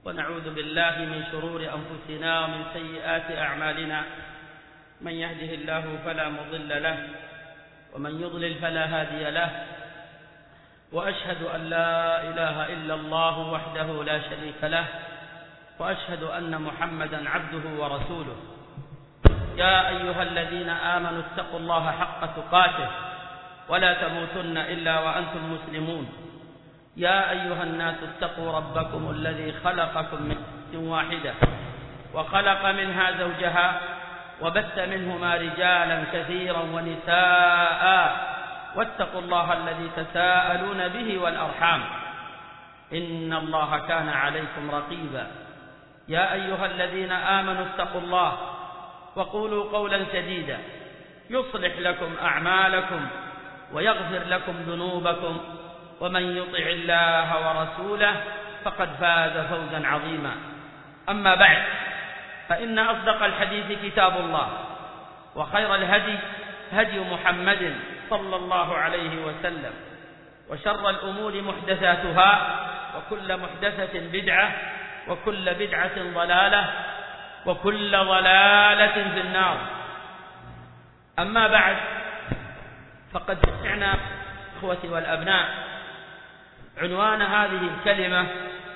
ونعوذ بالله من شرور أنفسنا ومن سيئات أعمالنا، من يهده الله فلا مضل له ومن يضلل فلا هادي له، وأشهد أن لا إله إلا الله وحده لا شريك له، وأشهد أن محمدا عبده ورسوله. يا أيها الذين آمنوا اتقوا الله حق تقاته ولا تموتن إلا وأنتم مسلمون. يا أيها الناس اتقوا ربكم الذي خلقكم من نفس واحدة وخلق منها زوجها وبث منهما رجالا كثيرا ونساء، واتقوا الله الذي تساءلون به والأرحام، إن الله كان عليكم رقيبا. يا أيها الذين آمنوا اتقوا الله وقولوا قولا سديدا يصلح لكم أعمالكم ويغفر لكم ذنوبكم، ومن يطع الله ورسوله فقد فاز فوزا عظيما. أما بعد، فإن أصدق الحديث كتاب الله، وخير الهدي هدي محمد صلى الله عليه وسلم، وشر الأمور محدثاتها، وكل محدثة بدعة، وكل بدعة ضلالة، وكل ضلالة في النار. أما بعد، فقد سمعنا إخوتي والأبناء عنوان هذه الكلمة،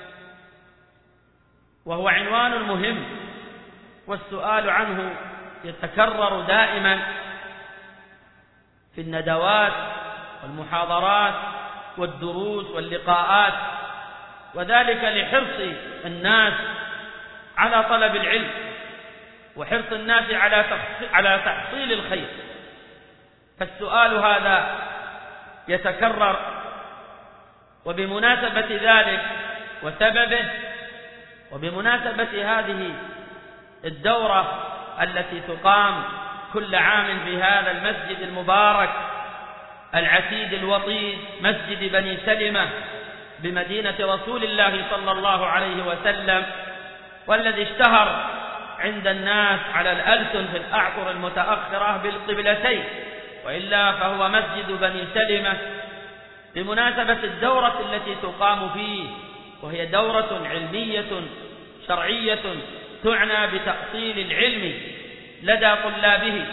وهو عنوان مهم، والسؤال عنه يتكرر دائما في الندوات والمحاضرات والدروس واللقاءات، وذلك لحرص الناس على طلب العلم، وحرص الناس على تحصيل الخير. فالسؤال هذا يتكرر، وبمناسبة ذلك وسببه، وبمناسبة هذه الدورة التي تقام كل عام في هذا المسجد المبارك العتيد الوطيد، مسجد بني سلمة بمدينة رسول الله صلى الله عليه وسلم، والذي اشتهر عند الناس على الألسن في الأعصر المتأخرة بالقبلتين، وإلا فهو مسجد بني سلمة، بمناسبة الدورة التي تقام فيه، وهي دورة علمية شرعية تعنى بتأصيل العلم لدى طلابه.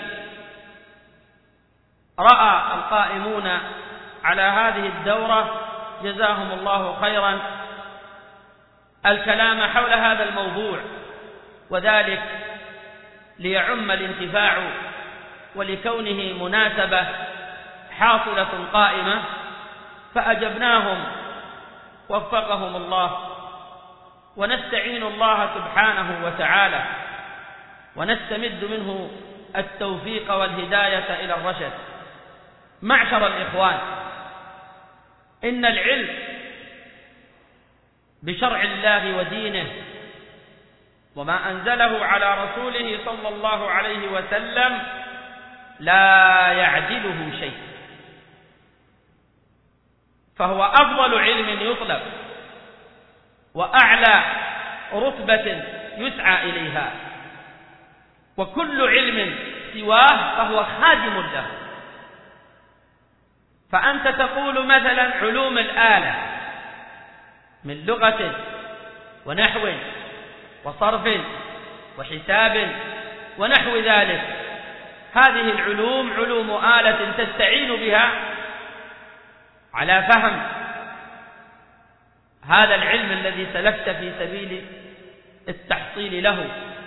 رأى القائمون على هذه الدورة جزاهم الله خيرا الكلام حول هذا الموضوع، وذلك ليعم الانتفاع ولكونه مناسبة حاصلة قائمة، فأجبناهم وفقهم الله، ونستعين الله سبحانه وتعالى ونستمد منه التوفيق والهداية إلى الرشد. معشر الإخوان، إن العلم بشرع الله ودينه وما أنزله على رسوله صلى الله عليه وسلم لا يعدله شيء، فهو أفضل علم يطلب وأعلى رتبة يسعى إليها، وكل علم سواه فهو خادم له. فأنت تقول مثلا علوم الآلة من لغة ونحو وصرف وحساب ونحو ذلك، هذه العلوم علوم آلة تستعين بها على فهم هذا العلم الذي سلكت في سبيل التحصيل له.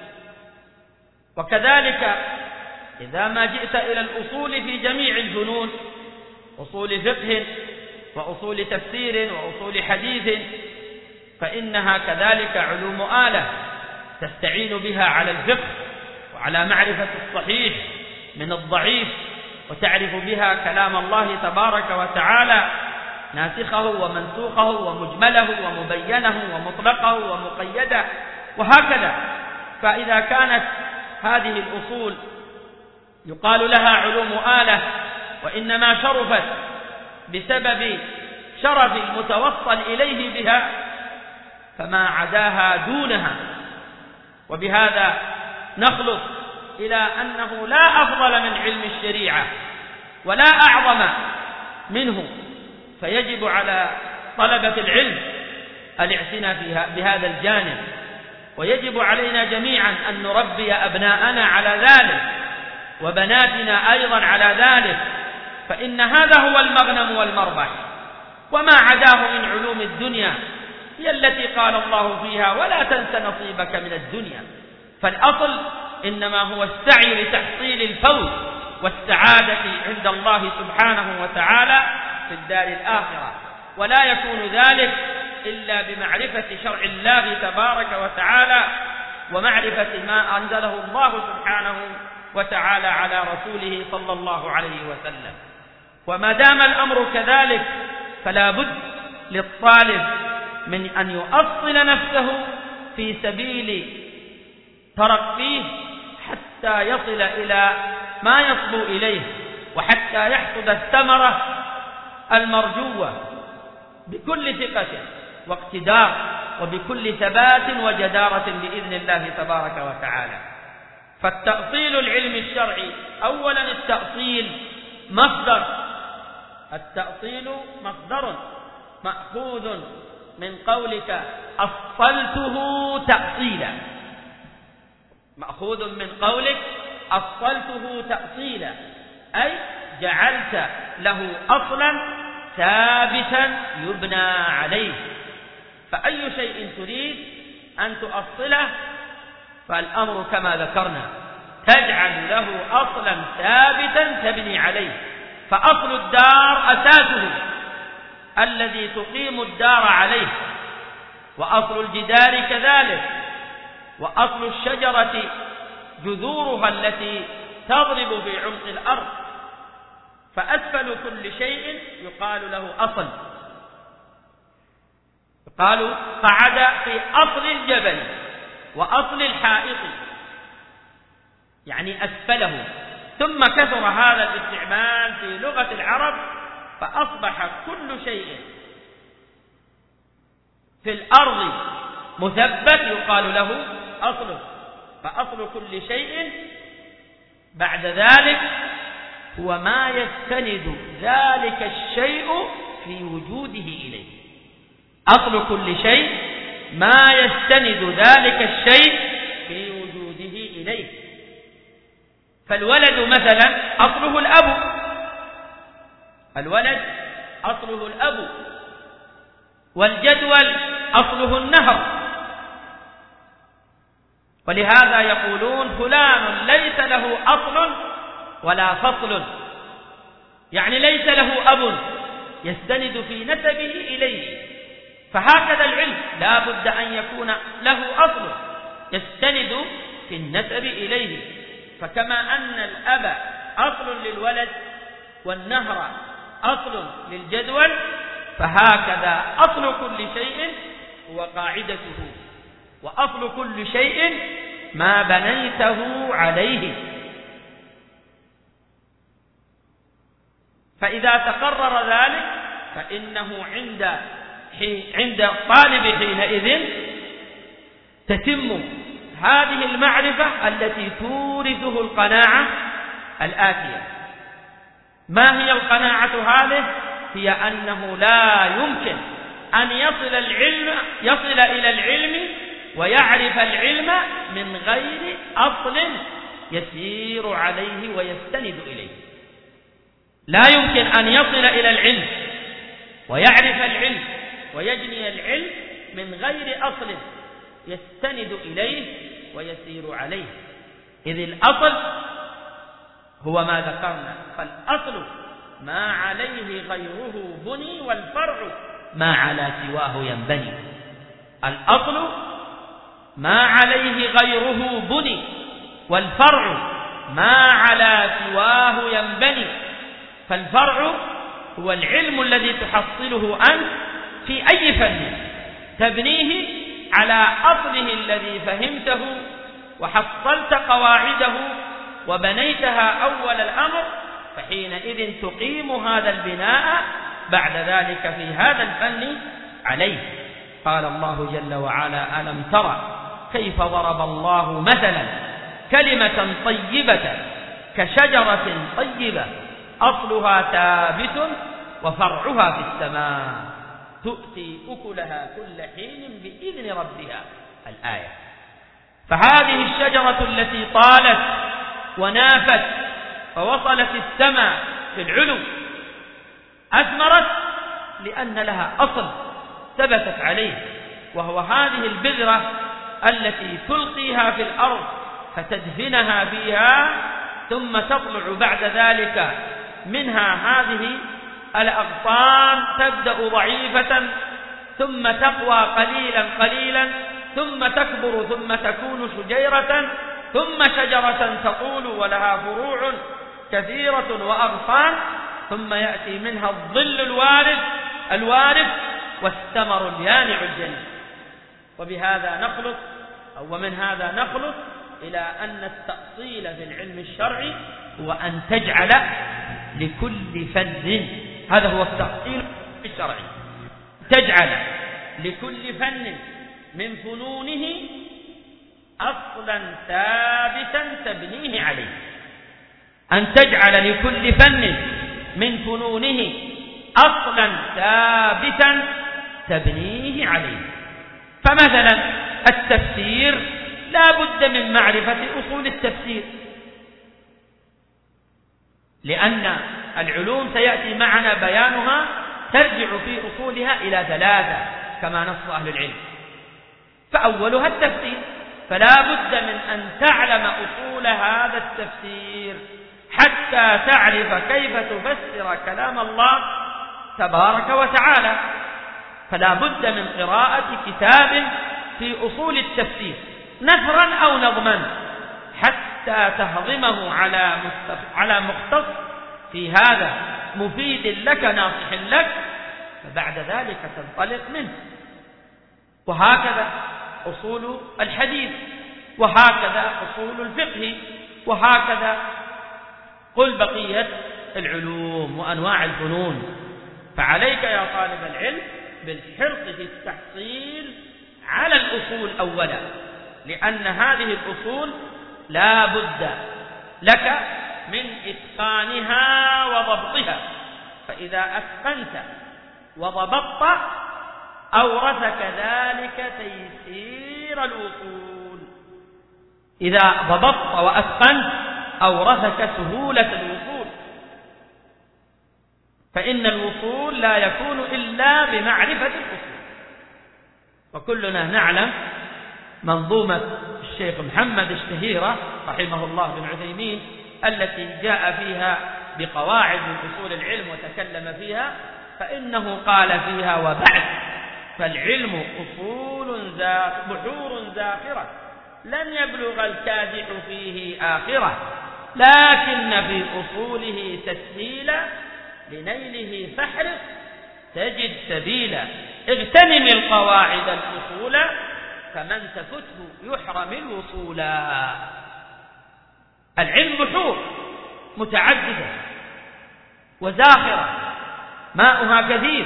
وكذلك إذا ما جئت إلى الأصول في جميع الفنون، أصول فقه وأصول تفسير وأصول حديث، فإنها كذلك علوم آلة تستعين بها على الفقه وعلى معرفة الصحيح من الضعيف، وتعرف بها كلام الله تبارك وتعالى ناسخه ومنسوخه ومجمله ومبينه ومطلقه ومقيده، وهكذا. فإذا كانت هذه الأصول يقال لها علوم آلة، وإنما شرفت بسبب شرف المتوصل إليه بها، فما عداها دونها. وبهذا نخلص إلى أنه لا أفضل من علم الشريعة ولا أعظم منه، فيجب على طلبة العلم الاعتناء بهذا الجانب، ويجب علينا جميعا أن نربي أبناءنا على ذلك وبناتنا أيضا على ذلك، فإن هذا هو المغنم والمربح، وما عداه من علوم الدنيا هي التي قال الله فيها ولا تنس نصيبك من الدنيا. فالأصل إنما هو السعي لتحصيل الفوز والسعادة عند الله سبحانه وتعالى في الدار الآخرة، ولا يكون ذلك إلا بمعرفة شرع الله تبارك وتعالى ومعرفة ما أنزله الله سبحانه وتعالى على رسوله صلى الله عليه وسلم. وما دام الأمر كذلك فلا بد للطالب من أن يؤصل نفسه في سبيل ترقيه حتى يصل إلى ما يصبو إليه، وحتى يحصد الثمرة المرجوة بكل ثقة واقتدار وبكل ثبات وجدارة بإذن الله تبارك وتعالى. فالتأصيل العلم الشرعي أولا التأصيل مصدر مأخوذ من قولك أصلته تأصيلا، مأخوذ من قولك أصلته تأصيلا، أي جعلت له أصلا ثابتا يبنى عليه. فأي شيء تريد أن تؤصله فالأمر كما ذكرنا تجعل له أصلا ثابتا تبني عليه. فأصل الدار أساسه الذي تقيم الدار عليه، وأصل الجدار كذلك، وأصل الشجرة جذورها التي تضرب في عمق الأرض. فأسفل كل شيء يقال له أصل. قالوا قعد في أصل الجبل وأصل الحائط، يعني أسفله. ثم كثر هذا الاستعمال في لغة العرب فأصبح كل شيء في الأرض مثبت يقال له أصله. فأصل كل شيء بعد ذلك هو ما يستند ذلك الشيء في وجوده إليه. أصل كل شيء ما يستند ذلك الشيء في وجوده إليه. فالولد مثلا أصله الأب، الولد أصله الأب، والجدول أصله النهر. ولهذا يقولون فلان ليس له أصل ولا فصل، يعني ليس له أب يستند في نسبه إليه. فهكذا العلم لا بد أن يكون له أصل يستند في النسب إليه. فكما أن الأب أصل للولد والنهر أصل للجدول، فهكذا أصل كل شيء هو قاعدته، وأصل كل شيء ما بنيته عليه. فإذا تقرر ذلك فإنه عند الطالب حينئذ تتم هذه المعرفة التي تورثه القناعة الآتية. ما هي القناعة هذه؟ هي أنه لا يمكن أن يصل إلى العلم ويعرف العلم من غير أصل يسير عليه ويستند إليه. لا يمكن أن يصل إلى العلم ويعرف العلم ويجني العلم من غير أصل يستند إليه ويسير عليه، إذ الأصل هو ما ذكرنا. فالأصل ما عليه غيره بني، والفرع ما على سواه ينبني. الأصل ما عليه غيره بني، والفرع ما على سواه ينبني. فالفرع هو العلم الذي تحصله أنت في أي فن تبنيه على أصله الذي فهمته وحصلت قواعده وبنيتها أول الأمر، فحينئذ تقيم هذا البناء بعد ذلك في هذا الفن عليه. قال الله جل وعلا: ألم ترى كيف ضرب الله مثلا كلمة طيبة كشجرة طيبة أصلها ثابت وفرعها في السماء. تؤتي أكلها كل حين بإذن ربها الآية. فهذه الشجرة التي طالت ونافت فوصلت السماء في العلو أثمرت لأن لها أصل ثبتت عليه، وهو هذه البذرة التي تلقيها في الأرض فتدفنها فيها، ثم تطلع بعد ذلك منها هذه الأغصان تبدأ ضعيفة ثم تقوى قليلا قليلا ثم تكبر ثم تكون شجيرة ثم شجرة تطول ولها فروع كثيرة وأغصان، ثم يأتي منها الظل الوارث والثمر اليانع الجني. وبهذا نخلص أو ومن هذا نخلص إلى أن التأصيل في العلم الشرعي هو أن تجعل لكل فن، هذا هو التأصيل الشرعي، تجعل لكل فن من فنونه أصلا ثابتا تبنيه عليه، أن تجعل لكل فن من فنونه أصلا ثابتا تبنيه عليه. فمثلا التفسير لا بد من معرفة أصول التفسير، لأن العلوم سيأتي معنا بيانها ترجع في أصولها إلى 3 كما نص أهل العلم، فأولها التفسير، فلا بد من أن تعلم أصول هذا التفسير حتى تعرف كيف تفسر كلام الله تبارك وتعالى. فلا بد من قراءة كتاب في أصول التفسير نثرا أو نظما حتى تهضمه على مختص في هذا مفيد لك ناصح لك، فبعد ذلك تنطلق منه. وهكذا أصول الحديث، وهكذا أصول الفقه، وهكذا قل بقية العلوم وأنواع الفنون. فعليك يا طالب العلم بالحرص في التحصيل على الأصول أولا، لأن هذه الأصول لا بد لك من إتقانها وضبطها، فإذا أتقنت وضبطت أورثك ذلك تيسير الوصول. إذا ضبطت وأتقنت أورثك سهولة الوصول، فإن الوصول لا يكون إلا بمعرفة الأصول. وكلنا نعلم منظومة الشيخ محمد الشهيرة رحمه الله بن عثيمين التي جاء فيها بقواعد من أصول العلم وتكلم فيها، فإنه قال فيها: وبعد فالعلم أصول بحور زاخرة لن يبلغ الكادح فيه آخرة، لكن في أصوله تسهيلا لنيله فاحرص تجد سبيلا، اغتنم القواعد الأصول فمن تفته يحرم الوصولا. العلم بحور متعددة وزاخرة ماؤها كثير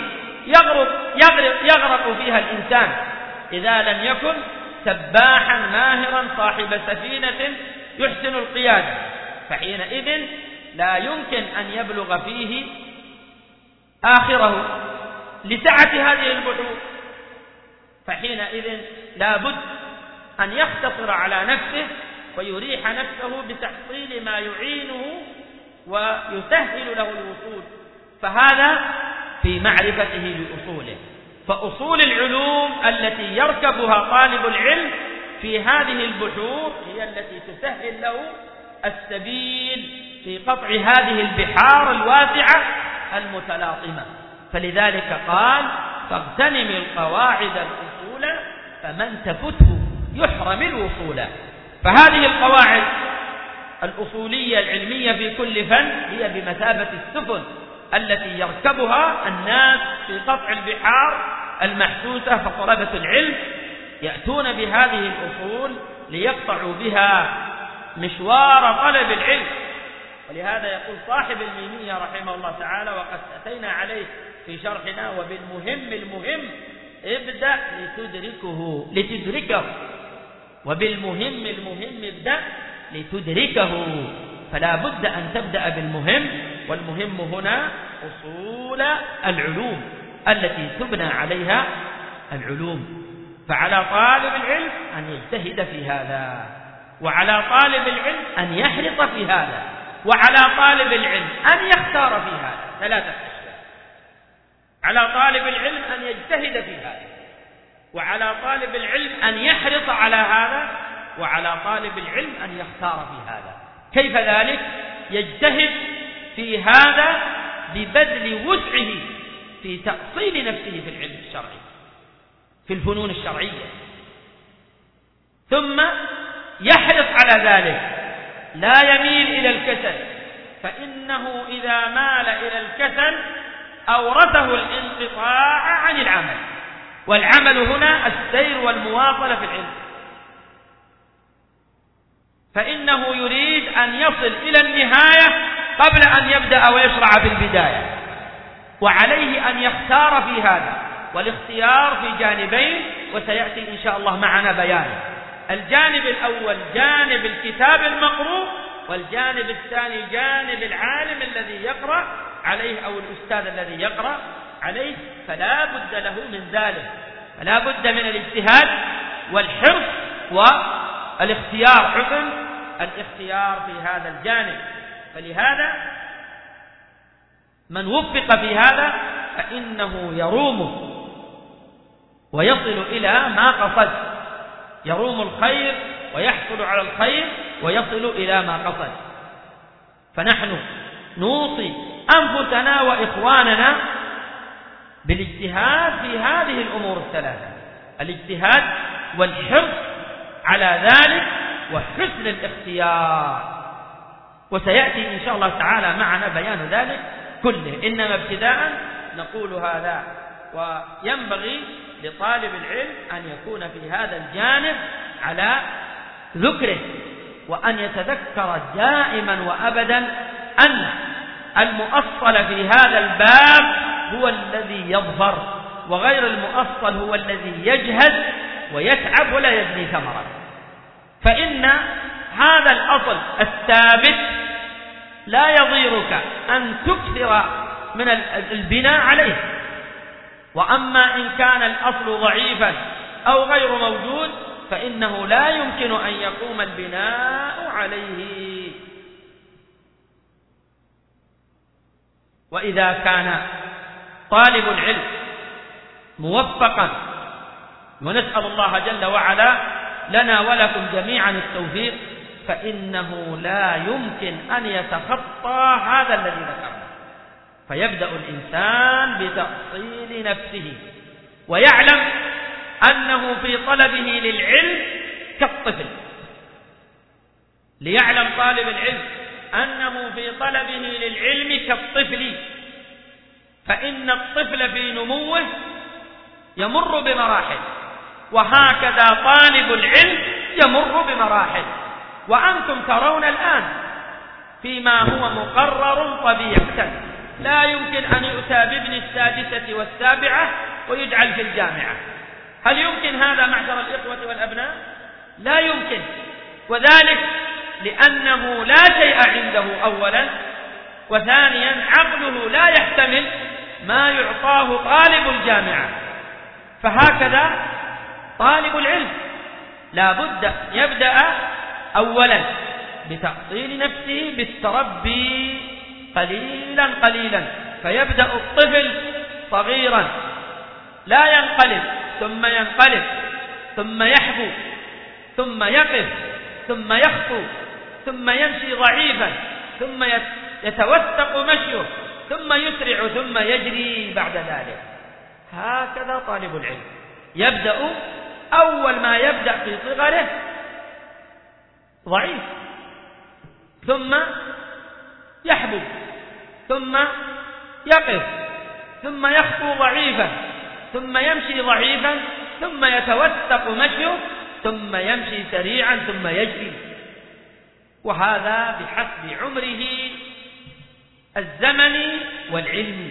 يغرق فيها الإنسان إذا لم يكن سباحا ماهرا صاحب سفينة يحسن القيادة، فحينئذ لا يمكن أن يبلغ فيه آخره لسعة هذه البحور، فحينئذ لا بد أن يختصر على نفسه ويريح نفسه بتحصيل ما يعينه ويسهل له الوصول، فهذا في معرفته لأصوله. فأصول العلوم التي يركبها طالب العلم في هذه البحور هي التي تسهل له السبيل في قطع هذه البحار الواسعة المتلاطمة. فلذلك قال: فاغتنم القواعد الأصول فمن تفته يحرم الوصول. فهذه القواعد الأصولية العلمية في كل فن هي بمثابة السفن التي يركبها الناس في قطع البحار المحسوسة. فطلبة العلم يأتون بهذه الأصول ليقطعوا بها مشوار طلب العلم. ولهذا يقول صاحب الميمية رحمه الله تعالى، وقد أتينا عليه في شرحنا: وبالمهم ابدأ لتدركه وبالمهم ابدأ لتدركه. فلا بد أن تبدأ بالمهم، والمهم هنا أصول العلوم. التي تبنى عليها العلوم. فعلى طالب العلم أن يجتهد في هذا، وعلى طالب العلم أن يحرص في هذا، وعلى طالب العلم أن يختار في هذا. 3 أشياء: على طالب العلم أن يجتهد في هذا، وعلى طالب العلم أن يحرص على هذا، وعلى طالب العلم أن يختار في هذا. كيف ذلك؟ يجتهد في هذا ببذل وسعه في تأصيل نفسه في العلم الشرعي، في الفنون الشرعية، ثم يحرص على ذلك، لا يميل إلى الكسل، فإنه إذا مال إلى الكسل أورثه الانقطاع عن العمل، والعمل هنا السير والمواصلة في العلم، فإنه يريد أن يصل إلى النهاية قبل أن يبدأ ويشرع في البداية، وعليه أن يختار في هذا. والاختيار في جانبين، وسيأتي إن شاء الله معنا بيانه. الجانب الأول جانب الكتاب المقروء، والجانب الثاني جانب العالم الذي يقرأ عليه أو الأستاذ الذي يقرأ عليه. فلا بد له من ذلك، فلا بد من الاجتهاد والحرص والاختيار، حسن الاختيار في هذا الجانب. فلهذا من وفق في هذا فإنه يروم ويصل إلى ما قصد، يروم الخير ويحصل على الخير ويصل إلى ما قصد. فنحن نوصي أنفسنا وإخواننا بالاجتهاد في هذه الأمور الثلاثة: الاجتهاد والحرص على ذلك وحسن الاختيار. وسيأتي إن شاء الله تعالى معنا بيان ذلك كله. إنما ابتداء نقول هذا، وينبغي لطالب العلم أن يكون في هذا الجانب على ذكره، وأن يتذكر دائما وأبدا أن المؤصل في هذا الباب هو الذي يظفر، وغير المؤصل هو الذي يجهد ويتعب ولا يجني ثمرا. فإن هذا الأصل الثابت لا يضيرك أن تكثر من البناء عليه. وأما إن كان الأصل ضعيفا أو غير موجود فإنه لا يمكن أن يقوم البناء عليه. وإذا كان طالب العلم موفقا، ونسأل الله جل وعلا لنا ولكم جميعا التوفيق، فإنه لا يمكن أن يتخطى هذا الذي ذكرنا. فيبدأ الإنسان بتأصيل نفسه، ويعلم أنه في طلبه للعلم كالطفل. ليعلم طالب العلم أنه في طلبه للعلم كالطفل، فإن الطفل في نموه يمر بمراحل، وهكذا طالب العلم يمر بمراحل. وأنتم ترون الآن فيما هو مقرر طبيعة لا يمكن أن يؤتى بابن السادسة والسابعة ويجعل في الجامعة. هل يمكن هذا معشر الإخوة والأبناء؟ لا يمكن. وذلك لأنه لا شيء عنده أولا، وثانيا عقله لا يحتمل ما يعطاه طالب الجامعة. فهكذا طالب العلم لا بد يبدأ أولا بتأصيل نفسه بالتربي قليلا قليلا. فيبدأ الطفل صغيرا لا ينقلب، ثم ينقلب، ثم يحبو، ثم يقف، ثم يخطو، ثم يمشي ضعيفا، ثم يتوثق مشيه، ثم يسرع، ثم يجري بعد ذلك. هكذا طالب العلم يبدأ أول ما يبدأ في صغره ضعيف، ثم يحبو، ثم يقف، ثم يخطو ضعيفا، ثم يمشي ضعيفا، ثم يتوثق مشيه، ثم يمشي سريعا، ثم يجري. وهذا بحسب عمره الزمني والعلمي.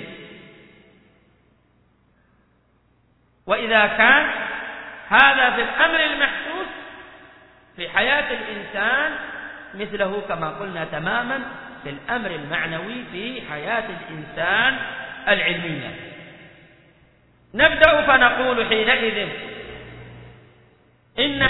وإذا كان هذا في الأمر المحسوس في حياة الإنسان مثله كما قلنا تماما في الأمر المعنوي في حياة الإنسان العلمية. نبدأ فنقول حينئذ إن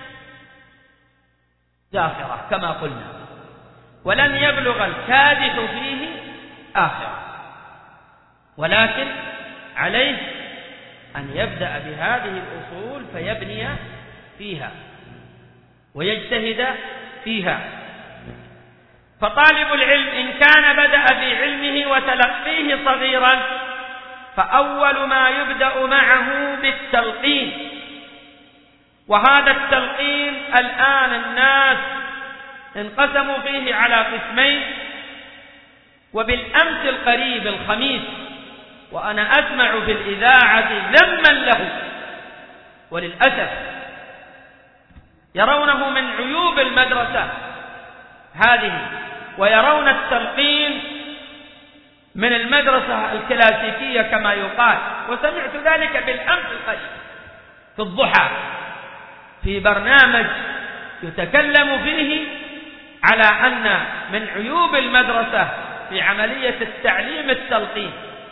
داخرة كما قلنا، ولن يبلغ الكادح فيه آخرة، ولكن عليه أن يبدأ بهذه الأصول فيبني فيها ويجتهد فيها. فطالب العلم إن كان بدأ في علمه وتلقيه صغيرا فأول ما يبدأ معه بالتلقين، وهذا التلقين الآن الناس انقسموا فيه على قسمين. وبالأمس القريب الخميس وأنا أسمع في الإذاعة ذما له، وللأسف يرونه من عيوب المدرسة هذه، ويرون التلقين من المدرسة الكلاسيكية كما يقال. وسمعت ذلك بالأمس القريب في الضحى في برنامج يتكلم فيه على أن من عيوب المدرسة في عملية التعليم التلقين،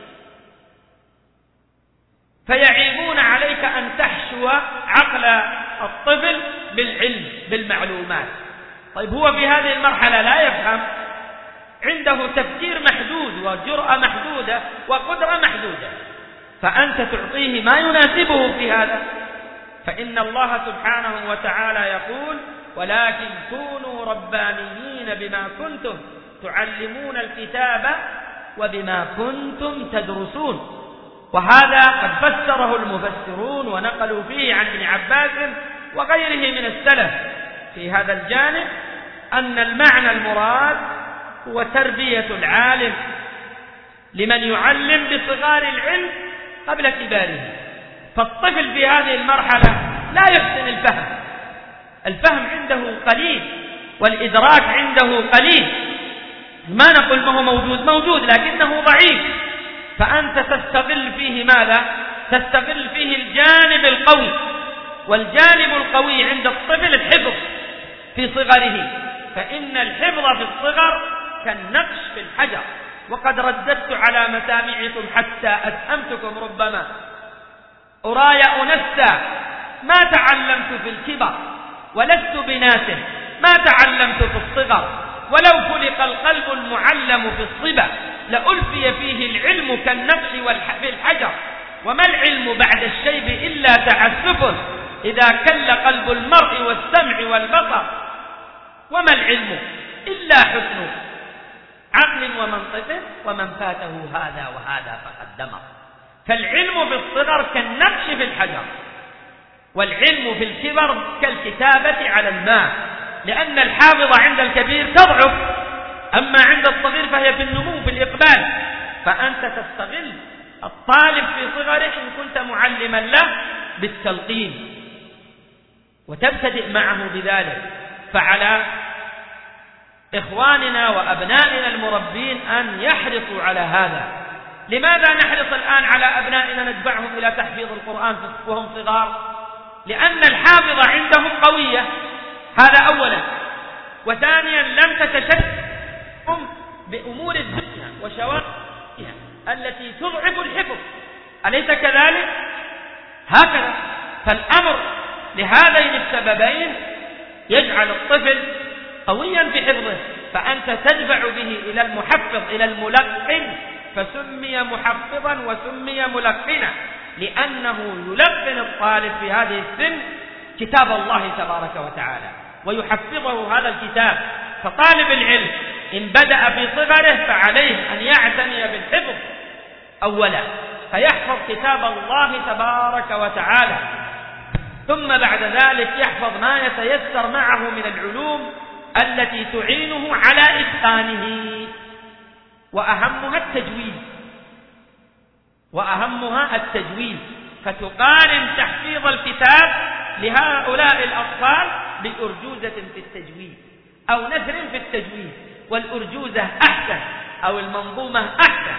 فيعيبون عليك أن تحشو عقل الطفل بالعلم بالمعلومات. طيب هو في هذه المرحلة لا يفهم، عنده تفكير محدود وجرأة محدودة وقدرة محدودة، فأنت تعطيه ما يناسبه في هذا. فإن الله سبحانه وتعالى يقول: ولكن كونوا ربانيين بما كنتم تعلمون الكتاب وبما كنتم تدرسون. وهذا قد فسره المفسرون ونقلوا فيه عن ابن عباس وغيره من السلف في هذا الجانب، أن المعنى المراد هو تربية العالم لمن يعلم بصغار العلم قبل كباره. فالطفل في هذه المرحلة لا يحسن الفهم عنده قليل والإدراك عنده قليل. ما نقول ما هو موجود لكنه ضعيف، فأنت تستغل فيه ماذا؟ تستغل فيه الجانب القوي، والجانب القوي عند الطفل الحفظ في صغره، فإن الحفظ في الصغر كالنقش في الحجر. وقد رددت على مسامعكم حتى أسأمتكم ربما أراي أنسى ما تعلمت في الكبر، ولست بناسه ما تعلمت في الصغر. ولو خلق القلب المعلم في الصبا لألفي فيه العلم كالنقش في الحجر. وما العلم بعد الشيب إلا تعسف إذا كل قلب المرء والسمع والبصر. وما العلم إلا حسن عقل ومنطق، ومن فاته هذا وهذا فقد دمر. فالعلم في الصغر كالنقش في الحجر، والعلم في الكبر كالكتابة على الماء، لأن الحافظة عند الكبير تضعف، أما عند الصغير فهي في النمو في الإقبال. فأنت تستغل الطالب في صغره إن كنت معلما له بالتلقين وتبتدئ معه بذلك. فعلى إخواننا وأبنائنا المربين أن يحرصوا على هذا. لماذا نحرص الآن على أبنائنا ندفعهم إلى تحفيظ القرآن وهم صغار؟ لأن الحافظة عندهم قوية، هذا أولا. وثانيا لم تتشدهم بأمور الدنيا وشوائبها التي تضعف الحفظ، أليس كذلك؟ هكذا. فالأمر لهذين السببين يجعل الطفل قويا في حفظه، فأنت تدفع به إلى المحفظ إلى الملقن، فسمي محفظا وسمي ملقنا، لأنه يلقن الطالب في هذه السن كتاب الله تبارك وتعالى ويحفظه هذا الكتاب. فطالب العلم إن بدأ في صغره فعليه أن يعتني بالحفظ أولا، فيحفظ كتاب الله تبارك وتعالى، ثم بعد ذلك يحفظ ما يتيسر معه من العلوم التي تعينه على إتقانه، وأهمها التجويد. فتقارن تحفيظ الكتاب لهؤلاء الأطفال بأرجوزة في التجويد أو نثر في التجويد، والأرجوزة أحسن أو المنظومة أحسن.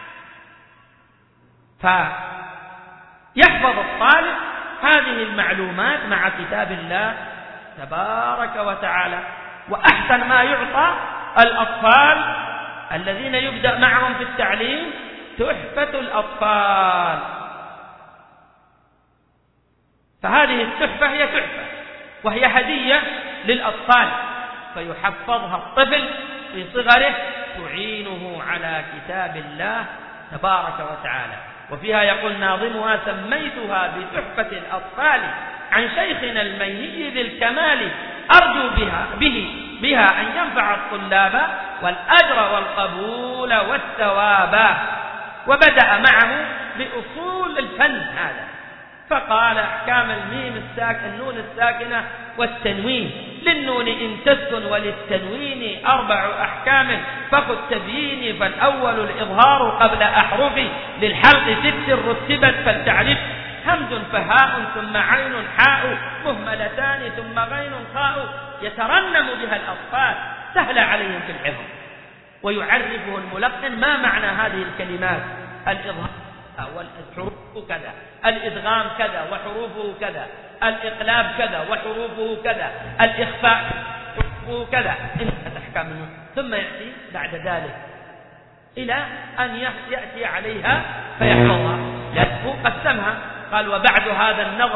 فيحفظ الطالب هذه المعلومات مع كتاب الله تبارك وتعالى. وأحسن ما يعطى الأطفال الذين يبدأ معهم في التعليم تحفة الأطفال فهذه التحفة هي تحفة وهي هدية للأطفال، فيحفظها الطفل في صغره تعينه على كتاب الله تبارك وتعالى. وفيها يقول ناظمها: سميتها بتحفة الأطفال عن شيخنا الميني ذي الكمال، أرجو بها أن ينفع الطلاب والأجر والقبول والثواب. وبدأ معه بأصول الفن هذا، فقال: أحكام الميم النون الساكنة والتنوين، للنون إن تسكن وللتنوين 4 أحكام فخذ تبييني، فالأول الإظهار قبل أحرفي، للحلق 6 رتبت فالتعريف، همز فهاء ثم عين حاء، مهملتان ثم غين خاء، يترنم بها الأطفال سهل عليهم في الحفظ. ويعرفه الملقن ما معنى هذه الكلمات: الإظهار والحروف كذا، الإدغام كذا وحروفه كذا، الإقلاب كذا وحروفه كذا، الإخفاء حروفه كذا، انتهت أحكام النون. ثم يأتي بعد ذلك إلى أن يأتي عليها فيحفظها، لأنه قسمها قال: وبعد هذا النظم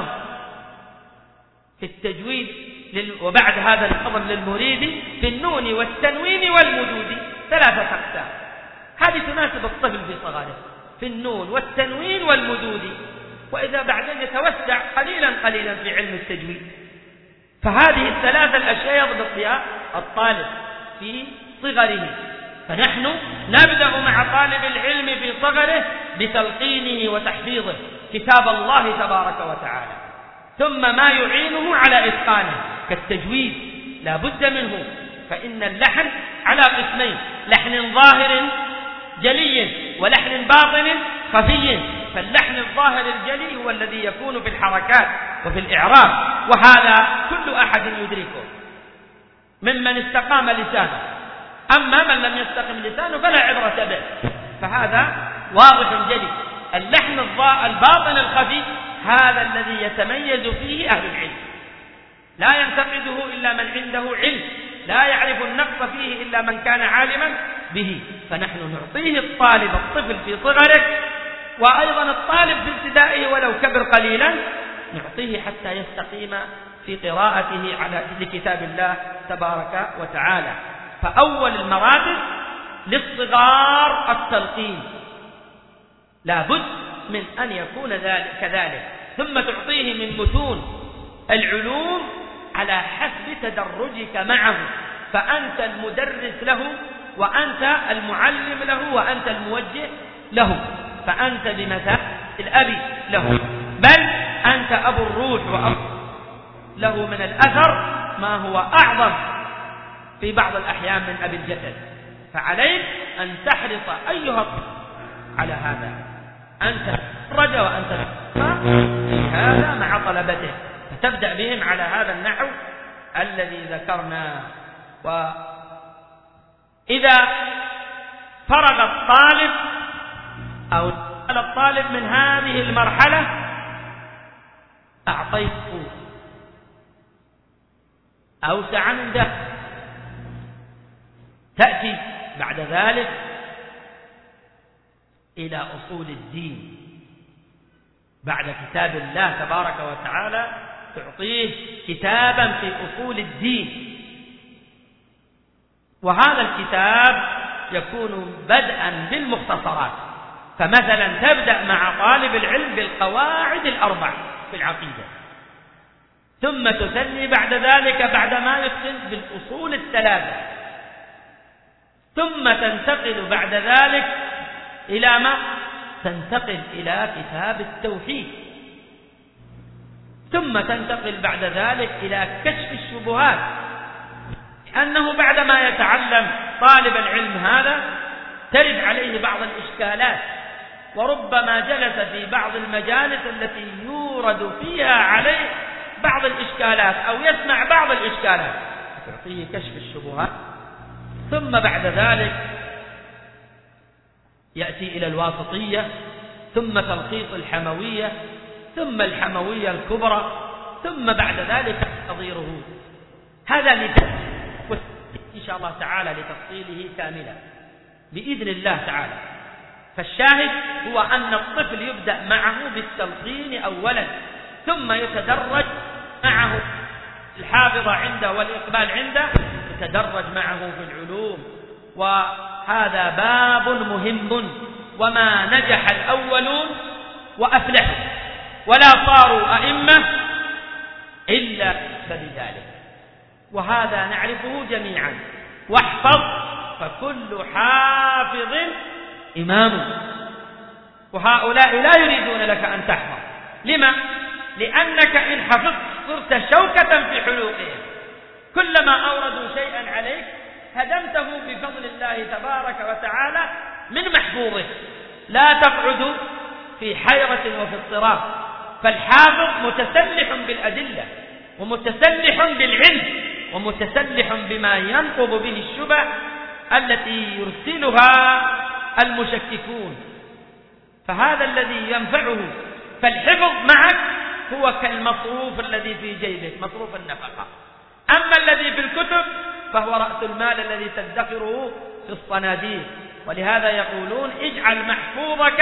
في التجويد وبعد هذا النظم للمريد في النون والتنوين والمدود 3 أقسام. هذه تناسب الطفل في صغره، في النون والتنوين والمدود، وإذا بعدين يتوسع قليلا قليلا في علم التجويد. فهذه ال3 الأشياء يضبط بها الطالب في صغره. فنحن نبدأ مع طالب العلم في صغره بتلقينه وتحفيظه كتاب الله تبارك وتعالى، ثم ما يعينه على إتقانه كالتجويد لا بد منه، فإن اللحن على قسمين: لحن ظاهر جلي ولحن باطن خفي. فاللحن الظاهر الجلي هو الذي يكون في الحركات وفي الإعراب، وهذا كل أحد يدركه ممن استقام لسانه، أما من لم يستقم لسانه فلا عبرة به، فهذا واضح جلي. اللحن الباطن الخفي هذا الذي يتميز فيه أهل العلم، لا ينتقده إلا من عنده علم، لا يعرف النقص فيه إلا من كان عالما به. فنحن نعطيه الطفل في صغره، وأيضا الطالب في ابتدائه ولو كبر قليلا نعطيه حتى يستقيم في قراءته على كتاب الله تبارك وتعالى. فأول المراتب للصغار التلقين، لا بد من أن يكون كذلك، ثم تعطيه من متون العلوم على حسب تدرجك معه، فأنت المدرس له وأنت المعلم له وأنت الموجه له، فأنت بمثابة الأب له، بل أنت أبو الروح وأبو له من الأثر ما هو أعظم في بعض الأحيان من أبي الجسد. فعليك أن تحرص أيها على هذا، أنت تتدرج وأنت في هذا مع طلبته، فتبدأ بهم على هذا النحو الذي ذكرنا. وإذا فرغ الطالب أو الطالب من هذه المرحلة أعطيته أوسع من ده، تأتي بعد ذلك إلى أصول الدين. بعد كتاب الله تبارك وتعالى تعطيه كتابا في أصول الدين، وهذا الكتاب يكون بدءا بالمختصرات. فمثلا تبدأ مع طالب العلم بالقواعد ال4 في العقيدة، ثم تثني بعد ذلك بعدما يتقن بالأصول ال3، ثم تنتقل بعد ذلك إلى ما؟ تنتقل إلى كتاب التوحيد، ثم تنتقل بعد ذلك إلى كشف الشبهات، لأنه بعدما يتعلم طالب العلم هذا ترد عليه بعض الإشكالات، وربما جلس في بعض المجالس التي يورد فيها عليه بعض الإشكالات أو يسمع بعض الإشكالات، تعطيه كشف الشبهات. ثم بعد ذلك يأتي إلى الواسطية، ثم تلخيص الحموية، ثم الحموية الكبرى، ثم بعد ذلك نظيره. هذا إن شاء الله تعالى لتفصيله كاملا بإذن الله تعالى. فالشاهد هو أن الطفل يبدأ معه بالتلقين أولا، ثم يتدرج معه الحافظة عنده والإقبال عنده، يتدرج معه في العلوم. وهذا باب مهم، وما نجح الأولون وأفلحوا ولا صاروا أئمة إلا بذلك، وهذا نعرفه جميعا. واحفظ فكل حافظ إمام، وهؤلاء لا يريدون لك أن تحفظ. لما؟ لأنك إن حفظت صرت شوكة في حلوقهم، كلما أوردوا شيئا عليك هدمته بفضل الله تبارك وتعالى من محفوظه. لا تقعد في حيرة وفي اضطراب، فالحافظ متسلح بالأدلة ومتسلح بالعلم ومتسلح بما ينقض به الشبه التي يرسلها المشككون، فهذا الذي ينفعه. فالحفظ معك هو كالمصروف الذي في جيبك، مصروف النفقة. أما الذي في الكتب فهو رأس المال الذي تدخره في الصناديق. ولهذا يقولون اجعل محفوظك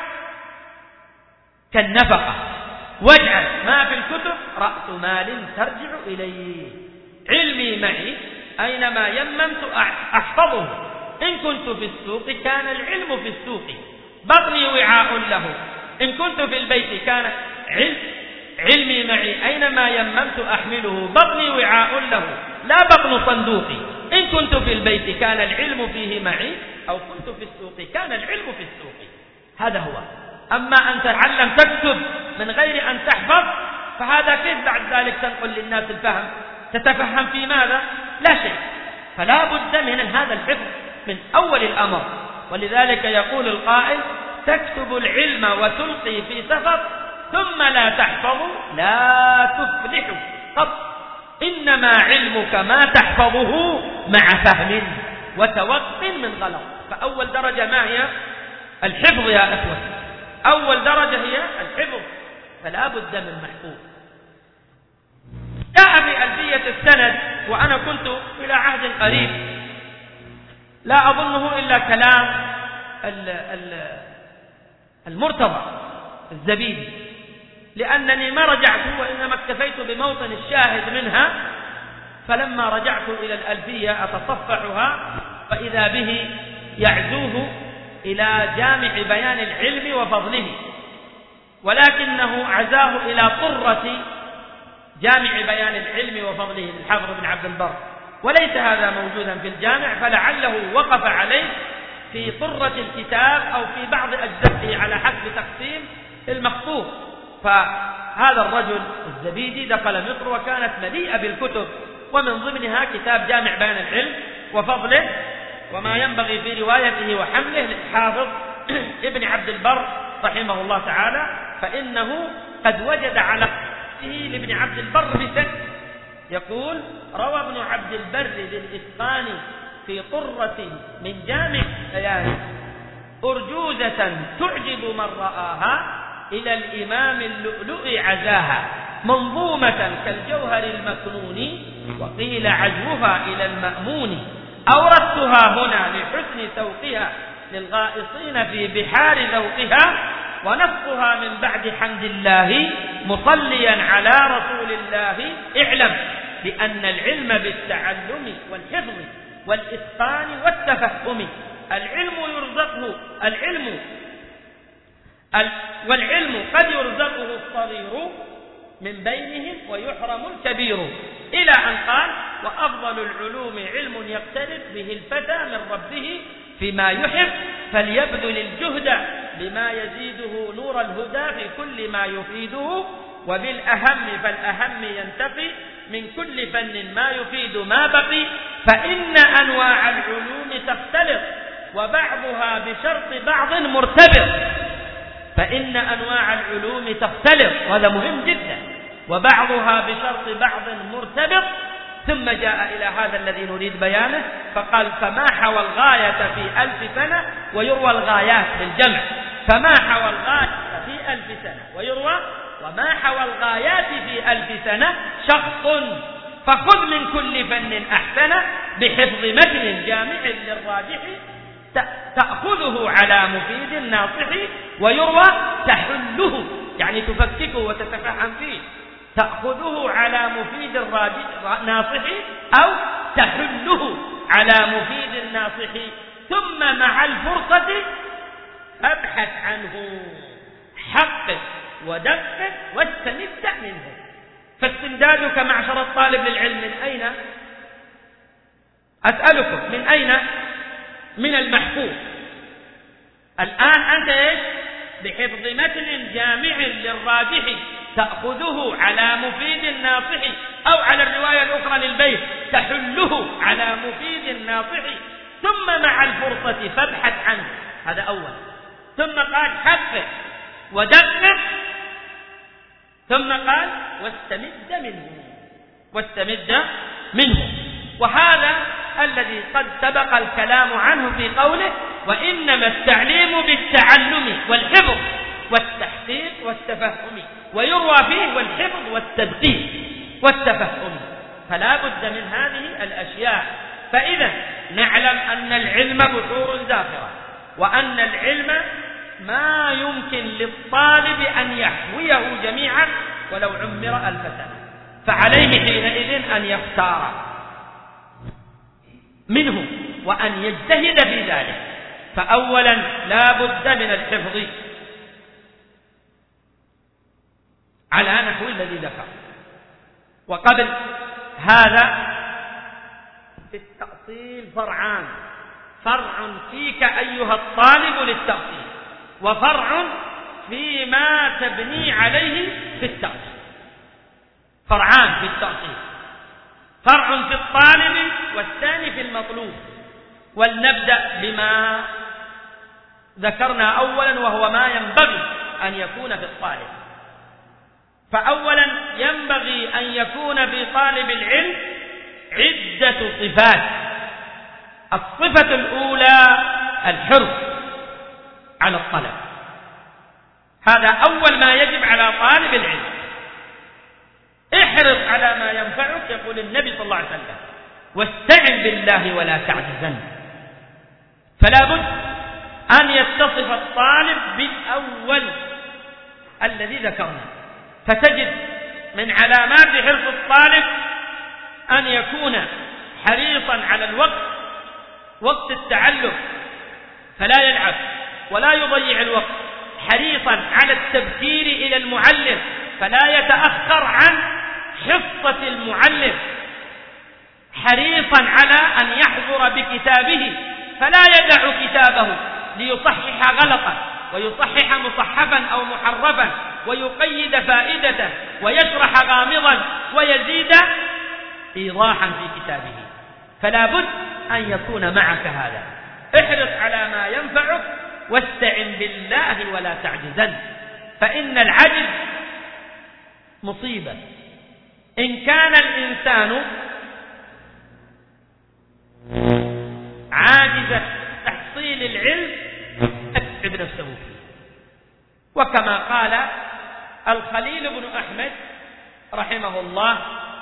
كالنفقة، واجعل ما في الكتب رأس مال ترجع إليه. علمي معي، أينما يممت أحفظه. إن كنت في السوق كان العلم في السوق، بطني وعاء له. إن كنت في البيت كان علمي معي، أينما يممت أحمله، بطني وعاء له لا بطن صندوقي. إن كنت في البيت كان العلم فيه معي، أو كنت في السوق كان العلم في السوق. هذا هو. أما أن تتعلم تكتب من غير أن تحفظ، فهذا كيف بعد ذلك تنقل للناس الفهم؟ تتفهم في ماذا؟ لا شيء. فلا بد من هذا الحفظ من أول الأمر. ولذلك يقول القائل: تكتب العلم وتلقي في سفر ثم لا تحفظ لا تفلح قط. إنما علمك ما تحفظه مع فهم وتوق من غلط. فأول درجة ما هي؟ الحفظ يا أخوة. أول درجة هي الحفظ، فلا بد من محفوظ. جاء في ألفية السند، وأنا كنت إلى عهد قريب لا أظنه إلا كلام المرتضى الزبيدي، لأنني ما رجعت وإنما اكتفيت بموطن الشاهد منها. فلما رجعت إلى الألفية أتصفحها فإذا به يعزوه إلى جامع بيان العلم وفضله، ولكنه عزاه إلى طرة جامع بيان العلم وفضله للحافظ بن عبد البر، وليس هذا موجودا في الجامع، فلعله وقف عليه في طرة الكتاب أو في بعض أجزائه على حسب تقسيم المخطوط. فهذا الرجل الزبيدي دخل مصر وكانت مليئة بالكتب، ومن ضمنها كتاب جامع بيان العلم وفضله وما ينبغي في روايته وحمله للحافظ ابن عبد البر رحمه الله تعالى. فإنه قد وجد على لابن عبد البر بسند يقول: روى ابن عبد البر للإتقان في طرة من جامع بيان أرجوزة تعجب من رآها إلى الإمام اللؤلؤ عزاها، منظومة كالجوهر المكنون وقيل عزوها إلى المأمون. أوردتها هنا لحسن سوقها للغائصين في بحار ذوقها، ونصها من بعد حمد الله مصليا على رسول الله. اعلم بأن العلم بالتعلم والحفظ والإتقان والتفهم. والعلم قد يرزقه الصغير من بينهم ويحرم الكبير، إلى أن قال: وأفضل العلوم علم يقترب به الفتى من ربه فيما يحب، فليبذل الجهد بما يزيده نور الهدى في كل ما يفيده، وبالأهم فالأهم ينتقي من كل فن ما يفيد ما بقي، فإن أنواع العلوم تختلف وبعضها بشرط بعض مرتبط. فإن أنواع العلوم تختلف، وهذا مهم جدا، وبعضها بشرط بعض مرتبط. ثم جاء إلى هذا الذي نريد بيانه فقال: فما حوى الغاية في 1000 سنة ويروى الغايات بالجمع، فما حوى الغاية في 1000 سنة ويروى، وما حوى الغايات في 1000 سنة شخص، فخذ من كل فن أحسن بحفظ متن جامع للراجح، تأخذه على مفيد ناصح، ويروى تحله يعني تفككه وتتفهم فيه، تأخذه على مفيد الناصح أو تحله على مفيد الناصح، ثم مع الفرصة ابحث عنه، حقق ودقق واستمد منه. فاستمدادك معشر الطالب للعلم من أين؟ أسألكم من أين؟ من المحفوظ. الآن أنت إيش؟ بحفظ متن جامع للراجح تأخذه على مفيد الناصح، أو على الرواية الأخرى للبيت تحله على مفيد الناصح، ثم مع الفرصة فابحث عنه. هذا أول. ثم قال حقق ودقق، ثم قال واستمد منه. وهذا الذي قد سبق الكلام عنه في قوله: وإنما التعليم بالتعلم والحفظ والتحقيق والتفهم، ويروى فيه والحفظ والتدقيق والتفهم. فلا بد من هذه الأشياء. فإذا نعلم أن العلم بحور زاخرة، وأن العلم ما يمكن للطالب أن يحويه جميعا ولو عمر 1000 سنة، فعليه حينئذ أن يختار منه وأن يجتهد في ذلك. فأولا لا بد من الحفظ على نحو الذي ذكر. وقبل هذا في التأصيل فرعان: فرع فيك أيها الطالب للتأصيل، وفرع فيما تبني عليه في التأصيل. فرعان في التأصيل: فرع في الطالب والثاني في المطلوب. ولنبدأ بما ذكرنا أولا، وهو ما ينبغي أن يكون في الطالب. فأولا ينبغي أن يكون في طالب العلم عدة صفات. الصفة الأولى الحرص على الطلب، هذا أول ما يجب على طالب العلم. احرص على ما ينفعك، يقول النبي صلى الله عليه وسلم: واستعن بالله ولا تعجزن. فلا بد أن يتصف الطالب بالأول الذي ذكرنا. فتجد من علامات حرص الطالب أن يكون حريصا على الوقت، وقت التعلم، فلا يلعب ولا يضيع الوقت. حريصا على التبكير إلى المعلم، فلا يتأخر عن حصة المعلم. حريصا على أن يحضر بكتابه، فلا يدع كتابه ليصحح غلطا ويصحح مصحفا أو محرفا ويقيد فائدة ويشرح غامضا ويزيد إيضاحا في كتابه. فلا بد أن يكون معك هذا. احرص على ما ينفعك، واستعن بالله ولا تعجزن، فإن العجز مصيبة. إن كان الإنسان عاجزا تحصيل العلم يتعب نفسه فيه. وكما قال الخليل بن أحمد رحمه الله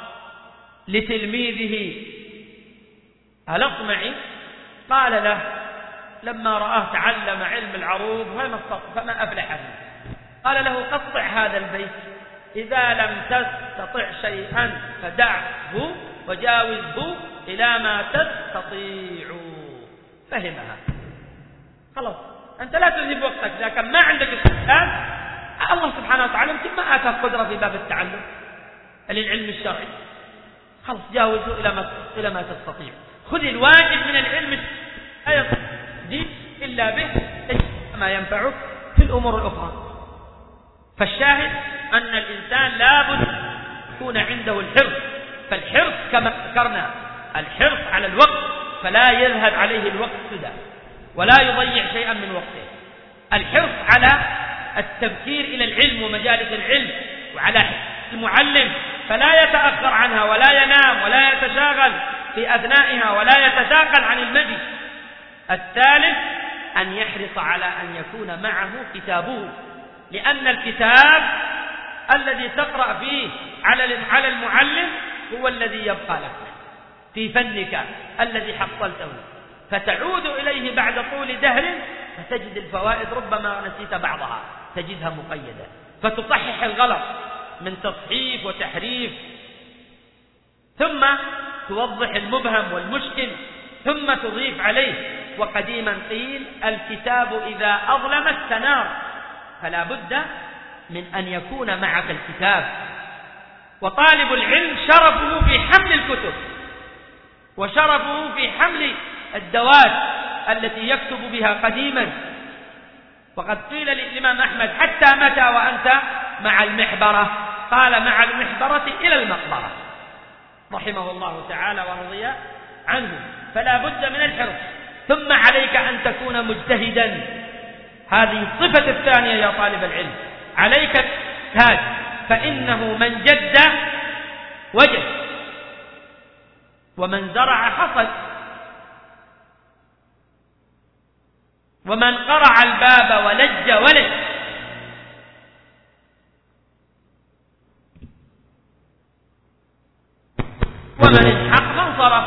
لتلميذه الأصمعي، قال له لما رآه تعلم علم العروض فما أفلح فيه، قال له: قطع هذا البيت: إذا لم تستطع شيئا فدعه وجاوزه إلى ما تستطيع. فهمها خلاص، أنت لا تذهب وقتك، لكن ما عندك استعداد، الله سبحانه وتعالى يمكن ما آتاك قدرة في باب التعلم للعلم الشرعي، خلاص جاوزه إلى ما تستطيع. خذ الواجب من العلم لا يصدق إلا به ما ينفعك في الأمور الأخرى. فالشاهد أن الإنسان لابد يكون عنده الحرص. فالحرص كما ذكرنا الحرص على الوقت، فلا يذهب عليه الوقت سدى ولا يضيع شيئا من وقته. الحرص على التبكير إلى العلم ومجالس العلم، وعلى المعلم، فلا يتأخر عنها ولا ينام ولا يتشاغل في أثنائها ولا يتشاغل عن المجلس. الثالث أن يحرص على أن يكون معه كتابه، لأن الكتاب الذي تقرأ فيه على المعلم هو الذي يبقى لك في فنك الذي حصلته، فتعود إليه بعد طول دهر فتجد الفوائد ربما نسيت بعضها، تجدها مقيدة. فتصحح الغلط من تصحيف وتحريف، ثم توضح المبهم والمشكل، ثم تضيف عليه. وقديما قيل: الكتاب إذا أظلم استنار، فلا بد من أن يكون معك الكتاب. وطالب العلم شرفه في حمل الكتب، وشرفه في حمل الدوات التي يكتب بها قديما. وقد قيل للإمام أحمد: حتى متى وأنت مع المحبرة؟ قال: مع المحبرة إلى المقبرة، رحمه الله تعالى ورضي عنه. فلا بد من الحرص. ثم عليك أن تكون مجتهدا، هذه الصفة الثانية يا طالب العلم، عليك الاجتهاد، فإنه من جد وجد، ومن زرع حصد، ومن قرع الباب ولج ولج. ومن انحق فانصرف،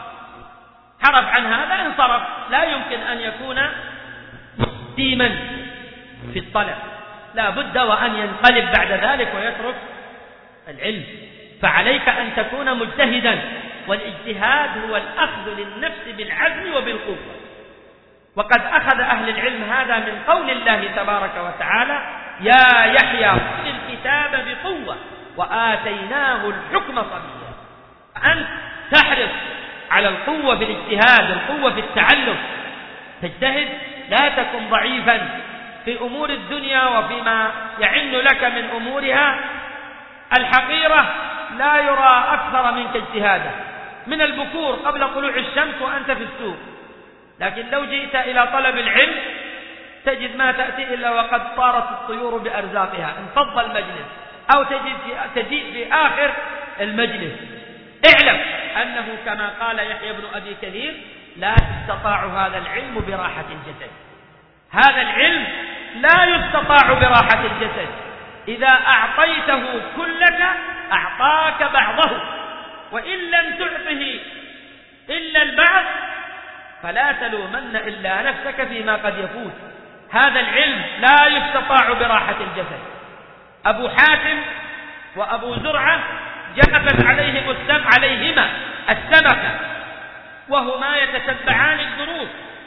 حرف عن هذا انصرف. لا يمكن أن يكون مستيما في الطلب، لا بد وأن ينقلب بعد ذلك ويترك العلم. فعليك أن تكون مجتهدا، والاجتهاد هو الأخذ للنفس بالعزم وبالقوة. وقد أخذ أهل العلم هذا من قول الله تبارك وتعالى: يا يحيى خذ الكتاب بقوة وآتيناه الحكم صبيا. أنت تحرص على القوة في الاجتهاد، القوة في التعلم، تجتهد، لا تكن ضعيفا في أمور الدنيا وفيما يعن لك من أمورها الحقيرة. لا يرى أكثر منك اجتهادا من البكور قبل طلوع الشمس وأنت في السوق، لكن لو جئت إلى طلب العلم تجد ما تأتي إلا وقد طارت الطيور بأرزاقها، انفض المجلس، أو تجيء في آخر المجلس. اعلم أنه كما قال يحيى بن أبي كثير: لا يستطاع هذا العلم براحة الجسد. هذا العلم لا يستطاع براحة الجسد. إذا أعطيته كلك أعطاك بعضه، وإن لم تعطه إلا البعض فلا تلومن إلا نفسك فيما قد يفوت. هذا العلم لا يستطاع براحة الجسد. أبو حاتم وأبو زرعة جلبت عليهما السمكة وهما يتتبعان الدروس،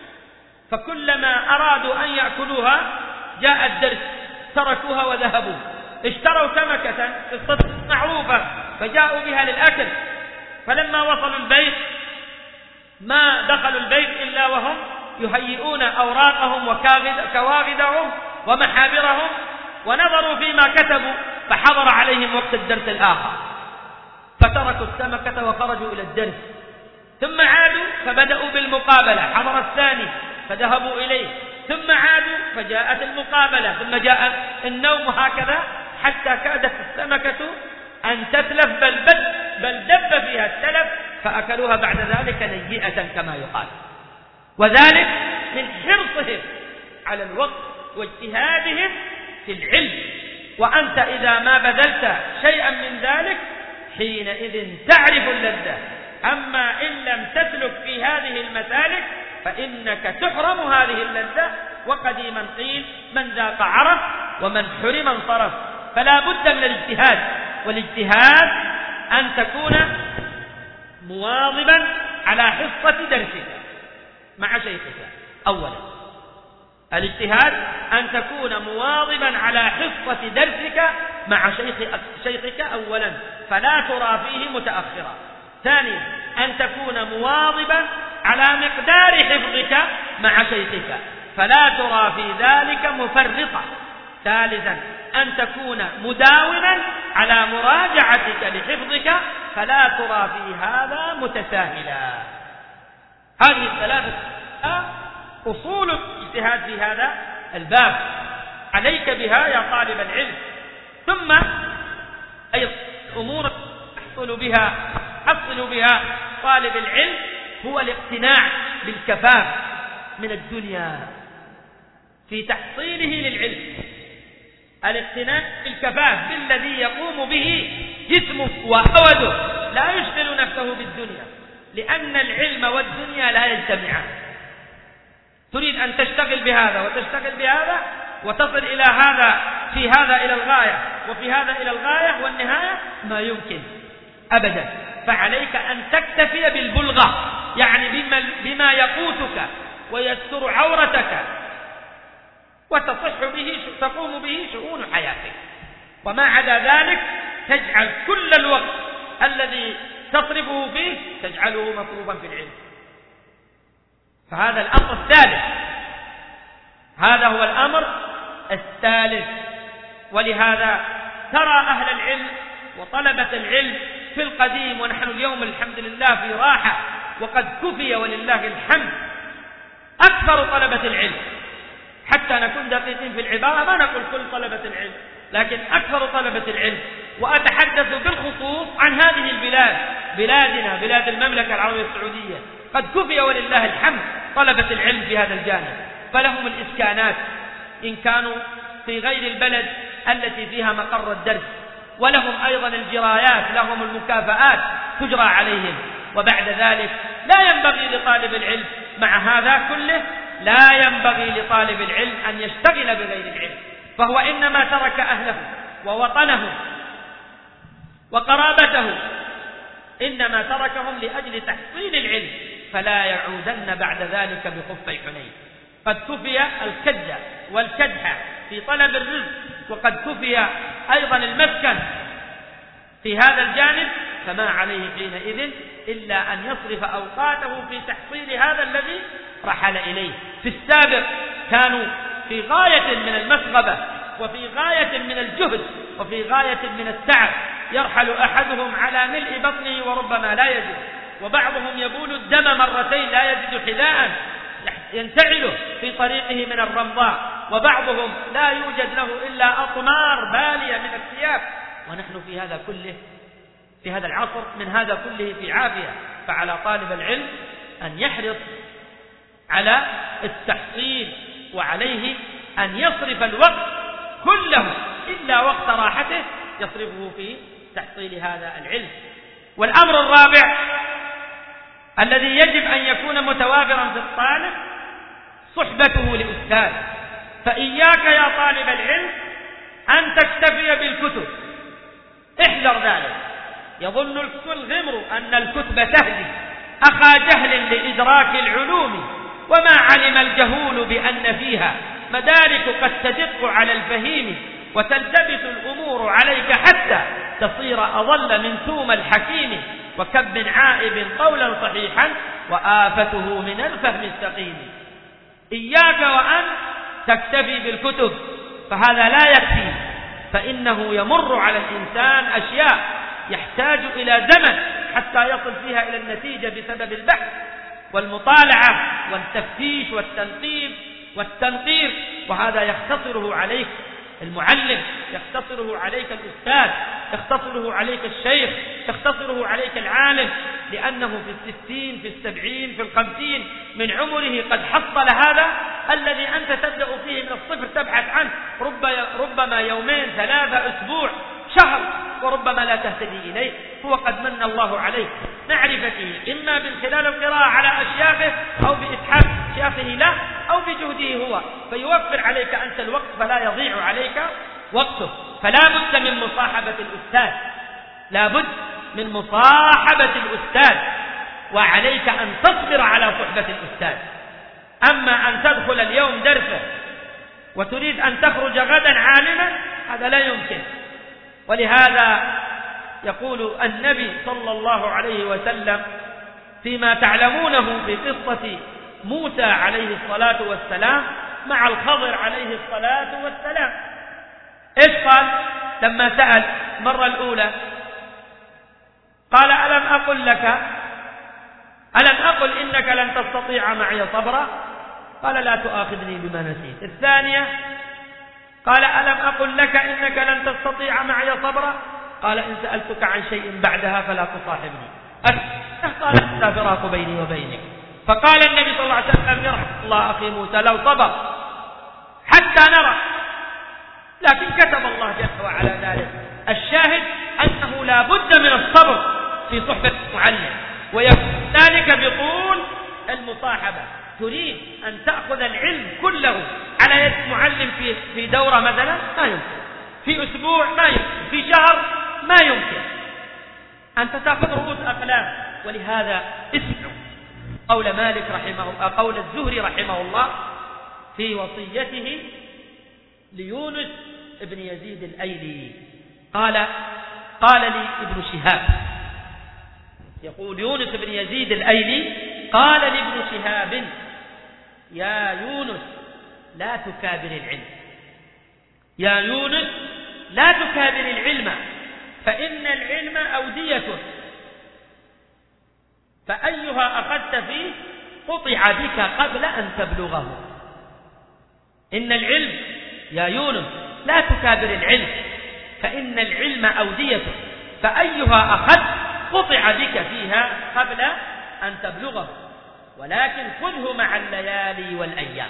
فكلما أرادوا أن يأكلوها جاء الدرس تركوها وذهبوا. اشتروا سمكة قصة معروفة فجاءوا بها للأكل، فلما وصلوا البيت ما دخلوا البيت إلا وهم يهيئون أوراقهم وكواغدهم ومحابرهم، ونظروا فيما كتبوا، فحضر عليهم وقت الدرس الآخر فتركوا السمكة وخرجوا إلى الدرس. ثم عادوا فبدأوا بالمقابلة، حضر الثاني فذهبوا إليه، ثم عادوا فجاءت المقابلة، ثم جاء النوم، هكذا حتى كادت السمكة أن تتلف، بل دب فيها التلف، فأكلوها بعد ذلك نيئة كما يقال. وذلك من حرصهم على الوقت واجتهادهم في العلم. وأنت إذا ما بذلت شيئا من ذلك حينئذ تعرف اللذة. أما إن لم تسلك في هذه المسالك فإنك تحرم هذه اللذة. وقديما قيل: من ذاق عرف ومن حرم انصرف. فلا بد من الاجتهاد، والاجتهاد أن تكون مواظبا على حصة درسك مع شيخك. أولا الاجتهاد أن تكون مواظبا على حصة درسك مع شيخك أولا، فلا ترى فيه متأخرا. ثانيا أن تكون مواظبا على مقدار حفظك مع شيخك، فلا ترى في ذلك مفرطا. ثالثا أن تكون مداوما على مراجعتك لحفظك، فلا ترى في هذا متساهلا. هذه الثلاثة أصول الاجتهاد في هذا الباب، عليك بها يا طالب العلم. ثم أي أمور يحصل بها طالب العلم هو الاقتناع بالكفاف من الدنيا في تحصيله للعلم. الاقتناع بالكفاف بالذي يقوم به جسمه وأوده، لا يشغل نفسه بالدنيا، لأن العلم والدنيا لا يجتمعان. تريد أن تشتغل بهذا وتشتغل بهذا وتصل إلى هذا في هذا إلى الغاية وفي هذا إلى الغاية والنهاية ما يمكن أبدا. فعليك أن تكتفي بالبلغة، يعني بما يقوتك ويستر عورتك وتصح به تقوم به شؤون حياتك، وما عدا ذلك تجعل كل الوقت الذي تصرفه فيه تجعله مطلوبا في العلم. فهذا الأمر الثالث، هذا هو الأمر الثالث. ولهذا ترى أهل العلم وطلبة العلم في القديم، ونحن اليوم الحمد لله في راحة وقد كفي ولله الحمد، أكثر طلبة العلم، حتى نكون دقيقين في العبارة ما نقول كل طلبة العلم، لكن أكثر طلبة العلم، وأتحدث بالخصوص عن هذه البلاد، بلادنا بلاد المملكة العربية السعودية، قد كفي ولله الحمد طلبة العلم في هذا الجانب، فلهم الإسكانات إن كانوا في غير البلد التي فيها مقر الدرس، ولهم أيضا الجرايات، لهم المكافآت تجرى عليهم. وبعد ذلك لا ينبغي لطالب العلم مع هذا كله، لا ينبغي لطالب العلم أن يشتغل بغير العلم، فهو إنما ترك أهله ووطنه وقرابته، إنما تركهم لأجل تحصيل العلم، فلا يعودن بعد ذلك بخفي حنين. قد كفي الكد والكدح في طلب الرزق، وقد كفي أيضا المسكن في هذا الجانب، فما عليه حينئذ إلا أن يصرف أوقاته في تحصيل هذا الذي رحل إليه. في السابق كانوا في غاية من المسغبة وفي غاية من الجهد وفي غاية من التعب، يرحل أحدهم على ملء بطنه وربما لا يجد، وبعضهم يبول الدم مرتين لا يجد حذاء ينتعله في طريقه من الرمضاء، وبعضهم لا يوجد له إلا أطمار بالية من الثياب، ونحن في هذا كله في هذا العصر من هذا كله في عافية. فعلى طالب العلم أن يحرص على التحصيل، وعليه أن يصرف الوقت كله إلا وقت راحته يصرفه في تحصيل هذا العلم. والأمر الرابع الذي يجب أن يكون متوافرا في الطالب صحبته لأستاذ. فإياك يا طالب العلم أن تكتفي بالكتب، احذر ذلك. يظن الكل غمر أن الكتب تهدي أخا جهل لإدراك العلوم، وما علم الجهول بأن فيها مدارك قد تدق على الفهيم، وتلتبس الأمور عليك حتى تصير أضل من ثوم الحكيم، وكم من عائب قولا صحيحا وآفته من الفهم السقيم. إياك وأن تكتفي بالكتب، فهذا لا يكفي، فإنه يمر على الإنسان أشياء يحتاج إلى زمن حتى يصل فيها إلى النتيجة بسبب البحث والمطالعة والتفتيش والتنقيب والتنقير، وهذا يختصره عليك المعلم، يختصره عليك الأستاذ، يختصره عليك الشيخ، يختصره عليك العالم، لأنه في 60 في 70 في 50 من عمره قد حصل هذا الذي أنت تبدأ فيه من الصفر تبحث عنه، ربما يومين 3 أسبوع شهر، وربما لا تهتدي إليه. هو قد من الله عليك معرفته إما من خلال القراءة على أشياخه أو بإسحاق شيخه له أو بجهده هو، فيوفر عليك أنت الوقت فلا يضيع عليك وقته. فلا بد من مصاحبة الأستاذ، لا بد من مصاحبة الأستاذ، وعليك أن تصبر على صحبة الأستاذ. أما أن تدخل اليوم درسه وتريد أن تخرج غدا عالما، هذا لا يمكن. ولهذا يقول النبي صلى الله عليه وسلم فيما تعلمونه في قصة موسى عليه الصلاة والسلام مع الخضر عليه الصلاة والسلام، إيش قال لما سأل مرة الأولى؟ قال ألم أقل إنك لن تستطيع معي صبرا؟ قال لا تؤاخذني بما نسيت. الثانية قال ألم أقل لك إنك لن تستطيع معي صبرا؟ قال إن سألتك عن شيء بعدها فلا تصاحبني. قال لا فراق بيني وبينك. فقال النبي صلى الله عليه وسلم يرحم الله أخي موسى لو صبر حتى نرى، لكن كتب الله جل وعلا ذلك. الشاهد أنه لا بد من الصبر في صحبة المعلم، ويكون ذلك بطول المصاحبة. تريد أن تأخذ العلم كله على يد معلم في دورة مثلا، لا يمكن. في أسبوع ما يمكن، في شهر ما يمكن. أنت تأخذ رؤوس أقلام. ولهذا اسمعوا قول مالك رحمه الله، قول الزهري رحمه الله في وصيته ليونس ابن يزيد الأيلي. قال لي ابن شهاب، يقول يونس بن يزيد الأيلي قال لابن شهاب: يا يونس لا تكابر العلم، يا يونس لا تكابر العلم، فإن العلم أودية، فأيها أخذت فيه قطع بك قبل أن تبلغه. إن العلم يا يونس لا تكابر العلم، فإن العلم أودية، فأيها أخذت قطع بك فيها قبل أن تبلغه، ولكن خذه مع الليالي والأيام،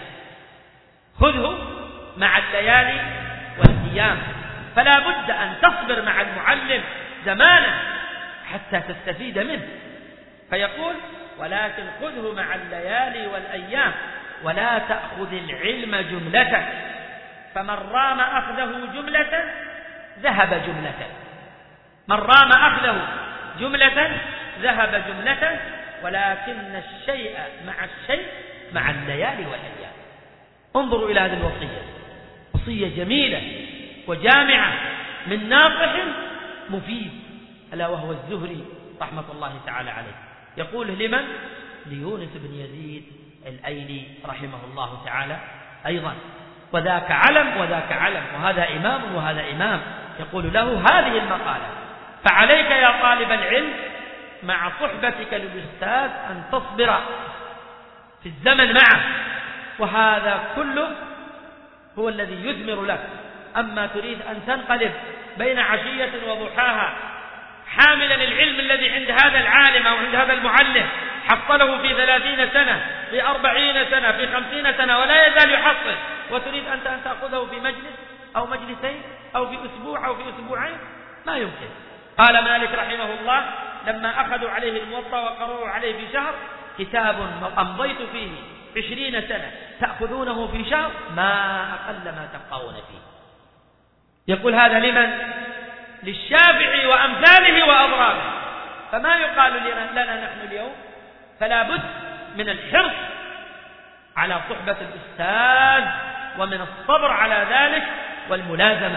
خذه مع الليالي والأيام. فلا بد أن تصبر مع المعلم زمانا حتى تستفيد منه. فيقول: ولكن خذه مع الليالي والأيام، ولا تأخذ العلم جملة، فمن رام أخذه جملة ذهب جملة، من رام أخذه جملة ذهب جملة، ولكن الشيء مع الشيء مع الليالي والأيام. انظروا إلى هذه الوصية، وصية جميلة وجامعة من ناصح مفيد، ألا وهو الزهري رحمة الله تعالى عليه. يقول لمن؟ ليونس بن يزيد الأيلي رحمه الله تعالى أيضا. وذاك علم وذاك علم، وهذا إمام وهذا إمام. يقول له هذه المقالة: فعليك يا طالب العلم مع صحبتك للأستاذ أن تصبر في الزمن معه، وهذا كله هو الذي يثمر لك. أما تريد أن تنقلب بين عشية وضحاها حاملا العلم الذي عند هذا العالم أو عند هذا المعلم، حصله في 30 سنة، في 40 سنة، في 50 سنة، ولا يزال يحصل، وتريد أنت أن تأخذه في مجلس أو مجلسين أو في أسبوع أو في أسبوعين، ما يمكن. قال مالك رحمه الله: لما أخذوا عليه الموطأ وقرروا عليه في شهر: كتاب أمضيت فيه 20 سنة تأخذونه في شهر ما أقل ما تبقون فيه. يقول هذا لمن؟ للشافعي وأمثاله وأضرابه. فما يقال لنا نحن اليوم؟ فلا بد من الحرص على صحبة الأستاذ ومن الصبر على ذلك والملازمة،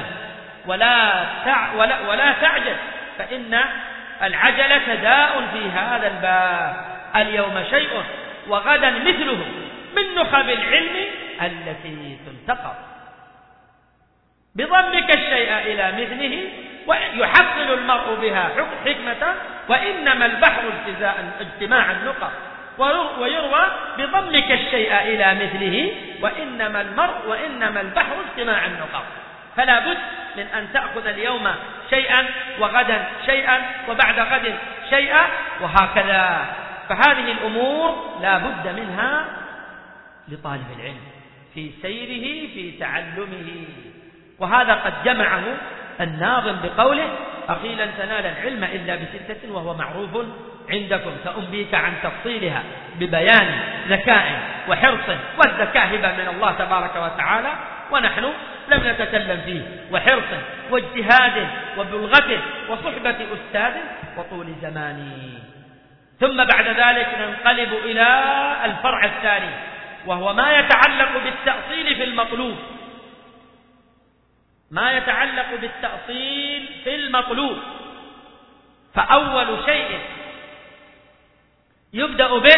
ولا تعجل، فإن العجلة داء في هذا الباب. اليوم شيء وغدا مثله من نخب العلم التي تنتقض. بضمك الشيء إلى مثله ويحصل المرء بها حكمة، وإنما البحر اجتماع النقط. ويروى: بضمك الشيء إلى مثله وإنما البحر اجتماع النقط. فلا بد من أن تأخذ اليوم شيئا وغدا شيئا وبعد غد شيئا وهكذا. فهذه الأمور لا بد منها لطالب العلم في سيره في تعلمه. وهذا قد جمعه الناظم بقوله: أخي لن تنال العلم إلا بستة وهو معروف عندكم، سأنبيك عن تفصيلها ببيان ذكاء وحرص، والذكاء هبة من الله تبارك وتعالى، ونحن لم نتكلم فيه، وحرص واجتهاد وبلغة وصحبة أستاذ وطول زمان. ثم بعد ذلك ننقلب إلى الفرع الثاني، وهو ما يتعلق بالتأصيل في المطلوب، ما يتعلق بالتأصيل في المطلوب. فأول شيء يبدأ به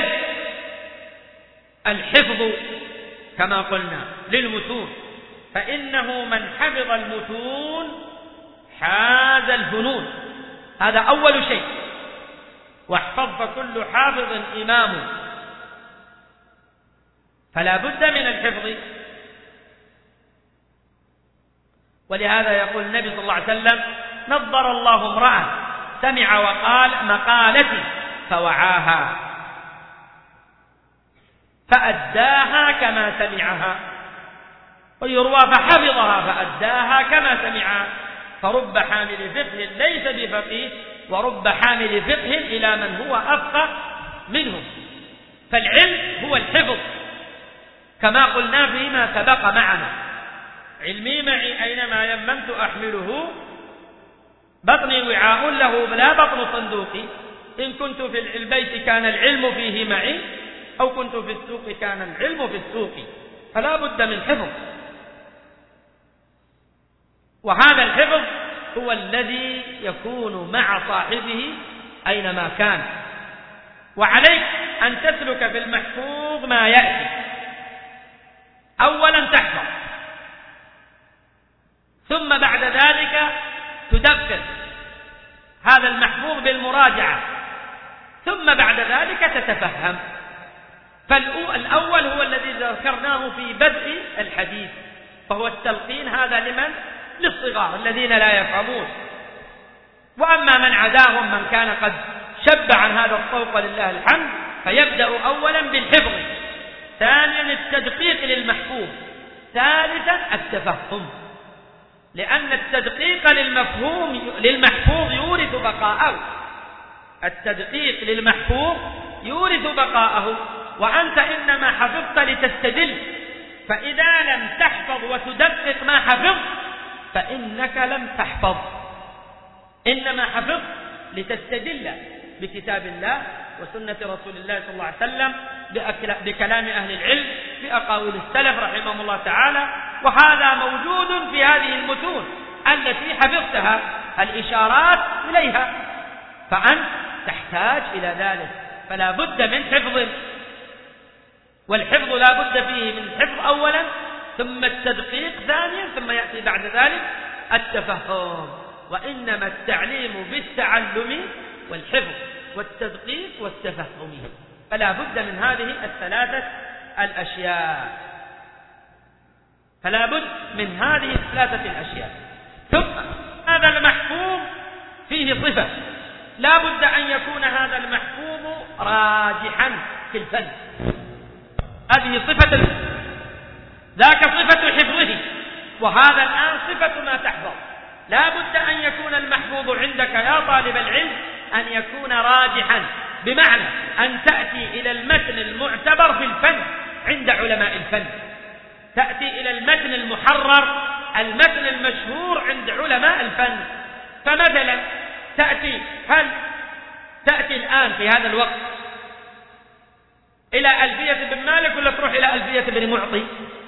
الحفظ كما قلنا للمتون، فإنه من حفظ المتون حاز الفنون. هذا أول شيء. واحفظ فكل حافظ إمام. فلا بد من الحفظ. ولهذا يقول النبي صلى الله عليه وسلم: نظر الله امرأ سمع وقال مقالتي فوعاها فأداها كما سمعها، ويروى فحفظها فأداها كما سمعها. فرب حامل فقه ليس بفقيه، ورب حامل فقه إلى من هو أفقه منه. فالعلم هو الحفظ كما قلنا فيما سبق معنا. علمي معي أينما يممت أحمله، بطني وعاء له لا بطن صندوقي، إن كنت في البيت كان العلم فيه معي، أو كنت في السوق كان العلم في السوق. فلا بد من حفظ، وهذا الحفظ هو الذي يكون مع صاحبه أينما كان. وعليك أن تسلك في المحفوظ ما يأتي. أولا تحفظ، ثم بعد ذلك تدبر هذا المحفوظ بالمراجعة، ثم بعد ذلك تتفهم. فالأول هو الذي ذكرناه في بدء الحديث، فهو التلقين. هذا لمن؟ للصغار الذين لا يفهمون. وأما من عداهم من كان قد شب عن هذا الطوق لله الحمد، فيبدأ أولا بالحفظ، ثانيا التدقيق للمحفوظ، ثالثا التفهم، لأن التدقيق للمحفوظ يورث بقاءه. التدقيق للمحفوظ يورث بقاءه، وأنت إنما حفظت لتستدل، فإذا لم تحفظ وتدقق ما حفظت فإنك لم تحفظ، إنما حفظت لتستدل بكتاب الله وسنة رسول الله صلى الله عليه وسلم، بكلام أهل العلم، بأقاويل السلف رحمهم الله تعالى. وهذا موجود في هذه المتون التي حفظتها الإشارات إليها، فأنت تحتاج إلى ذلك. فلا بد من حفظ، والحفظ لا بد فيه من الحفظ أولا، ثم التدقيق ثانيا، ثم يأتي بعد ذلك التفهم. وإنما التعليم بالتعلم والحفظ والتدقيق والتفهم، فلا بد من هذه الثلاثة الأشياء، فلا بد من هذه الثلاثة الأشياء. ثم هذا المحفوظ فيه صفة، لا بد أن يكون هذا المحفوظ راجحا في الفن. هذه صفة، ذاك صفة حفظه، وهذا الآن صفة ما تحفظ. لا بد أن يكون المحفوظ عندك يا طالب العلم أن يكون راجحا، بمعنى أن تأتي إلى المتن المعتبر في الفن عند علماء الفن، تأتي إلى المتن المحرر، المتن المشهور عند علماء الفن. فمثلا هل تأتي الآن في هذا الوقت إلى ألفية بن مالك ولا تروح إلى ألفية بن معطي؟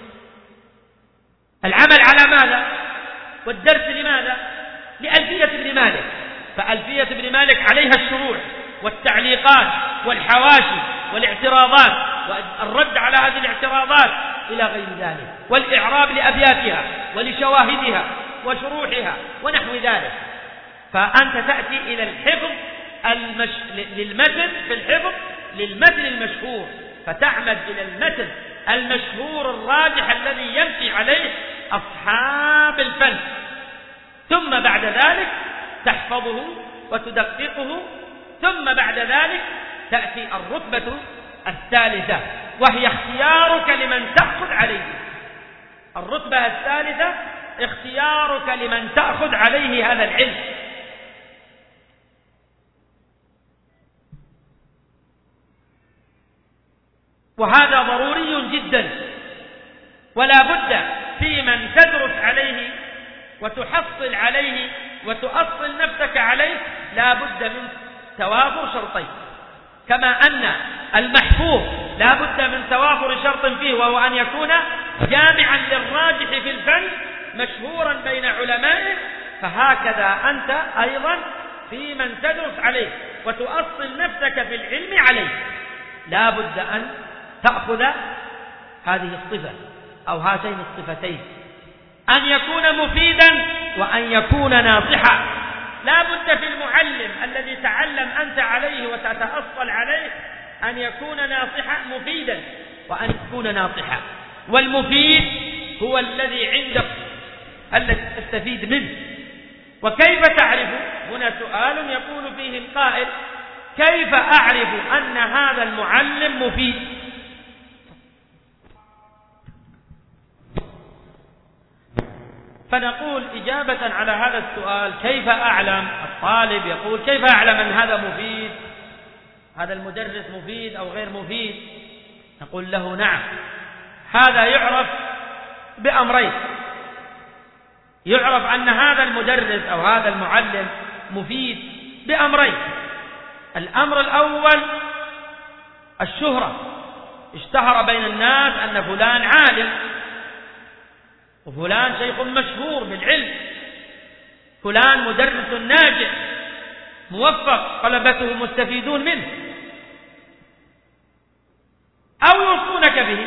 العمل على ماذا؟ والدرس لماذا؟ لألفية بن مالك. فألفية بن مالك عليها الشروح والتعليقات والحواشي والاعتراضات والرد على هذه الاعتراضات إلى غير ذلك، والإعراب لأبياتها ولشواهدها وشروحها ونحو ذلك. فأنت تأتي إلى الحفظ للمتن، في الحفظ للمتن المشهور، فتعمد إلى المتن المشهور الراجح الذي يمشي عليه أصحاب الفن، ثم بعد ذلك تحفظه وتدققه. ثم بعد ذلك تأتي الرتبة الثالثة، وهي اختيارك لمن تأخذ عليه. الرتبة الثالثة اختيارك لمن تأخذ عليه هذا العلم. وهذا ضروري جدا، ولا بد في من تدرس عليه وتحصل عليه وتؤصل نفسك عليه، لا بد من توافر شرطين. كما أن المحفوظ لا بد من توافر شرط فيه، وهو أن يكون جامعا للراجح في الفن مشهورا بين علمائه، فهكذا أنت أيضا في من تدرس عليه وتؤصل نفسك في العلم عليه لا بد أن تأخذ هذه الصفة أو هاتين الصفتين، أن يكون مفيدا وأن يكون ناصحا. لا بد في المعلم الذي تعلم أنت عليه وتتأصل عليه أن يكون ناصحا، مفيدا وأن يكون ناصحا. والمفيد هو الذي عندك الذي تستفيد منه. وكيف تعرف؟ هنا سؤال يقول فيه القائل: كيف أعرف أن هذا المعلم مفيد؟ فنقول إجابة على هذا السؤال: كيف أعلم؟ الطالب يقول: كيف أعلم أن هذا مفيد، هذا المدرس مفيد أو غير مفيد؟ نقول له: نعم، هذا يعرف بأمرين. يعرف أن هذا المدرس أو هذا المعلم مفيد بأمرين. الأمر الأول الشهرة، اشتهر بين الناس أن فلان عالم، وفلان شيخ مشهور بالعلم، فلان مدرس ناجح موفق طلبته مستفيدون منه، أو يوصونك به،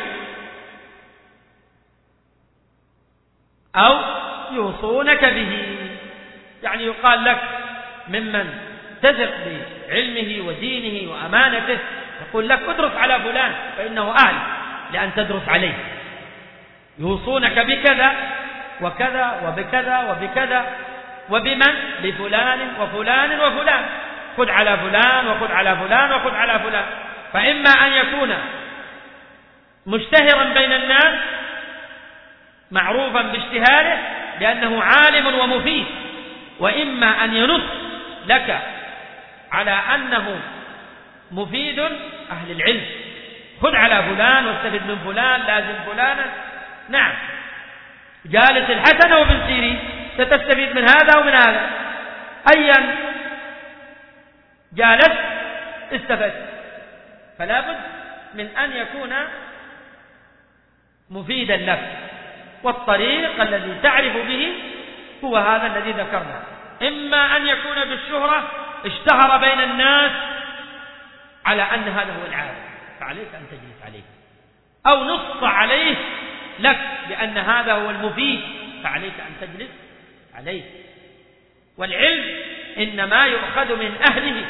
أو يوصونك به، يعني يقال لك ممن تثق بعلمه ودينه وأمانته، يقول لك ادرس على فلان فإنه أهل لأن تدرس عليه، يوصونك بكذا وكذا وبكذا وبكذا، وبمن؟ بفلان وفلان وفلان، خذ على فلان وخذ على فلان وخذ على فلان. فإما أن يكون مشتهرا بين الناس معروفا باشتهاره لأنه عالم ومفيد، وإما أن ينص لك على أنه مفيد أهل العلم، خذ على فلان واستفد من فلان، لازم فلانا. نعم، جالس الحسن وابن سيرين ستستفيد من هذا ومن هذا، أيا جالس استفدت، فلا بد من أن يكون مفيدا لك، والطريق الذي تعرف به هو هذا الذي ذكرنا. إما أن يكون بالشهرة، اشتهر بين الناس على أن هذا هو العالم فعليك أن تجلس عليه، أو نص عليه لك بأن هذا هو المفيد فعليك أن تجلس عليه. والعلم إنما يؤخذ من أهله،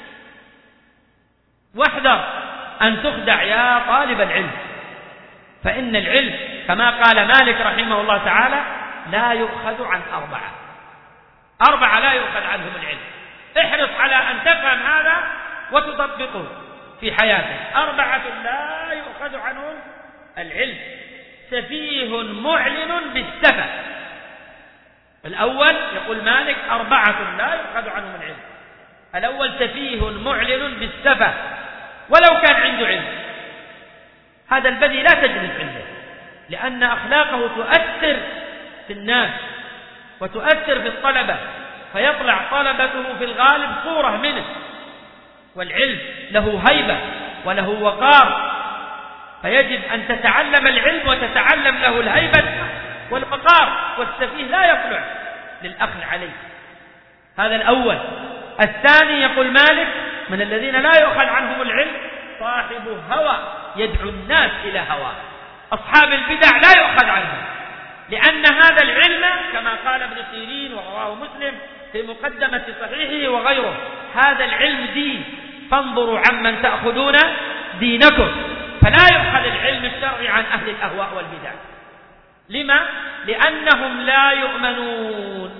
واحذر أن تخدع يا طالب العلم، فإن العلم كما قال مالك رحمه الله تعالى لا يؤخذ عن أربعة لا يؤخذ عنهم العلم. احرص على أن تفهم هذا وتطبقه في حياتك. 4 لا يؤخذ عنهم العلم: سفيه معلن بالسفة. الأول يقول مالك 4 لا يؤخذ عنهم العلم. الأول سفيه معلن بالسفة ولو كان عنده علم، هذا الذي لا تجلس عنده، لأن أخلاقه تؤثر في الناس وتؤثر في الطلبة، فيطلع طلبته في الغالب صورة منه. والعلم له هيبة وله وقار، فيجب أن تتعلم العلم وتتعلم له الهيبة والوقار، والسفيه لا يطلع للأخذ عليه. هذا الأول. الثاني يقول مالك من الذين لا يؤخذ عنهم العلم صاحب هوى يدعو الناس إلى هوى. أصحاب البدع لا يؤخذ عنهم، لأن هذا العلم كما قال ابن سيرين ورواه مسلم في مقدمة صحيحه وغيره: هذا العلم دين، فانظروا عمن تأخذون دينكم. فلا يؤخذ العلم الشرعي عن أهل الأهواء والبدع. لما؟ لأنهم لا يؤمنون،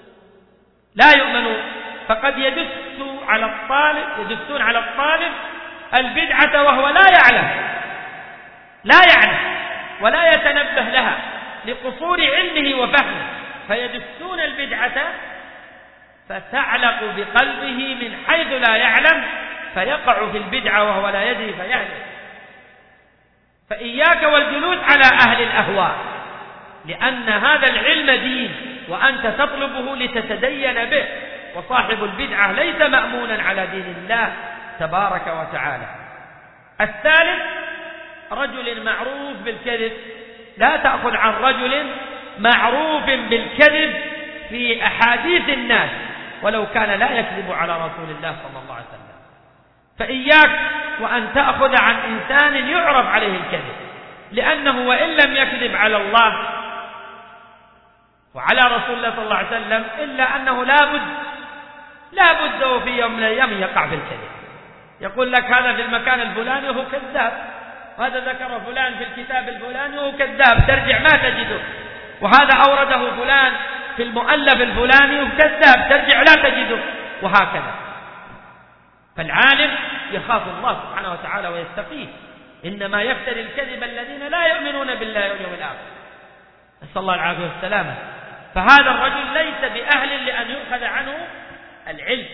فقد يدسون على الطالب البدعة وهو لا يعلم ولا يتنبه لها لقصور علمه وفهمه، فيدسون البدعة فتعلق بقلبه من حيث لا يعلم، فيقع في البدعة وهو لا يدري فيهلك. فإياك والجلوس على أهل الأهواء، لأن هذا العلم دين وأنت تطلبه لتتدين به، وصاحب البدعة ليس مأمونا على دين الله تبارك وتعالى. الثالث رجل معروف بالكذب. لا تأخذ عن رجل معروف بالكذب في أحاديث الناس ولو كان لا يكذب على رسول الله صلى الله عليه وسلم. فإياك وأن تأخذ عن إنسان يعرف عليه الكذب، لأنه وإن لم يكذب على الله وعلى رسول الله صلى الله عليه وسلم إلا أنه لا بد وفي يوم من الأيام يقع في الكذب. يقول لك هذا في المكان الفلاني وهو كذاب، هذا ذكر فلان في الكتاب الفلاني وهو كذاب، ترجع ما تجده، وهذا أورده فلان في المؤلف الفلاني وهو كذاب، ترجع لا تجده، وهكذا. فالعالم يخاف الله سبحانه وتعالى ويستقيه، إنما يفتري الكذب الذين لا يؤمنون بالله واليوم الآخر، نسأل الله العافية والسلامة. فهذا الرجل ليس بأهل لأن يؤخذ عنه العلم.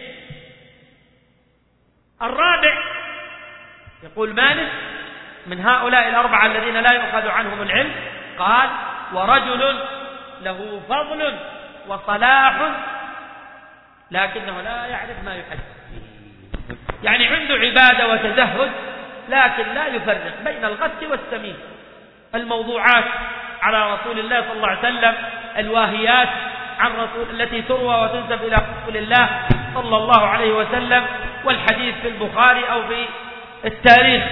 الرابع يقول مالك من هؤلاء 4 الذين لا يؤخذ عنهم العلم، قال: ورجل له فضل وصلاح لكنه لا يعرف ما يحدث به. يعني عنده عبادة وتزهد لكن لا يفرق بين الغث والسمين، الموضوعات على رسول الله صلى الله عليه وسلم، الواهيات عن رسول التي تروى وتنسب إلى رسول الله صلى الله عليه وسلم، والحديث في البخاري أو في التاريخ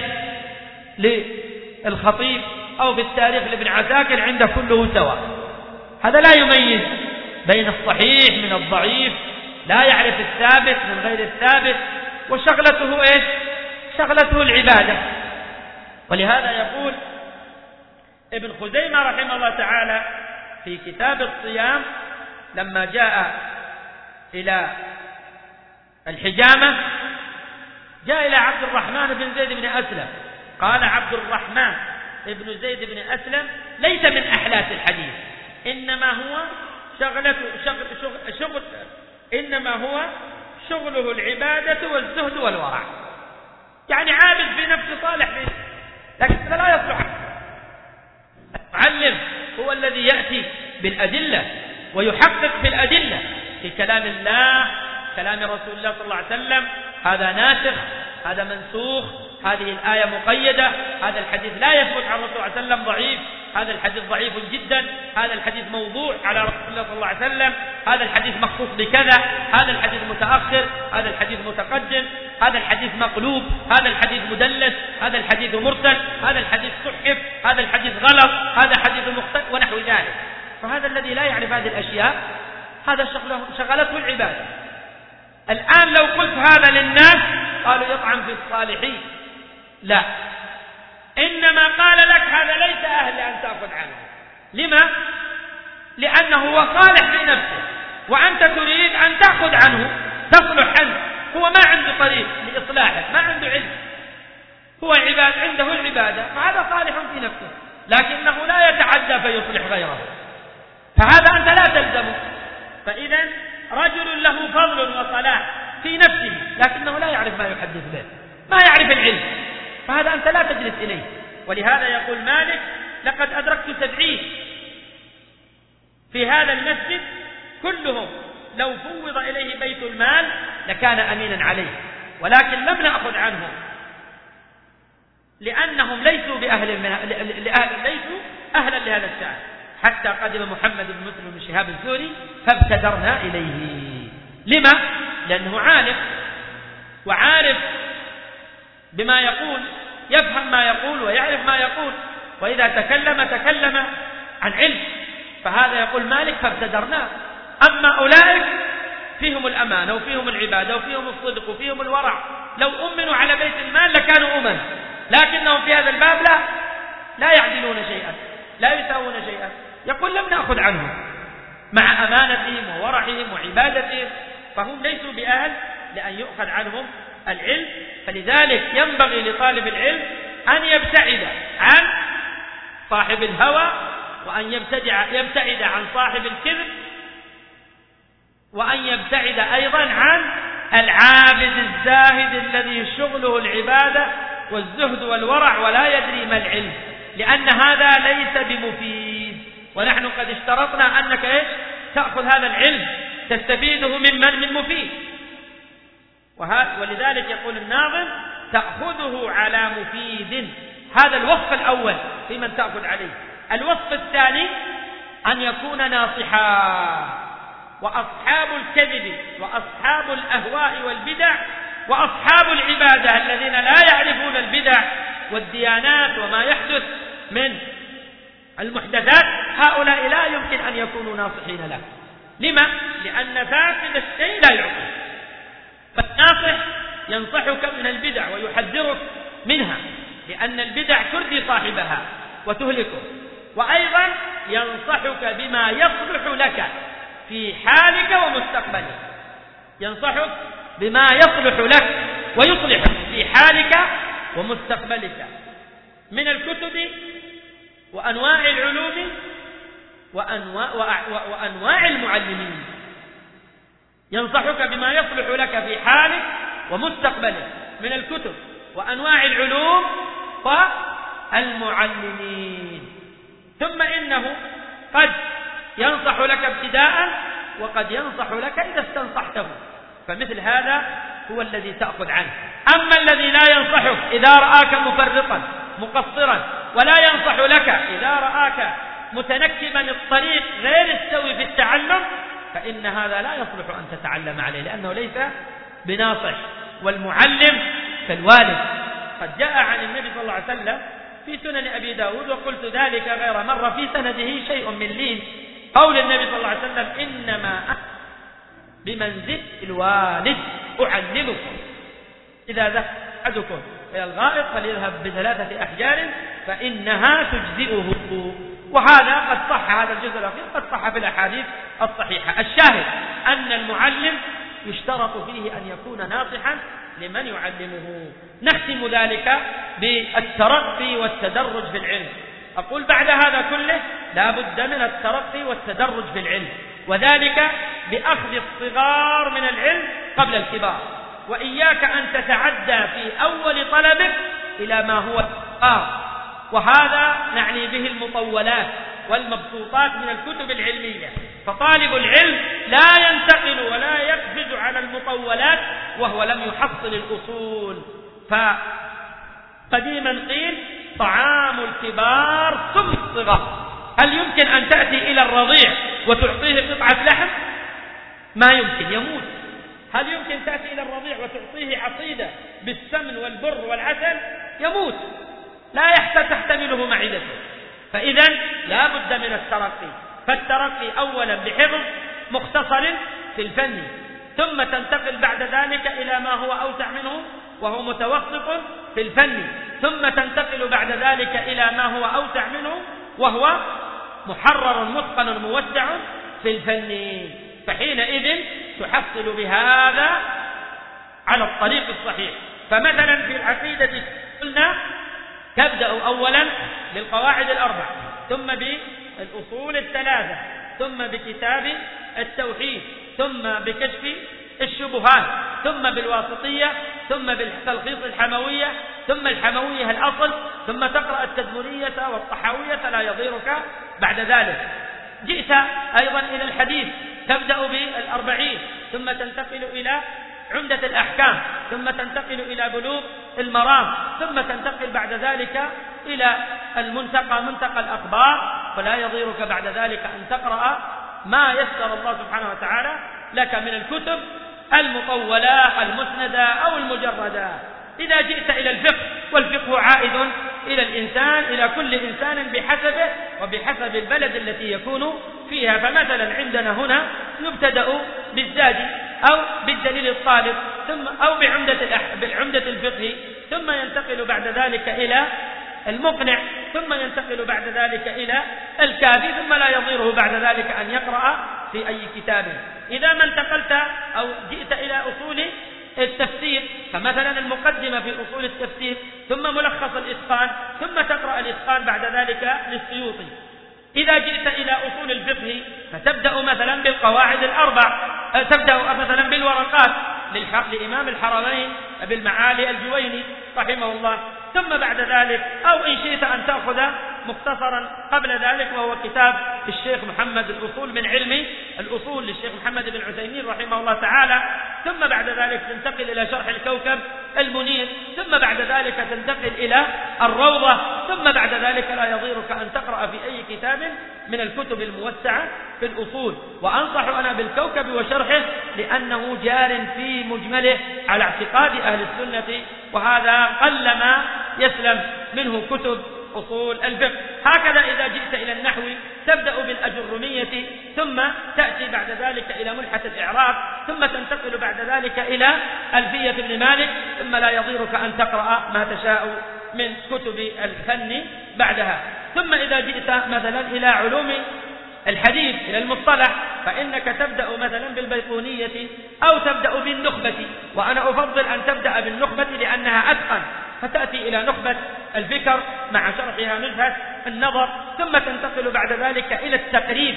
للخطيب أو في التاريخ لابن عساكر، عنده كله سواء. هذا لا يميز بين الصحيح من الضعيف، لا يعرف الثابت من غير الثابت، وشغلته إيش؟ شغلته العبادة. ولهذا يقول ابن خزيمة رحمه الله تعالى في كتاب الصيام لما جاء إلى الحجامة، جاء إلى عبد الرحمن بن زيد بن أسلم، قال عبد الرحمن بن زيد بن أسلم ليس من أحلاس الحديث، إنما هو شغله العبادة والزهد والورع. يعني عابد في نفسه صالح فيه، لكن لا يصلح. المعلم هو الذي يأتي بالأدلة ويحقق في الأدلة في كلام الله، كلام رسول الله صلى الله عليه وسلم، هذا ناسخ، هذا منسوخ، هذه الآية مقيدة، هذا الحديث لا يثبت عن الرسول صلى الله عليه وسلم ضعيف، هذا الحديث ضعيف جدا، هذا الحديث موضوع على رسول الله صلى الله عليه وسلم، هذا الحديث مخصوص بكذا، هذا الحديث متأخر، هذا الحديث متقدم، هذا الحديث مقلوب، هذا الحديث مدلس، هذا الحديث مرسل، هذا الحديث صحف، هذا الحديث غلط، هذا حديث مخطئ ونحو ذلك. فهذا الذي لا يعرف هذه الأشياء هذا شغلته العبادة. الآن لو قلت هذا للناس قالوا يطعن في الصالحين، لا، إنما قال لك هذا ليس أهل أن تأخذ عنه. لما؟ لأنه هو صالح في نفسه، وأنت تريد أن تأخذ عنه، تصلح عنه. هو ما عنده طريق لإصلاحه، ما عنده علم، هو عنده العبادة، فهذا صالح في نفسه، لكنه لا يتعدى فيصلح غيره، فهذا أنت لا تلزمه. فإذا رجل له فضل وصلاح في نفسه لكنه لا يعرف ما يحدث به، ما يعرف العلم، فهذا أنت لا تجلس إليه. ولهذا يقول مالك لقد أدركت 70 في هذا المسجد كلهم لو فوض إليه بيت المال لكان أمينا عليه، ولكن لم نأخذ عنهم لأنهم ليسوا ليسوا أهلا لهذا الشأن، حتى قدم محمد بن مسلم بن شهاب الزهري فابتدرنا إليه. لما؟ لأنه عالم وعارف بما يقول، يفهم ما يقول ويعرف ما يقول، وإذا تكلم عن علم، فهذا يقول مالك فابتدرناه. أما أولئك فيهم الأمانة وفيهم العبادة وفيهم الصدق وفيهم الورع، لو أمنوا على بيت المال لكانوا أمنا، لكنهم في هذا الباب لا يعدلون شيئا، لا يساوون شيئا. يقول لم نأخذ عنهم مع أمانتهم وورعهم وعبادتهم، فهم ليسوا بأهل لأن يؤخذ عنهم العلم. فلذلك ينبغي لطالب العلم أن يبتعد عن صاحب الهوى، وأن يبتعد عن صاحب الكذب، وأن يبتعد أيضا عن العابد الزاهد الذي شغله العبادة والزهد والورع ولا يدري ما العلم، لأن هذا ليس بمفيد. ونحن قد اشترطنا أنك تأخذ هذا العلم تستفيده من مفيد. ولذلك يقول الناظم تأخذه على مفيد. هذا الوصف الأول في من تأخذ عليه. الوصف الثاني أن يكون ناصحا. وأصحاب الكذب وأصحاب الأهواء والبدع وأصحاب العبادة الذين لا يعرفون البدع والديانات وما يحدث من المحدثات، هؤلاء لا يمكن أن يكونوا ناصحين له. لما؟ لأن فاقد الشيء لا يعطي. فالناصح ينصحك من البدع ويحذرك منها، لأن البدع تردي صاحبها وتهلكه. وأيضا ينصحك بما يصلح لك في حالك ومستقبلك، ينصحك بما يصلح لك ويصلح في حالك ومستقبلك من الكتب وأنواع العلوم وأنواع المعلمين. ينصحك بما يصلح لك في حالك ومستقبلك من الكتب وأنواع العلوم والمعلمين. ثم إنه قد ينصح لك ابتداء وقد ينصح لك إذا استنصحته، فمثل هذا هو الذي تأخذ عنه. أما الذي لا ينصحك إذا رآك مفرطا مقصرا، ولا ينصح لك إذا رآك متنكبا الطريق غير السوي في التعلم، فإن هذا لا يصلح أن تتعلم عليه، لأنه ليس بناصح. والمعلم كالوالد. قد جاء عن النبي صلى الله عليه وسلم في سنن أبي داود، وقلت ذلك غير مرة، في سنده شيء من لين، قول النبي صلى الله عليه وسلم: إنما بمنزل الوالد أعلمكم، إذا ذهب أحدكم إلى الغائط فليذهب ب3 أحجار فإنها تجزئه. وهذا قد صح، هذا الجزء الأخير قد صح في الأحاديث الصحيحة. الشاهد أن المعلم يشترط فيه أن يكون ناصحا لمن يعلمه. نختم ذلك بالترقي والتدرج في العلم. أقول بعد هذا كله لا بد من الترقي والتدرج في العلم، وذلك بأخذ الصغار من العلم قبل الكبار، وإياك أن تتعدى في أول طلبك إلى ما هو الصغار، وهذا نعني به المطولات والمبسوطات من الكتب العلمية. فطالب العلم لا ينتقل ولا يقفز على المطولات وهو لم يحصل الأصول. فقديما قيل: طعام الكبار ثم الصغار. هل يمكن أن تأتي إلى الرضيع وتعطيه قطعة لحم؟ ما يمكن، يموت. هل يمكن تأتي إلى الرضيع وتعطيه عصيدة بالسمن والبر والعسل؟ يموت، لا تحتمله معدته. فإذا لا بد من الترقي. فالترقي أولا بحفظ مختصر في الفن، ثم تنتقل بعد ذلك إلى ما هو أوسع منه وهو متوسط في الفن، ثم تنتقل بعد ذلك إلى ما هو أوسع منه وهو محرر متقن موسع في الفن. فحينئذ تحصل بهذا على الطريق الصحيح. فمثلا في العقيدة قلنا تبدأ أولا بالقواعد الأربع، ثم بالأصول الثلاثة، ثم بكتاب التوحيد، ثم بكشف الشبهات، ثم بالواسطية، ثم بالتلخيص الحموية، ثم الحموية الأصل، ثم تقرأ التدمرية والطحاوية لا يضيرك بعد ذلك. جئت أيضا إلى الحديث تبدأ بالأربعين، ثم تنتقل إلى عمدة الأحكام، ثم تنتقل إلى بلوغ المرام، ثم تنتقل بعد ذلك إلى المنتقى منتقى الأخبار. فلا يضيرك بعد ذلك أن تقرأ ما يسر الله سبحانه وتعالى لك من الكتب المطولة المسندة أو المجردة. إذا جئت إلى الفقه، والفقه عائد إلى الإنسان، إلى كل إنسان بحسبه وبحسب البلد التي يكون فيها. فمثلا عندنا هنا يبتدأ بالزاد أو بالدليل الطالب، ثم أو بعمدة الفقه، ثم ينتقل بعد ذلك إلى المقنع، ثم ينتقل بعد ذلك إلى الكافي، ثم لا يضيره بعد ذلك أن يقرأ في أي كتاب. إذا ما انتقلت أو جئت إلى أصول التفسير، فمثلا المقدمة في أصول التفسير، ثم ملخص الإتقان، ثم تقرأ الإتقان بعد ذلك للسيوطي. إذا جئت إلى أصول الفقه فتبدأ مثلا بالقواعد الأربع، تبدأ مثلا بالورقات لإمام الحرمين أبي المعالي الجويني رحمه الله، ثم بعد ذلك أو إن شئت أن تأخذ مختصرا قبل ذلك وهو كتاب الشيخ محمد الأصول من علم الأصول للشيخ محمد بن عثيمين رحمه الله تعالى، ثم بعد ذلك تنتقل إلى شرح الكوكب المنير، ثم بعد ذلك تنتقل إلى الروضة، ثم بعد ذلك لا يضيرك أن تقرأ في أي كتاب من الكتب الموسعة في الأصول. وأنصح أنا بالكوكب وشرحه لأنه جار في مجمله على اعتقاد أهل السنة، وهذا قلما يسلم منه كتب أصول الفقه. هكذا إذا جئت إلى النحو تبدأ بالأجرمية، ثم تأتي بعد ذلك إلى ملحة الإعراب، ثم تنتقل بعد ذلك إلى ألفية ابن مالك، ثم لا يضيرك أن تقرأ ما تشاء من كتب الفن بعدها. ثم إذا جئت مثلا إلى علوم الحديث إلى المصطلح فإنك تبدأ مثلا بالبيقونية أو تبدأ بالنخبة، وأنا أفضل أن تبدأ بالنخبة لأنها أتقن، فتأتي إلى نخبة الفكر مع شرحها نزهة النظر، ثم تنتقل بعد ذلك إلى التقريب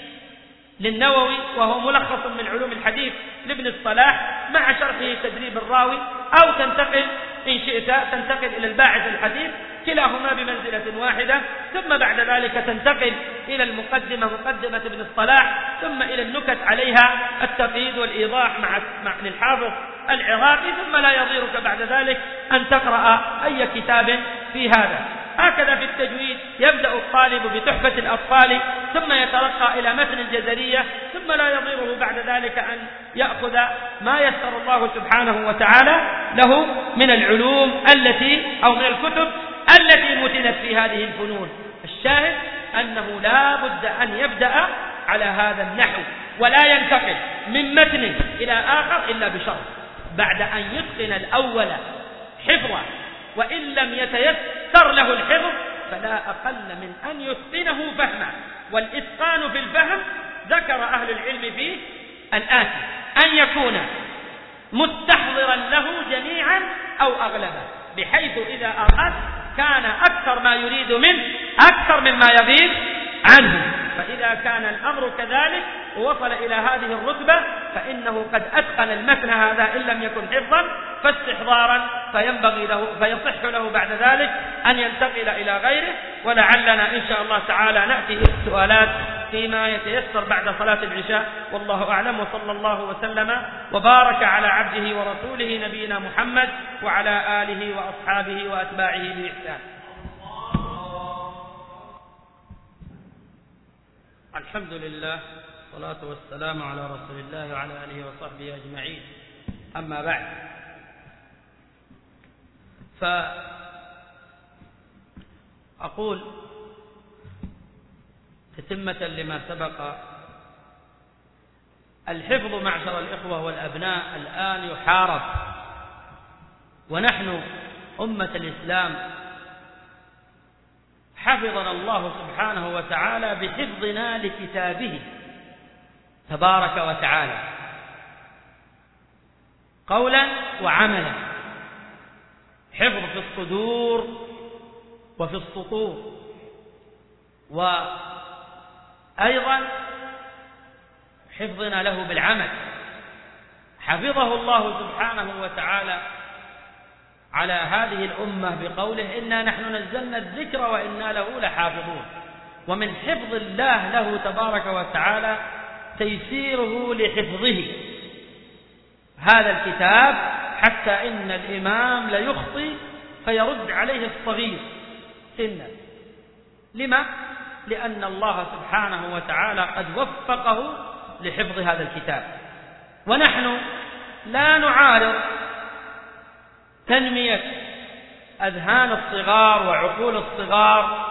للنووي وهو ملخص من علوم الحديث لابن الصلاح مع شرحه تدريب الراوي، أو تنتقل إن شئت تنتقل إلى الباعث الحديث كلاهما بمنزلة واحدة. ثم بعد ذلك تنتقل إلى المقدمة، مقدمة ابن الصلاح، ثم إلى النكت عليها، التقييد والإيضاح مع للحافظ العراقي. ثم لا يضيرك بعد ذلك أن تقرأ أي كتاب في هذا. هكذا في التجويد يبدأ الطالب بتحفة الأطفال، ثم يترقى إلى متن الجزرية، ثم لا يضيره بعد ذلك أن يأخذ ما يسر الله سبحانه وتعالى له من العلوم أو من الكتب التي متنت في هذه الفنون. الشاهد أنه لا بد أن يبدأ على هذا النحو، ولا ينتقل من متن إلى آخر إلا بشرط، بعد أن يتقن الأول حفظا، وإن لم يتيسر له الحفظ فلا أقل من أن يتقنه فهما. والإتقان في الفهم ذكر أهل العلم فيه الآتي: أن يكون مستحضرا له جميعا أو أغلبه، بحيث إذا أراد كان أكثر ما يريد منه أكثر مما يغيب عنه. فإذا كان الأمر كذلك ووصل إلى هذه الرتبة فإنه قد أتقن المتن هذا إن لم يكن حفظا فاستحضارا، فيصح له بعد ذلك أن ينتقل إلى غيره. ولعلنا إن شاء الله تعالى نأتي إلى السؤالات فيما يتيسر بعد صلاة العشاء، والله أعلم. وصلى الله وسلم وبارك على عبده ورسوله نبينا محمد وعلى آله وأصحابه وأتباعه بإحسان. الحمد لله والصلاة والسلام على رسول الله وعلى آله وصحبه أجمعين. أما بعد، فأقول تتمة لما سبق: الحفظ معشر الإخوة والأبناء الآن يحارب، ونحن أمة الإسلام حفظنا الله سبحانه وتعالى بحفظنا لكتابه تبارك وتعالى قولا وعملا، حفظ في الصدور وفي السطور، وأيضا حفظنا له بالعمل. حفظه الله سبحانه وتعالى على هذه الأمة بقوله: إنا نحن نزلنا الذكر وإنا له لحافظون. ومن حفظ الله له تبارك وتعالى تيسيره لحفظه هذا الكتاب، حتى إن الإمام ليخطئ فيرد عليه الصغير سنا. لما؟ لأن الله سبحانه وتعالى قد وفقه لحفظ هذا الكتاب. ونحن لا نعارض تنمية أذهان الصغار وعقول الصغار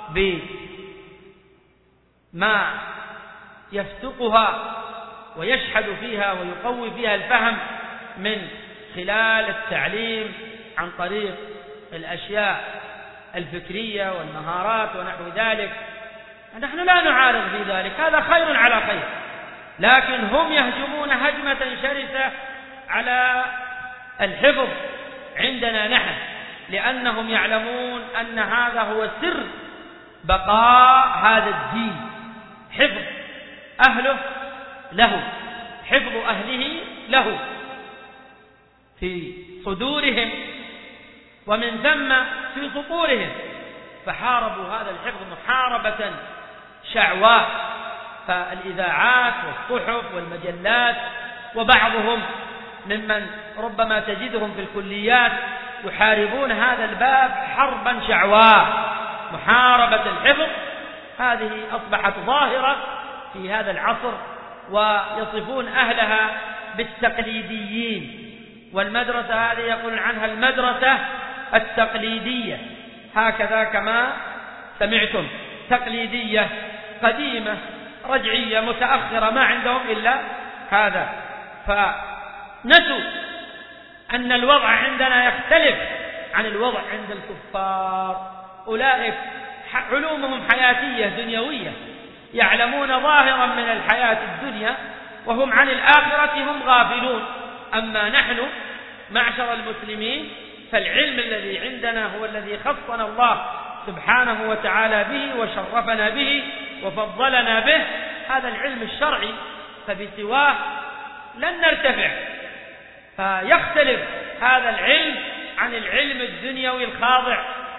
بما يفتقها ويشحذ فيها ويقوي فيها الفهم من خلال التعليم عن طريق الأشياء الفكرية والمهارات ونحو ذلك. نحن لا نعارض في ذلك، هذا خير على خير، لكن هم يهجمون هجمة شرسة على الحفظ عندنا نحن، لأنهم يعلمون أن هذا هو سر بقاء هذا الدين: حفظ أهله له، حفظ أهله له في صدورهم ومن ثم في سطورهم. فحاربوا هذا الحفظ محاربة شعواء، فالإذاعات والصحف والمجلات وبعضهم ممن ربما تجدهم في الكليات يحاربون هذا الباب حربا شعواء. محاربة الحفظ هذه أصبحت ظاهرة في هذا العصر، ويصفون أهلها بالتقليديين. والمدرسة هذه يقولون عنها المدرسة التقليدية، هكذا كما سمعتم، تقليدية قديمة رجعية متأخرة، ما عندهم إلا هذا. فنسوا أن الوضع عندنا يختلف عن الوضع عند الكفار. أولئك علومهم حياتية دنيوية، يعلمون ظاهرا من الحياة الدنيا وهم عن الآخرة هم غافلون. أما نحن معشر المسلمين فالعلم الذي عندنا هو الذي خصنا الله سبحانه وتعالى به وشرفنا به وفضلنا به، هذا العلم الشرعي، فبسواه لن نرتفع. فيختلف هذا العلم عن العلم الدنيوي الخاضع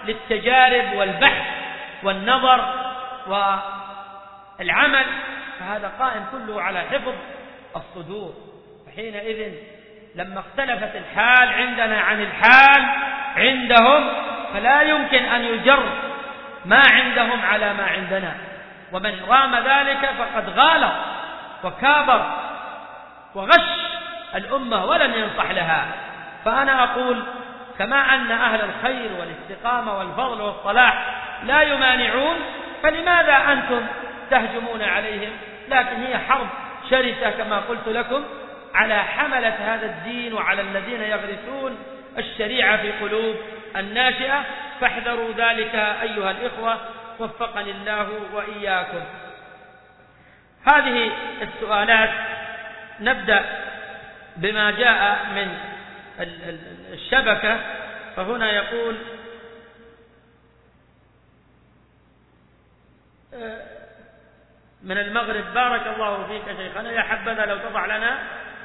للتجارب والبحث والنظر والعمل، فهذا قائم كله على حفظ الصدور. فحينئذ لما اختلفت الحال عندنا عن الحال عندهم، فلا يمكن أن يجر ما عندهم على ما عندنا، ومن رام ذلك فقد غالط وكابر وغش الأمة ولم ينصح لها. فأنا أقول كما أن أهل الخير والاستقامة والفضل والصلاح لا يمانعون، فلماذا أنتم تهجمون عليهم؟ لكن هي حرب شرسة كما قلت لكم على حملة هذا الدين وعلى الذين يغرسون الشريعة في قلوب الناشئة، فاحذروا ذلك أيها الإخوة، وفقني الله وإياكم. هذه السؤالات نبدأ بما جاء من الشبكة. فهنا يقول من المغرب: بارك الله فيك شيخنا، يا حبذا لو تضع لنا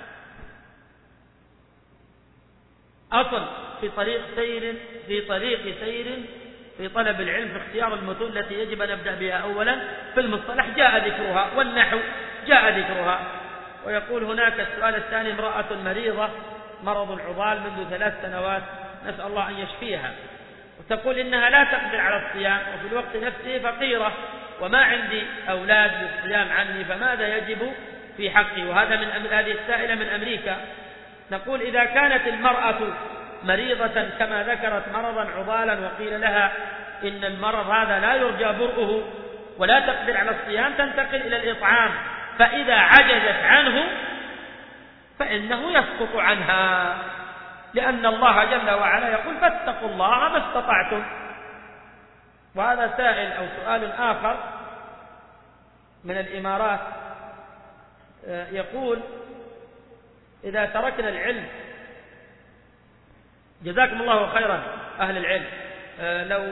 أصل في طريق سير في طلب العلم في اختيار المتون التي يجب أن نبدأ بها أولا. في المصطلح جاء ذكرها والنحو جاء ذكرها. ويقول هناك السؤال الثاني: امرأة مريضة مرض العضال منذ 3 سنوات، نسأل الله أن يشفيها، وتقول إنها لا تقدر على الصيام وفي الوقت نفسه فقيرة وما عندي أولاد للصيام عني، فماذا يجب في حقي؟ وهذا من هذه السائلة من أمريكا. نقول إذا كانت المرأة مريضة كما ذكرت مرضا عضالا وقيل لها إن المرض هذا لا يرجى برؤه ولا تقدر على الصيام، تنتقل إلى الإطعام، فإذا عجزت عنه فإنه يسقط عنها، لأن الله جل وعلا يقول: فاتقوا الله ما استطعتم. وهذا سائل أو سؤال آخر من الإمارات يقول: إذا تركنا العلم، جزاكم الله خيرا أهل العلم، لو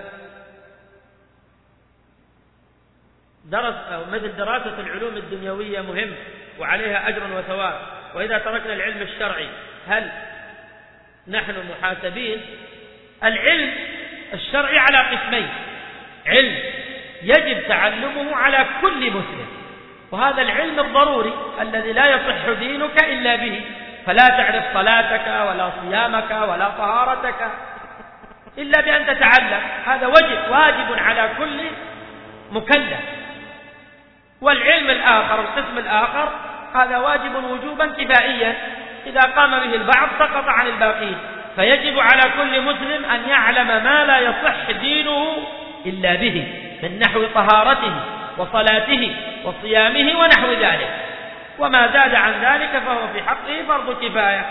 درس أو مثل دراسة العلوم الدنيوية مهم وعليها أجر وثواب، وإذا تركنا العلم الشرعي هل نحن محاسبين؟ العلم الشرعي على قسمين: علم يجب تعلمه على كل مسلم، وهذا العلم الضروري الذي لا يصح دينك إلا به، فلا تعرف صلاتك ولا صيامك ولا طهارتك إلا بأن تتعلم، هذا واجب على كل مكلف. والعلم الآخر القسم الآخر هذا واجب وجوبا كفائيا، إذا قام به البعض سقط عن الباقين، فيجب على كل مسلم أن يعلم ما لا يصح دينه إلا به من نحو طهارته وصلاته وصيامه ونحو ذلك، وما زاد عن ذلك فهو في حقه فرض كفاية.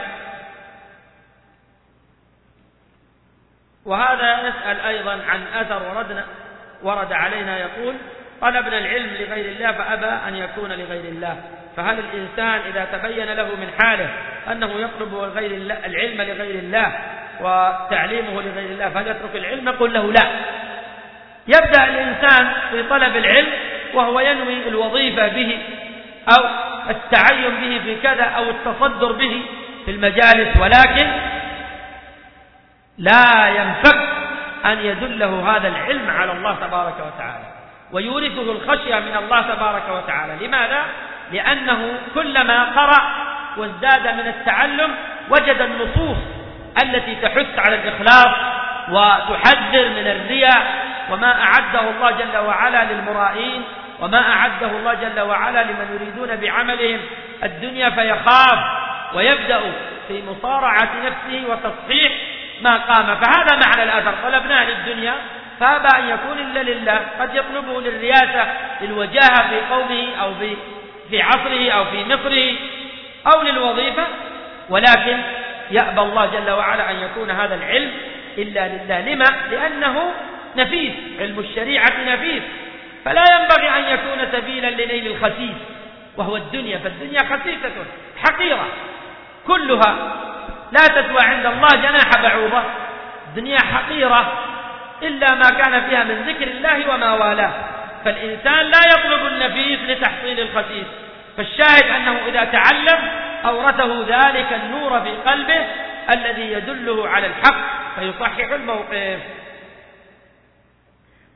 وهذا يسأل أيضا عن أثر ورد علينا يقول: طلبنا العلم لغير الله فأبى أن يكون لغير الله، فهل الإنسان إذا تبين له من حاله أنه يطلب العلم لغير الله وتعليمه لغير الله فهل يترك العلم؟ نقول له لا. يبدأ الإنسان في طلب العلم وهو ينوي الوظيفة به أو التعين به في كذا أو التصدر به في المجالس، ولكن لا ينفك أن يدله هذا العلم على الله تبارك وتعالى ويورثه الخشية من الله تبارك وتعالى. لماذا؟ لأنه كلما قرأ وازداد من التعلم وجد النصوص التي تحث على الإخلاص وتحذر من الرياء، وما أعده الله جل وعلا للمرائين، وما أعده الله جل وعلا لمن يريدون بعملهم الدنيا، فيخاف ويبدأ في مصارعة نفسه وتصحيح ما قام. فهذا معنى الأثر: طلبناه للدنيا فأبى أن يكون إلا لله. قد يطلبه للرياسة للوجاهة في قومه أو في عصره أو في مصره أو للوظيفة، ولكن يأبى الله جل وعلا أن يكون هذا العلم إلا لله. لما؟ لأنه نفيس، علم الشريعة نفيس، فلا ينبغي أن يكون سبيلا لنيل الخسيس وهو الدنيا، فالدنيا خسيسة حقيرة كلها لا تسوى عند الله جناح بعوضة. الدنيا حقيرة إلا ما كان فيها من ذكر الله وما والاه، فالإنسان لا يطلب النفيس لتحصيل الخسيس. فالشاهد أنه إذا تعلم أورثه ذلك النور في قلبه الذي يدله على الحق فيصحح الموقف.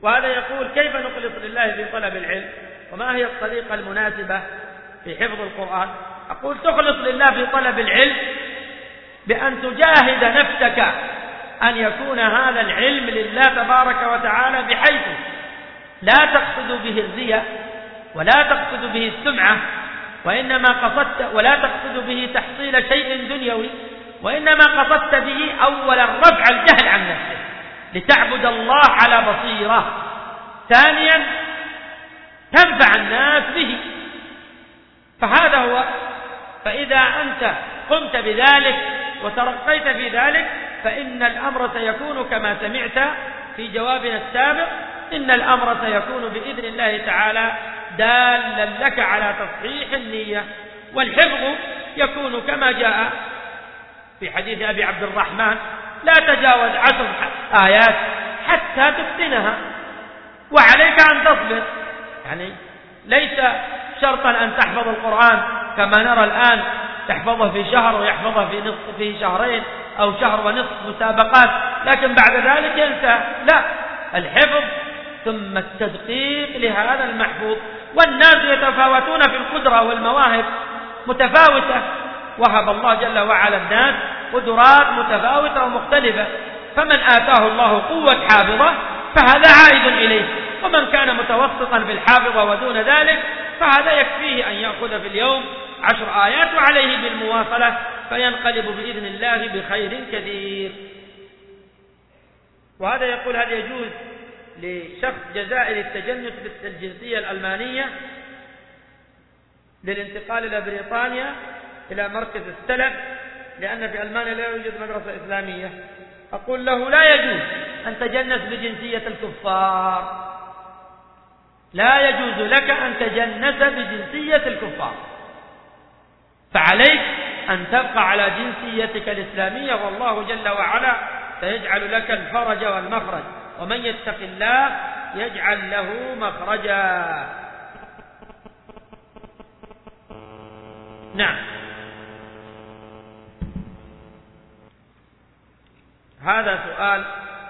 وهذا يقول: كيف نخلص لله في طلب العلم؟ وما هي الطريقة المناسبة في حفظ القرآن؟ أقول: تخلص لله في طلب العلم بأن تجاهد نفسك أن يكون هذا العلم لله تبارك وتعالى، بحيث لا تقصد به الرياء ولا تقصد به السمعة، ولا تقصد به تحصيل شيء دنيوي، وإنما قصدت به أولا رفع الجهل عن نفسك لتعبد الله على بصيرة، ثانيا تنفع الناس به. فهذا هو. فإذا أنت قمت بذلك وترقيت في ذلك فإن الأمر سيكون كما سمعت في جوابنا السابق، إن الأمر سيكون بإذن الله تعالى دالا لك على تصحيح النية. والحفظ يكون كما جاء في حديث أبي عبد الرحمن: لا تجاوز 10 آيات حتى تتقنها، وعليك أن تصبر. يعني ليس شرطا أن تحفظ القرآن كما نرى الآن، تحفظه في شهر ويحفظه في شهرين أو شهر ونصف مسابقات، لكن بعد ذلك ينسى. لا، الحفظ ثم التدقيق لهذا المحفوظ. والناس يتفاوتون في القدرة والمواهب متفاوتة، وهب الله جل وعلا الناس قدرات متفاوتة ومختلفة، فمن آتاه الله قوة حافظة فهذا عائد إليه، ومن كان متوسطا في الحافظة ودون ذلك فهذا يكفيه أن يأخذ في اليوم 10 آيات وعليه بالمواصلة، فينقلب بإذن الله بخير كثير. وهذا يقول: هل يجوز لشخص جزائري التجنس بالجنسية الألمانية للانتقال إلى بريطانيا إلى مركز السلف، لأن في ألمانيا لا يوجد مدرسة إسلامية؟ أقول له: لا يجوز أن تجنس بجنسية الكفار، لا يجوز لك أن تجنس بجنسية الكفار، فعليك أن تبقى على جنسيتك الإسلامية، والله جل وعلا سيجعل لك الفرج والمخرج، ومن يتق الله يجعل له مخرجا. نعم. هذا سؤال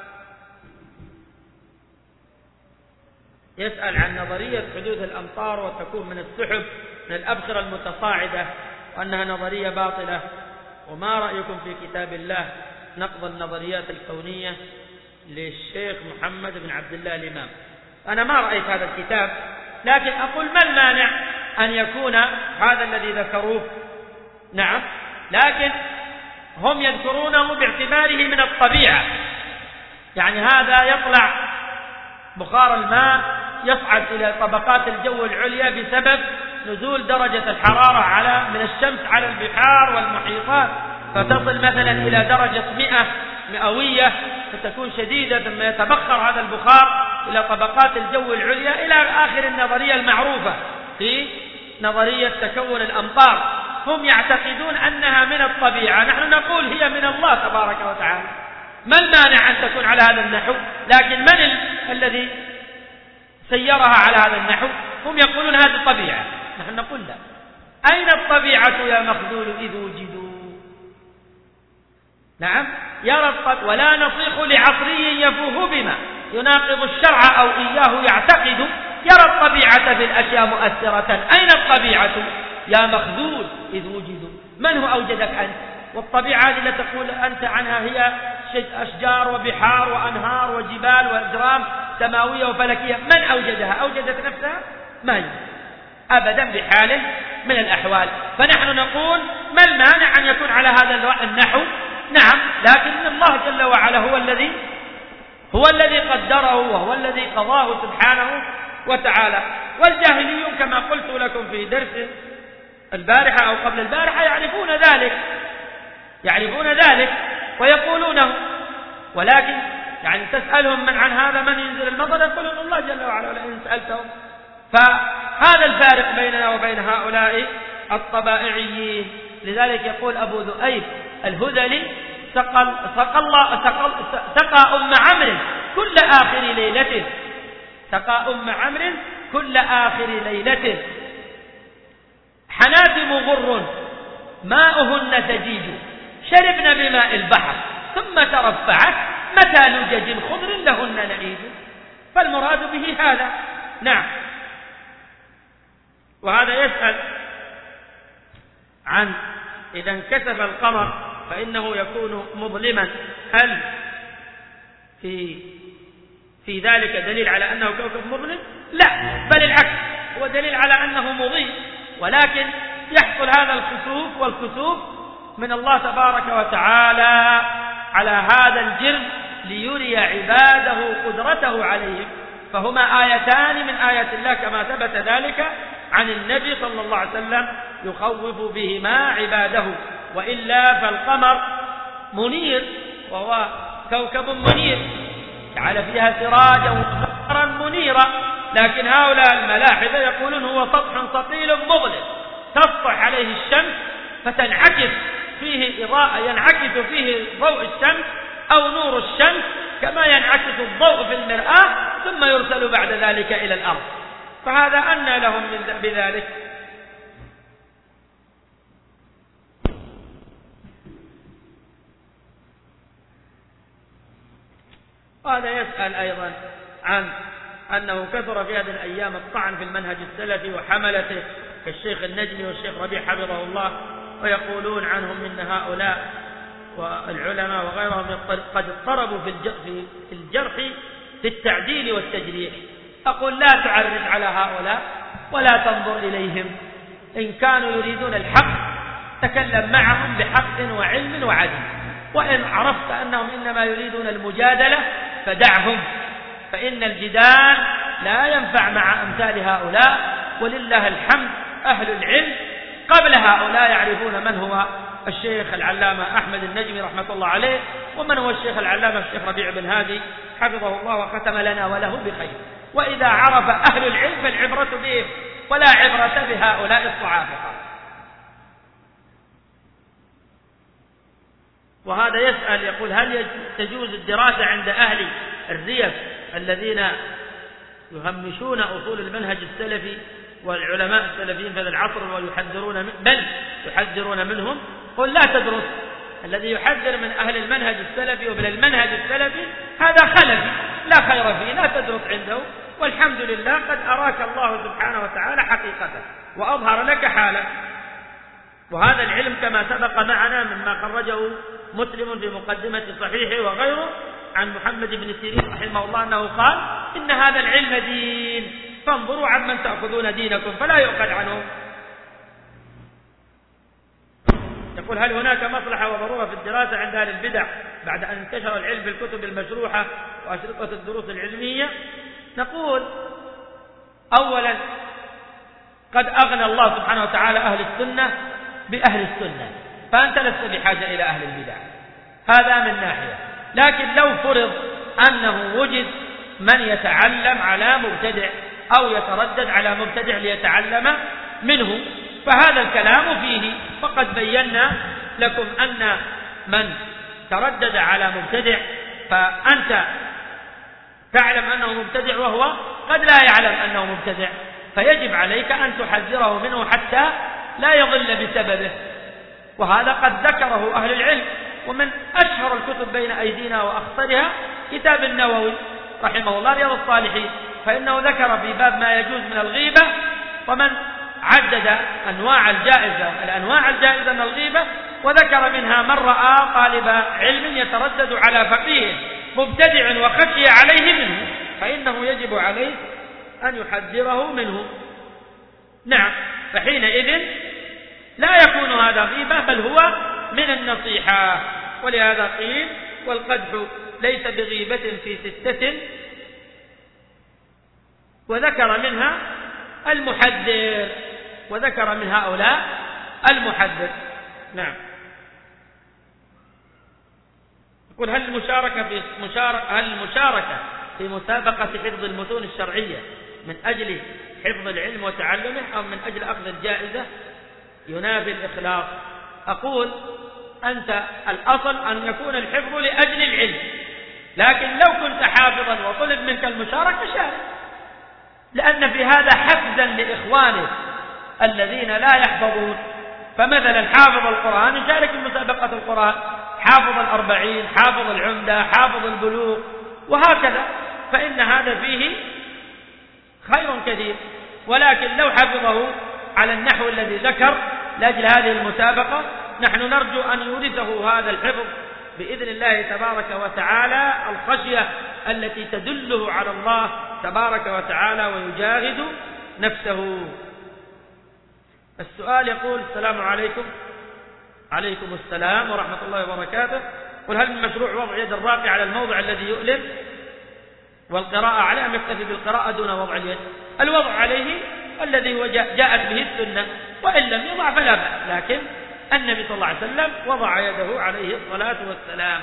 يسأل عن نظرية حدوث الأمطار وتكون من السحب من الأبخرة المتصاعدة، وأنها نظرية باطلة، وما رأيكم في كتاب الله نقض النظريات الكونية للشيخ محمد بن عبد الله الإمام؟ أنا ما رأيت هذا الكتاب، لكن أقول: ما المانع أن يكون هذا الذي ذكروه؟ نعم، لكن هم يذكرونه باعتباره من الطبيعة، يعني هذا يطلع بخار الماء يصعد إلى طبقات الجو العليا بسبب نزول درجة الحرارة من الشمس على البحار والمحيطات، فتصل مثلا إلى درجة 100 مئوية، فتكون شديدة، ثم يتبخر هذا البخار إلى طبقات الجو العليا إلى آخر النظرية المعروفة في نظرية تكون الأمطار. هم يعتقدون أنها من الطبيعة، نحن نقول هي من الله تبارك وتعالى. ما المانع أن تكون على هذا النحو؟ لكن من الذي سيرها على هذا النحو؟ هم يقولون هذه الطبيعة، نحن نقول لا. أين الطبيعة يا مخذول إذ وجدوا؟ نعم، يرى ولا نصيح لعصري يفوه بما يناقض الشرع أو إياه يعتقد، يرى الطبيعة في الأشياء مؤثرة. أين الطبيعة يا مخذول إذ وجدوا؟ من هو أوجدك أنت؟ والطبيعة التي تقول أنت عنها هي أشجار وبحار وأنهار وجبال وأجرام سماوية وفلكية، من أوجدها؟ أوجدت نفسها؟ ما يوجد أبدا بحال من الأحوال. فنحن نقول: ما المانع أن يكون على هذا النحو؟ نعم، لكن الله جل وعلا هو الذي قدره، وهو الذي قضاه سبحانه وتعالى. والجاهليون كما قلت لكم في درس البارحة أو قبل البارحة يعرفون ذلك ويقولونه، ولكن يعني تسألهم من عن هذا من ينزل المطر يقولون الله جل وعلا، ولئن سألتهم. فهذا الفارق بيننا وبين هؤلاء الطبائعيين. لذلك يقول أبو ذؤيب الهذلي: سقى أم عمرو كل آخر ليلة، سقى أم عمرو كل آخر ليلة، حناتم غر ماؤهن ثجيج، شربن بماء البحر ثم ترفعت، متى لجج خضر لهن نعيد. والمراد به هذا. نعم. وهذا يسأل عن إذا انكسف القمر فإنه يكون مظلما، هل في ذلك دليل على أنه كوكب مظلم؟ لا، بل العكس، هو دليل على أنه مضيء، ولكن يحصل هذا الخسوف والكسوف من الله تبارك وتعالى على هذا الجرم ليري عباده قدرته عليهم، فهما آيتان من آيات الله كما ثبت ذلك عن النبي صلى الله عليه وسلم يخوف بهما عباده. وإلا فالقمر منير، وهو كوكب منير جعل فيها سراجا وقمرا منيرا، لكن هؤلاء الملاحدة يقولون هو سطح ثقيل مظلم تسطح عليه الشمس فتنعكس فيه إضاءة، ينعكس فيه ضوء الشمس أو نور الشمس كما ينعكس الضوء في المرآة، ثم يرسل بعد ذلك إلى الأرض، فهذا أنى لهم بذلك. وهذا يسأل أيضا عن أنه كثر في هذه الأيام الطعن في المنهج السلفي وحملته كالشيخ النجمي والشيخ ربيع حفظه الله، ويقولون عنهم إن هؤلاء والعلماء وغيرهم قد اضطربوا في الجرح في التعديل والتجريح. أقول لا تعرج على هؤلاء ولا تنظر إليهم، إن كانوا يريدون الحق تكلم معهم بحق وعلم وعدل، وإن عرفت أنهم إنما يريدون المجادلة فدعهم، فإن الجدال لا ينفع مع أمثال هؤلاء، ولله الحمد أهل العلم قبل هؤلاء يعرفون من هو الشيخ العلامة أحمد النجمي رحمة الله عليه، ومن هو الشيخ العلامة الشيخ ربيع بن هادي حفظه الله وختم لنا وله بخير. وإذا عرف أهل العلم فالعبرة بهم ولا عبرة بهؤلاء الصعافقة. وهذا يسأل يقول هل تجوز الدراسة عند أهل الريف الذين يهمشون أصول المنهج السلفي والعلماء السلفيين في هذا العصر ويحذرون بل يحذرون منهم؟ قل لا تدرس. الذي يحذر من أهل المنهج السلفي ومن المنهج السلفي هذا خلفي لا خير فيه، لا تدرس عنده، والحمد لله قد أراك الله سبحانه وتعالى حقيقته وأظهر لك حاله. وهذا العلم كما سبق معنا مما خرجه مسلم في مقدمة صحيحه وغيره عن محمد بن سيرين رحمه الله أنه قال إن هذا العلم دين فانظروا عمن تأخذون دينكم فلا يؤخذ عنه. يقول هل هناك مصلحة وضرورة في الدراسة عند أهل البدع بعد أن انتشر العلم في الكتب المشروحة وأشرطة الدروس العلمية؟ نقول أولا قد أغنى الله سبحانه وتعالى أهل السنة بأهل السنة، فأنت لست بحاجة إلى أهل البدع، هذا من ناحية. لكن لو فرض أنه وجد من يتعلم على مبتدع أو يتردد على مبتدع ليتعلم منه فهذا الكلام فيه، فقد بينا لكم أن من تردد على مبتدع فأنت تعلم أنه مبتدع وهو قد لا يعلم أنه مبتدع، فيجب عليك أن تحذره منه حتى لا يضل بسببه. وهذا قد ذكره أهل العلم، ومن أشهر الكتب بين أيدينا وأخطرها كتاب النووي رحمه الله رياض الصالحين، فإنه ذكر في باب ما يجوز من الغيبة، ومن عدد الأنواع الجائزة من الغيبة، وذكر منها من رأى طالب علم يتردد على فقيه مبتدع وخشي عليه منه فإنه يجب عليه أن يحذره منه. نعم، فحينئذ لا يكون هذا غيبة بل هو من النصيحة. ولهذا قيل والقدح ليس بغيبة في 6 وذكر منها المحذر، وذكر من هؤلاء المحذر. نعم. يقول هل المشاركة في مسابقة حفظ المتون الشرعية من أجل حفظ العلم وتعلمه أو من أجل أخذ الجائزة ينافي الإخلاص؟ أقول أنت الأصل أن يكون الحفظ لأجل العلم، لكن لو كنت حافظا وطلب منك المشاركة شارك، لأن في هذا حفزا لإخوانك الذين لا يحفظون. فمثلا حافظ القرآن يشارك في مسابقة القرآن، حافظ 40، حافظ العمدة، حافظ البلوغ، وهكذا. فإن هذا فيه خير كثير. ولكن لو حفظه على النحو الذي ذكر لأجل هذه المسابقة، نحن نرجو أن يورثه هذا الحفظ بإذن الله تبارك وتعالى الخشية التي تدله على الله تبارك وتعالى ويجاهد نفسه. السؤال يقول: السلام عليكم. عليكم السلام ورحمة الله وبركاته. قل: هل من مشروع وضع يد الراقي على الموضع الذي يؤلم والقراءة عليه أم يكتفي بالقراءة دون وضع اليد؟ الوضع عليه الذي هو جاءت به السنة، وإن لم يضع فلا بأس، لكن النبي صلى الله عليه وسلم وضع يده عليه الصلاة والسلام.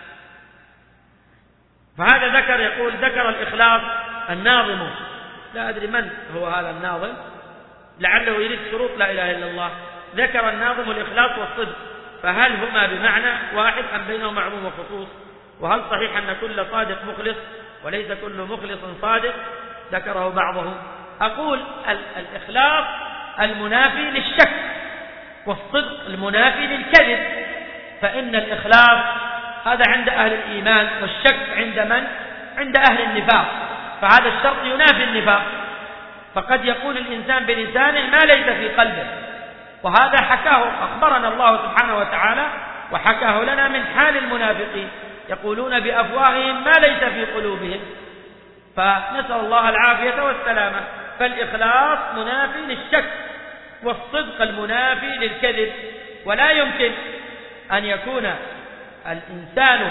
فهذا ذكر، يقول: ذكر الإخلاص الناظم، لا أدري من هو هذا الناظم، لعله يريد شروط لا إله إلا الله. ذكر الناظم الإخلاص والصدق، فهل هما بمعنى واحد أم بينهما عموم وخصوص؟ وهل صحيح أن كل صادق مخلص وليس كل مخلص صادق؟ ذكره بعضهم. أقول: الإخلاص المنافي للشك، والصدق المنافي للكذب. فإن الإخلاص هذا عند أهل الإيمان، والشك عند من؟ عند أهل النفاق. فهذا الشرط ينافي النفاق، فقد يقول الإنسان بلسانه ما ليس في قلبه، وهذا حكاه أخبرنا الله سبحانه وتعالى وحكاه لنا من حال المنافقين، يقولون بأفواههم ما ليس في قلوبهم. فنسأل الله العافية والسلامة. فالإخلاص منافي للشك، والصدق المنافي للكذب. ولا يمكن أن يكون الإنسان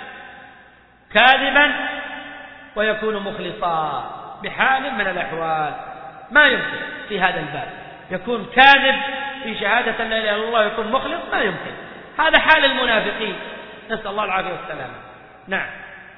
كاذبا ويكون مخلصا بحال من الأحوال، ما يمكن في هذا الباب. يكون كاذب في شهادة لا إله إلا الله ويكون مخلص، ما يمكن. هذا حال المنافقين، نسأل الله العافية والسلامة. نعم.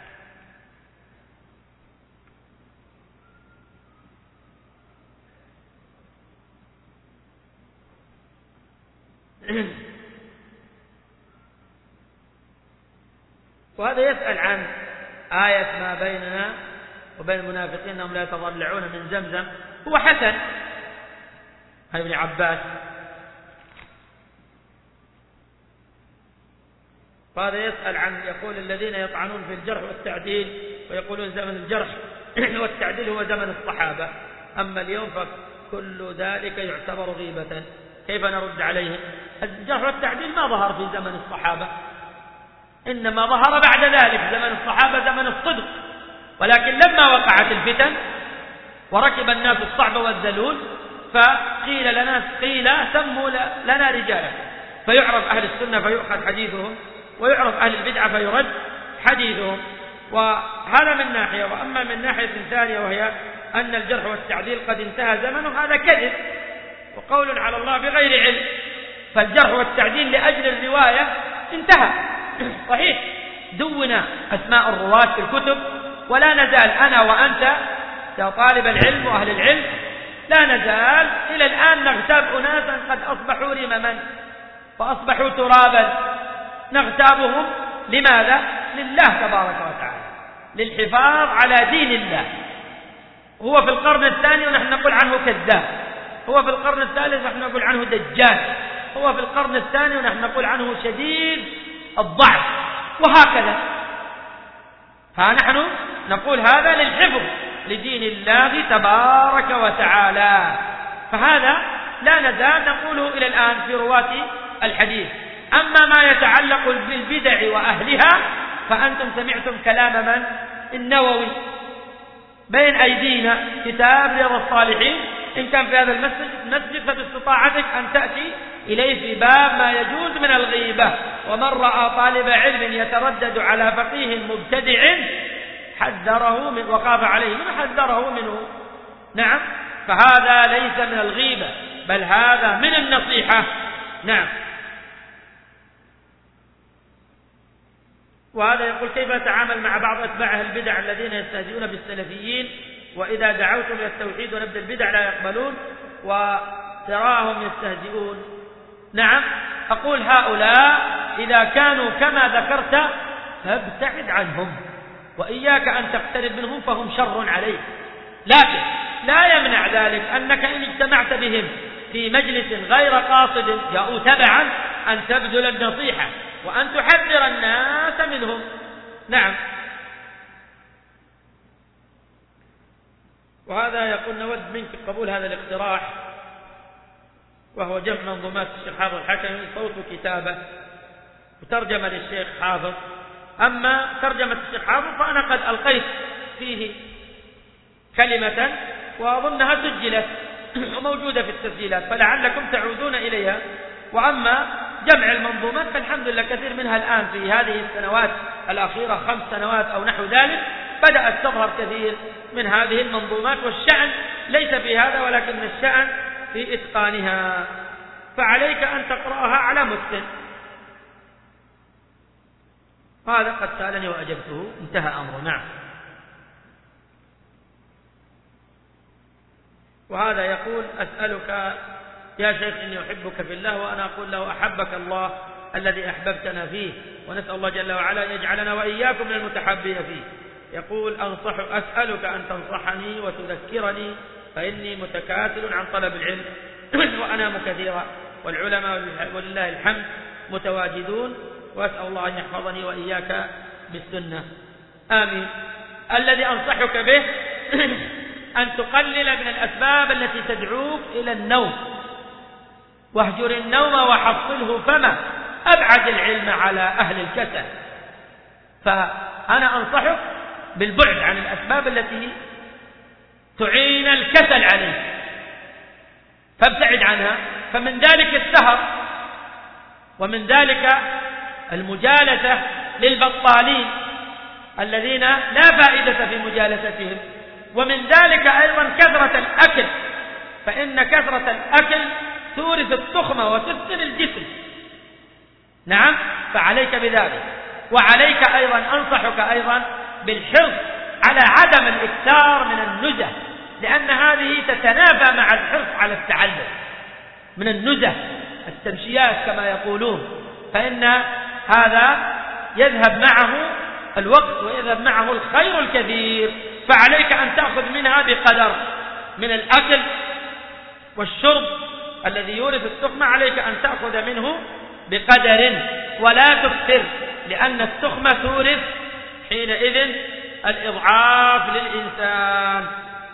وهذا يسأل عن آية ما بيننا وبين المنافقين أنهم لا يتضلعون من زمزم. هو حسن هاي ابن عباس. وهذا يسأل عن، يقول: الذين يطعنون في الجرح والتعديل ويقولون زمن الجرح والتعديل هو زمن الصحابة، أما اليوم فكل ذلك يعتبر غيبة. كيف نرد عليهم؟ الجرح والتعديل ما ظهر في زمن الصحابة، إنما ظهر بعد ذلك. زمن الصحابة زمن الصدق، ولكن لما وقعت الفتن وركب الناس الصعب والذلول فقيل لنا سموا لنا رجالا، فيعرف أهل السنة فيؤخذ حديثهم، ويعرف أهل البدعة فيرد حديثهم. وهذا من ناحية. وأما من ناحية ثانية وهي أن الجرح والتعديل قد انتهى زمنه، هذا كذب وقول على الله بغير علم. فالجرح والتعديل لأجل الرواية انتهى. صحيح دون أسماء الرواة في الكتب، ولا نزال أنا وأنت يا طالب العلم وأهل العلم لا نزال إلى الآن نغتاب أناسا قد أصبحوا رمما فأصبحوا ترابا، نغتابهم لماذا؟ لله تبارك وتعالى، للحفاظ على دين الله. هو في القرن الثاني ونحن نقول عنه كذاب، هو في القرن الثالث ونحن نقول عنه دجال، هو في القرن الثاني ونحن نقول عنه شديد الضعف، وهكذا. فنحن نقول هذا للحفظ لدين الله تبارك وتعالى. فهذا لا نزال نقوله إلى الآن في رواة الحديث. أما ما يتعلق بالبدع وأهلها فأنتم سمعتم كلام من؟ النووي. بين أيدينا كتاب رياض الصالحين، إن كان في هذا المسجد فباستطاعتك أن تأتي إليه في باب ما يجوز من الغيبة. ومن رأى طالب علم يتردد على فقيه مبتدع حذره من وقاف عليه من حذره منه. نعم، فهذا ليس من الغيبة بل هذا من النصيحة. نعم. وهذا يقول: كيف أتعامل مع بعض أتباع البدع الذين يستهزئون بالسلفيين وإذا دعوتم إلى التوحيد ونبذ البدع لا يقبلون وتراهم يستهزئون؟ نعم، أقول هؤلاء إذا كانوا كما ذكرت فابتعد عنهم، وإياك أن تقترب منهم فهم شر عليك. لكن لا يمنع ذلك أنك إن اجتمعت بهم في مجلس غير قاصد جاءوا تبعا أن تبذل النصيحة وأن تحذر الناس منهم. نعم. وهذا يقول نود منك قبول هذا الاقتراح، وهو جمع منظومات الشيخ حافظ الحكمي صوت كتابة وترجمة للشيخ حافظ. أما ترجمة الشيخ حافظ فأنا قد ألقيت فيه كلمة وأظنها سجلت وموجودة في التسجيلات، فلعلكم تعودون إليها. وأما جمع المنظومات فالحمد لله كثير منها الآن في هذه السنوات الأخيرة 5 سنوات أو نحو ذلك بدأت تظهر كثير من هذه المنظومات، والشأن ليس في هذا ولكن الشأن في إتقانها، فعليك أن تقرأها على متقن. هذا قد سألني وأجبته، انتهى أمره. نعم. وهذا يقول أسألك يا شيخ إني أحبك في الله، وأنا أقول له أحبك الله الذي أحببتنا فيه، ونسأل الله جل وعلا أن يجعلنا وإياكم من المتحابين فيه. يقول أسألك أن تنصحني وتذكرني فإني متكاسل عن طلب العلم وأنام كثيرا، والعلماء ولله الحمد متواجدون، وأسأل الله أن يحفظني وإياك بالسنة، آمين. الذي أنصحك به أن تقلل من الأسباب التي تدعوك إلى النوم، واهجر النوم وحصله فما أبعد العلم على أهل الكسل. فأنا أنصحك بالبعد عن الأسباب التي تعين الكسل عليك، فابتعد عنها. فمن ذلك السهر، ومن ذلك المجالسة للبطالين الذين لا فائدة في مجالستهم، ومن ذلك أيضا كثرة الأكل، فإن كثرة الأكل تورث التخمة وتفتن الجسم. نعم، فعليك بذلك. وعليك أيضا أنصحك أيضا بالحرص على عدم الإكثار من النزه، لأن هذه تتنافى مع الحرص على التعلم. من النزه التمشيات كما يقولون، فإن هذا يذهب معه الوقت ويذهب معه الخير الكثير. فعليك أن تأخذ منها بقدر، من الأكل والشرب الذي يورث التخمة عليك أن تأخذ منه بقدر ولا تكثر، لأن التخمة تورث حينئذ الإضعاف للإنسان.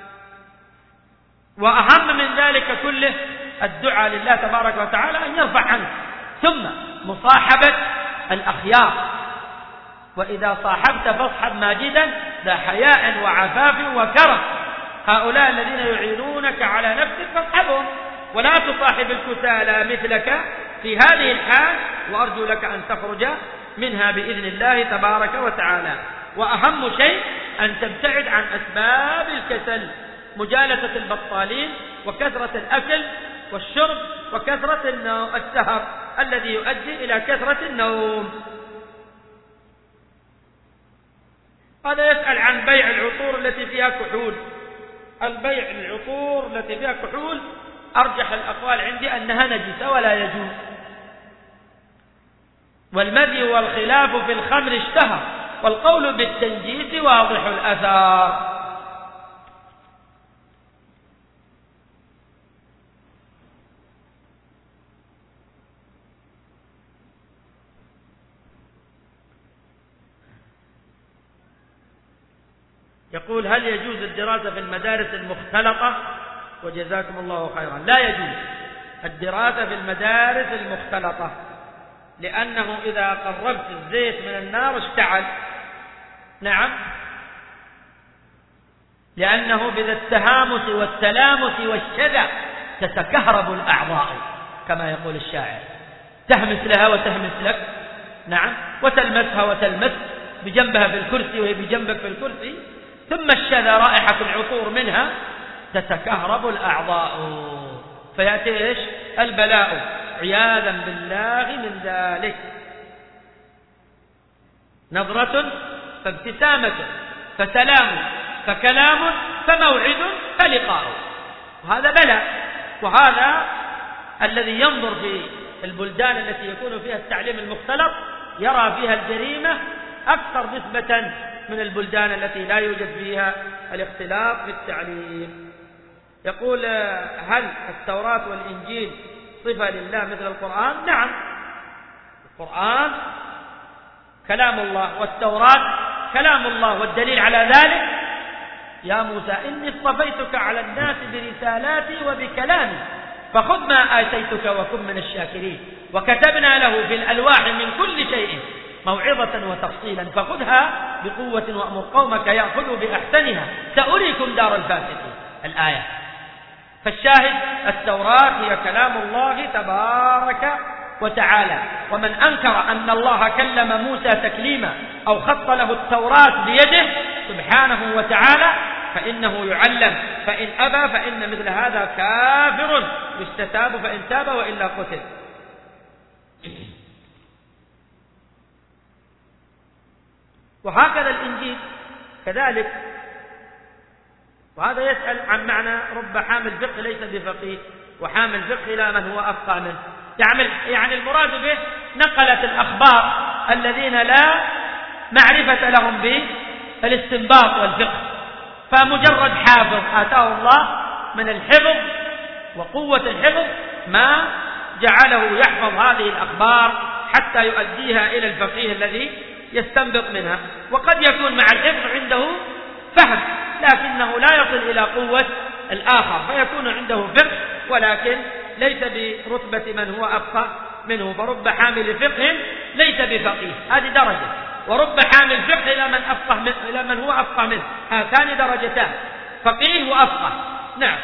وأهم من ذلك كله الدعاء لله تبارك وتعالى أن يرفع عنك، ثم مصاحبة الأخيار. وإذا صاحبت فاصحب ماجدا ذا حياء وعفاف وكرم، هؤلاء الذين يعينونك على نفسك فاصحبهم، ولا تصاحب الكسالى مثلك في هذه الحال، وأرجو لك أن تخرج منها بإذن الله تبارك وتعالى. وأهم شيء أن تبتعد عن أسباب الكسل، مجالسة البطالين وكثرة الأكل والشرب وكثرة السهر الذي يؤدي إلى كثرة النوم. هذا يسأل عن بيع العطور التي فيها كحول. البيع العطور التي فيها كحول أرجح الأقوال عندي أنها نجسة ولا يجوز. والمذي والخلاف في الخمر اشتهر، والقول بالتنجيس واضح الأثار. يقول هل يجوز الدراسة في المدارس المختلطة؟ وجزاكم الله خيرا. لا يجوز الدراسة في المدارس المختلطة، لأنه إذا قربت الزيت من النار اشتعل. نعم، لأنه بذا التهامس والتلامس والشذا تتكهرب الأعضاء كما يقول الشاعر، تهمس لها وتهمس لك. نعم، وتلمسها وتلمس بجنبها في الكرسي وهي بجنبك في الكرسي، ثم الشذا رائحة العطور منها تتكهرب الأعضاء، فيأتي إيش؟ البلاء عياذا بالله من ذلك. نظرة فابتسامة فسلام فكلام فموعد فلقاء، وهذا بلاء. وهذا الذي ينظر في البلدان التي يكون فيها التعليم المختلط يرى فيها الجريمة أكثر نسبة من البلدان التي لا يوجد فيها الاختلاط في التعليم. يقول هل التوراة والإنجيل صفة لله مثل القرآن؟ نعم، القرآن كلام الله والتوراة كلام الله، والدليل على ذلك يا موسى إني اصطفيتك على الناس برسالاتي وبكلامي فخذ ما آتيتك وكن من الشاكرين. وكتبنا له في الألواح من كل شيء موعظة وتفصيلا فخذها بقوة وأمر قومك يأخذوا بأحسنها سأريكم دار الفاسقين. الآية. فالشاهد التوراة هي كلام الله تبارك وتعالى. ومن أنكر أن الله كلم موسى تكليما أو خط له التوراة بيده سبحانه وتعالى فإنه يعلم، فإن أبى فإن مثل هذا كافر يستتاب فإن تاب وإلا قتل. وهكذا الإنجيل كذلك. وهذا يسأل عن معنى رب حامل فقه ليس بفقيه وحامل فقه إلى من هو أفقه منه. يعني المراد به نقلت الأخبار الذين لا معرفة لهم بالاستنباط والفقه، فمجرد حافظ آتاه الله من الحفظ وقوة الحفظ ما جعله يحفظ هذه الأخبار حتى يؤديها إلى الفقيه الذي يستنبط منها. وقد يكون مع الحفظ عنده فهم لكنه لا يصل إلى قوة الآخر فيكون عنده فقه ولكن ليس برتبة من هو أفقه منه. فرب حامل فقه ليس بفقيه هذه درجة، ورب حامل فقه إلى من هو أفقه منه هاتان درجتان فقيه وأفقه. نعم.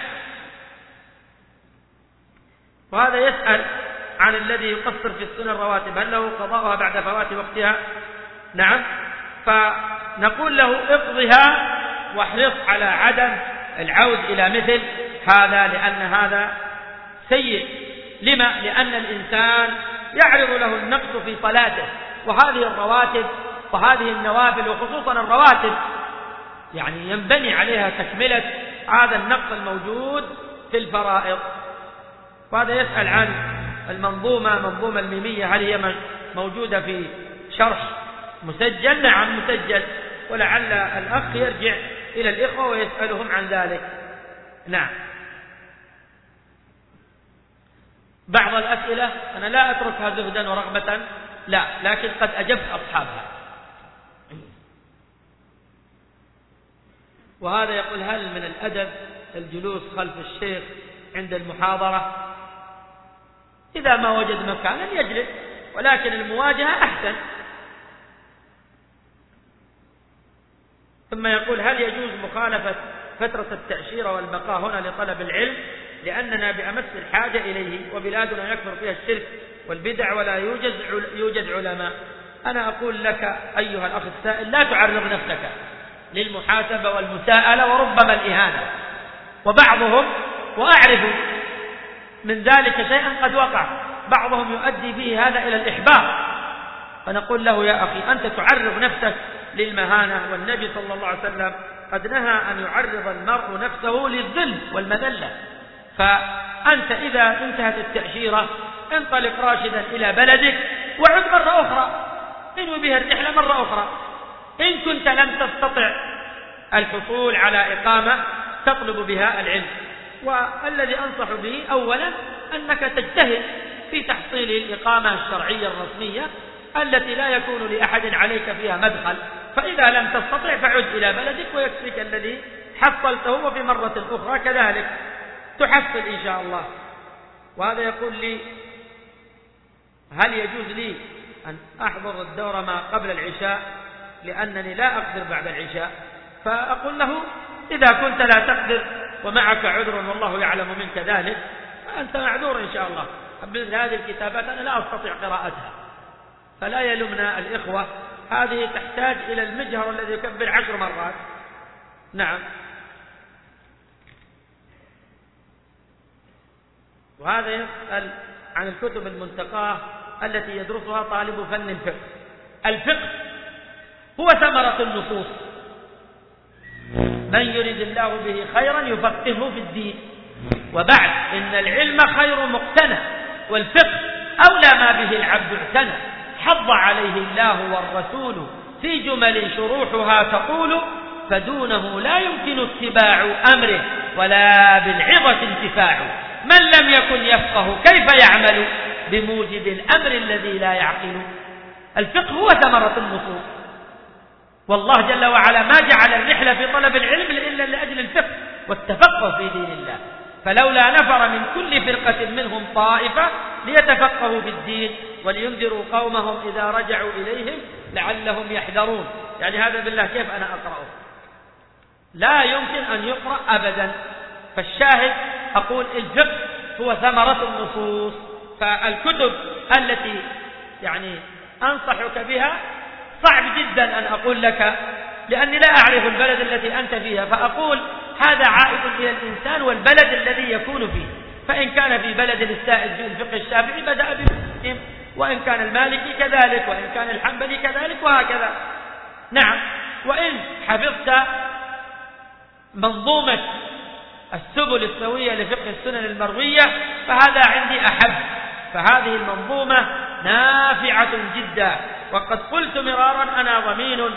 وهذا يسأل عن الذي يقصر في السنن الرواتب هل له قضاؤها بعد فوات وقتها؟ نعم. فنقول له اقضها واحرص على عدم العود إلى مثل هذا لأن هذا سيء. لما؟ لأن الإنسان يعرض له النقص في صلاته، وهذه الرواتب وهذه النوافل وخصوصا الرواتب يعني ينبني عليها تكملة هذا النقص الموجود في الفرائض. وهذا يسأل عن منظومة الميمية هل هي موجودة في شرح مسجل؟ نعم مسجل، ولعل الأخ يرجع إلى الإخوة ويسألهم عن ذلك. نعم. بعض الأسئلة أنا لا أتركها زهدا ورغبة لا، لكن قد أجبت أصحابها. وهذا يقول هل من الأدب الجلوس خلف الشيخ عند المحاضرة؟ إذا ما وجد مكانا يجلس، ولكن المواجهة أحسن. ثم يقول هل يجوز مخالفة فترة التأشيرة والبقاء هنا لطلب العلم لأننا بأمس الحاجة إليه وبلادنا يكثر فيها الشرك والبدع ولا يوجد علماء؟ أنا أقول لك أيها الأخ السائل لا تعرض نفسك للمحاسبة والمساءلة وربما الإهانة. وبعضهم وأعرف من ذلك شيئا قد وقع بعضهم يؤدي به هذا إلى الإحباط، فنقول له يا أخي أنت تعرض نفسك للمهانة، والنبي صلى الله عليه وسلم قد نهى أن يعرض المرء نفسه للذل والمذلة. فأنت إذا انتهت التأشيرة انطلق راشدا إلى بلدك وعد مرة أخرى، انوي بها الرحلة مرة أخرى. إن كنت لم تستطع الحصول على إقامة تطلب بها العلم. والذي أنصح به أولا أنك تجتهد في تحصيل الإقامة الشرعية الرسمية التي لا يكون لأحد عليك فيها مدخل، فإذا لم تستطع فعد إلى بلدك ويكفيك الذي حصلته، وفي مرة أخرى كذلك تحصل إن شاء الله. وهذا يقول لي هل يجوز لي أن أحضر الدورة ما قبل العشاء لأنني لا أقدر بعد العشاء؟ فأقول له إذا كنت لا تقدر ومعك عذر والله يعلم منك ذلك فأنت معذور إن شاء الله. مثل هذه الكتابات أنا لا أستطيع قراءتها فلا يلمنا الإخوة، هذه تحتاج إلى المجهر الذي يكبر 10 مرات. نعم. وهذا يسأل عن الكتب المنتقاة التي يدرسها طالب فن الفقه. الفقه هو ثمرة النصوص، من يريد الله به خيرا يفقهه في الدين. وبعد إن العلم خير مقتنى، والفقه أولى ما به العبد اعتنى، حض عليه الله والرسول في جمل شروحها تقول، فدونه لا يمكن اتباع أمره ولا بالعظة انتفاع. من لم يكن يفقه كيف يعمل بموجب الأمر الذي لا يعقل؟ الفقه هو ثمرة النصوص، والله جل وعلا ما جعل الرحلة في طلب العلم إلا لأجل الفقه والتفقه في دين الله، فلولا نفر من كل فرقة منهم طائفة ليتفقهوا في الدين ولينذروا قومهم إذا رجعوا إليهم لعلهم يحذرون. يعني هذا بالله كيف أنا أقرأه؟ لا يمكن أن يقرأ أبدا. فالشاهد أقول الفقه هو ثمرة النصوص، فالكتب التي يعني أنصحك بها صعب جدا أن أقول لك، لأني لا أعرف البلد التي أنت فيها، فأقول هذا عائد إلى الإنسان والبلد الذي يكون فيه. فإن كان في بلد السائد في الفقه الشافعي بدأ بمسلم، وإن كان المالكي كذلك، وإن كان الحنبلي كذلك، وهكذا. نعم. وإن حفظت منظومة السبل السوية لفقه السنن المروية فهذا عندي أحب، فهذه المنظومة نافعة جدا، وقد قلت مرارا أنا ضامن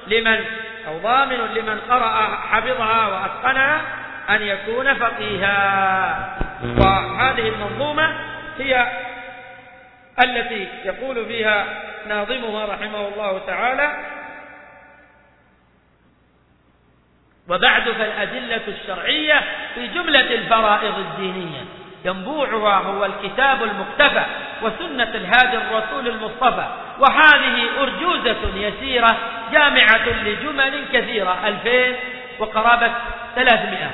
لمن قرأ حفظها وأتقنها أن يكون فقيها. وهذه المنظومة هي التي يقول فيها ناظمها رحمه الله تعالى: وبعد فالأدلة الشرعية في جملة الفرائض الدينية ينبوعها هو الكتاب المقتفى وسنة الهادي الرسول المصطفى، وهذه أرجوزة يسيرة جامعة لجمل كثيرة. 2000 وقرابة 300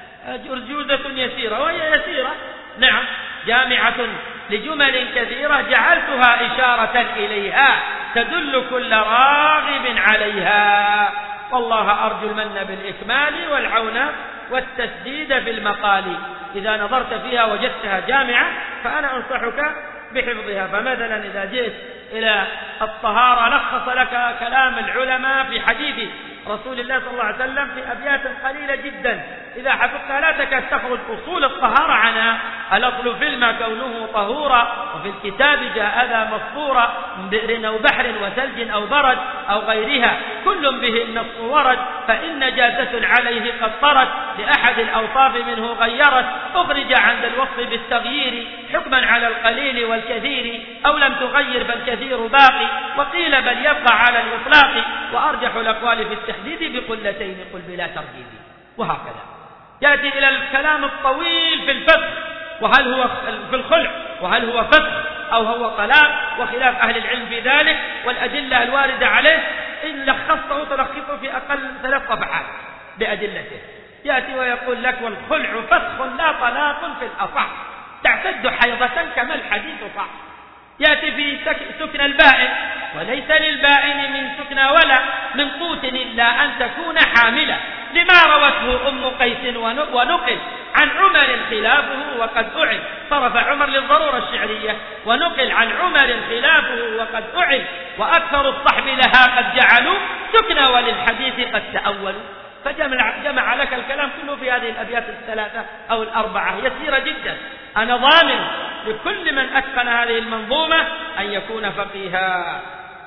أرجوزة يسيرة، وهي يسيرة نعم، جامعة لجمل كثيرة جعلتها إشارة إليها تدل كل راغب عليها. والله أرجو المن بالإكمال والعون والتسديد في المقال. إذا نظرت فيها وجدتها جامعة فأنا أنصحك بحفظها. فمثلا إذا جئت إلى الطهارة لخص لك كلام العلماء في حديث رسول الله صلى الله عليه وسلم في أبيات قليلة جدا، إذا حفظتها لا تكاد تخرج أصول الطهارة عنها. الأصل في الماء كونه طهورا، وفي الكتاب جاء ذا مصفورا، من بئر أو بحر وثلج أو برد أو غيرها كل به النص ورد، فإن نجاسة عليه قد طرت لأحد الأوصاف منه غيرت، أخرج عند الوصف بالتغيير حكما على القليل والكثير، أو لم تغير فالكثير باقي، وقيل بل يبقى على الإطلاق، وأرجح الأقوال في التحديد بقلتين قل بلا ترديد. وهكذا يأتي إلى الكلام الطويل في الفقه، وهل هو في الخلع، وهل هو فقه أو هو طلاق، وخلاف أهل العلم في ذلك، والأدلة الواردة عليه. إن لخصته تلخصه في أقل 3 صفحات بأدلته. يأتي ويقول لك: والخلع فسخ لا طلاق في الأصح، تعتد حيضة كما الحديث صح. يأتي في سكن البائن: وليس للبائن من سكنى ولا من قوت إلا أن تكون حاملة، لما روته أم قيس ونقل عن عمر خلافه وقد أعل. صرف عمر للضرورة الشعرية، ونقل عن عمر خلافه وقد أعل، وأكثر الصحب لها قد جعلوا سكنى وللحديث قد تأولوا. فجمع لك الكلام كله في هذه الأبيات 3 أو 4 يسيرة جدا. أنا ضامن لكل من أتقن هذه المنظومة أن يكون فقيها.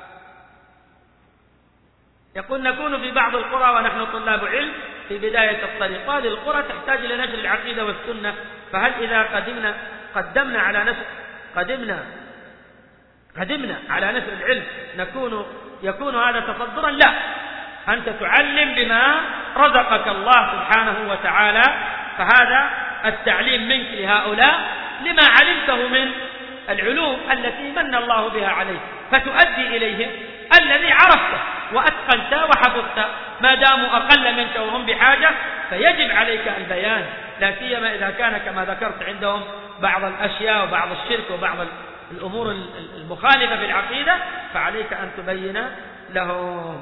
يقول: نكون في بعض القرى ونحن طلاب علم في بداية الطريق. هذه القرى تحتاج إلى نشر العقيدة والسنة، فهل إذا قدمنا على نشر العلم يكون هذا تصدرا؟ لا، أنت تعلم بما رزقك الله سبحانه وتعالى، فهذا التعليم منك لهؤلاء لما علمته من العلوم التي من الله بها عليك، فتؤدي إليهم الذي عرفته وأتقنت وحفظت. ما داموا أقل منك وهم بحاجة فيجب عليك البيان، لا سيما إذا كان كما ذكرت عندهم بعض الأشياء وبعض الشرك وبعض الأمور المخالفة في العقيدة، فعليك أن تبين لهم.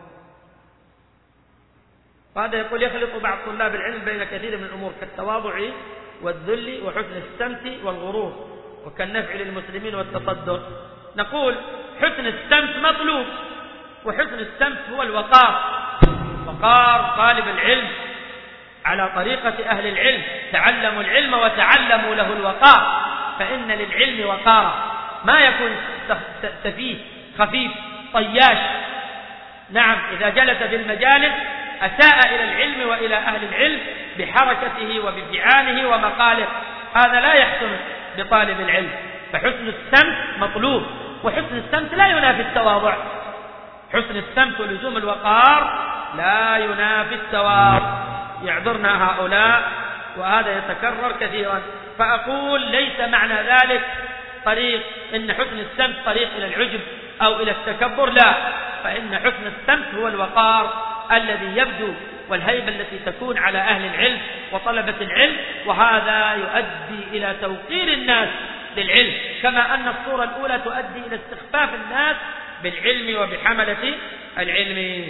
وهذا يقول: يخلط بعض طلاب العلم بين كثير من الأمور كالتواضع والذل وحسن السمت والغرور وكالنفع للمسلمين والتصدر. نقول: حسن السمت مطلوب، وحسن السمت هو الوقار، وقار طالب العلم على طريقة أهل العلم. تعلموا العلم وتعلموا له الوقار، فإن للعلم وقارا، ما يكون سفيه خفيف طياش. نعم، إذا جلس في المجالس أساء إلى العلم وإلى أهل العلم بحركته وبفعاله ومقاله، هذا لا يحسن بطالب العلم. فحسن السمت مطلوب، وحسن السمت لا ينافي التواضع. حسن السمت ولزوم الوقار لا ينافي التواضع. يعذرنا هؤلاء وهذا يتكرر كثيرا. فأقول ليس معنى ذلك طريق إن حسن السمت طريق إلى العجب أو إلى التكبر، لا، فإن حسن السمت هو الوقار الذي يبدو والهيبة التي تكون على أهل العلم وطلبة العلم، وهذا يؤدي إلى توقير الناس للعلم، كما أن الصورة الأولى تؤدي إلى استخفاف الناس بالعلم وبحملة العلم.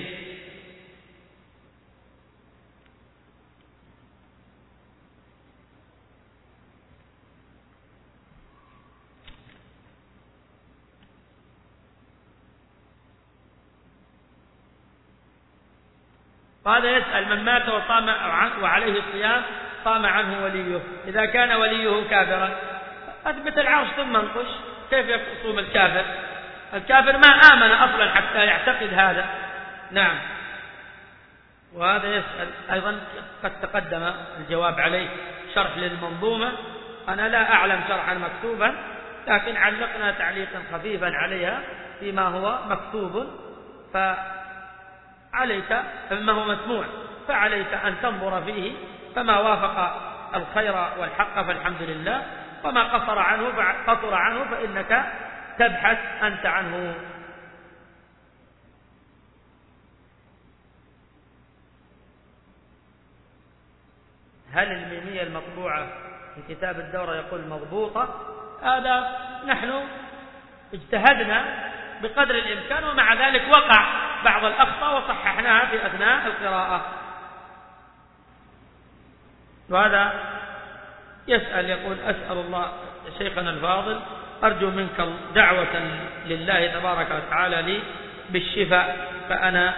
وهذا يسأل: من مات وصام وعليه الصيام صام عنه وليه، إذا كان وليه كافرا أثبت العرش ثم انقش، كيف يصوم الكافر؟ الكافر ما آمن أصلا حتى يعتقد هذا. نعم. وهذا يسأل أيضا، قد تقدم الجواب عليه، شرح للمنظومة، أنا لا أعلم شرحا مكتوبا، لكن علقنا تعليقا خفيفا عليها فيما هو مكتوب، فعليك فيما هو مسموع، فعليك أن تنظر فيه، فما وافق الخير والحق فالحمد لله، وما قصر عنه فإنك تبحث أنت عنه. هل الميمية المطبوعة في كتاب الدورة يقول مضبوطة؟ هذا نحن اجتهدنا بقدر الإمكان، ومع ذلك وقع بعض الأخطاء وصححناها في أثناء القراءة. وهذا يسأل يقول: أسأل الله شيخنا الفاضل، أرجو منك دعوة لله تبارك وتعالى لي بالشفاء، فأنا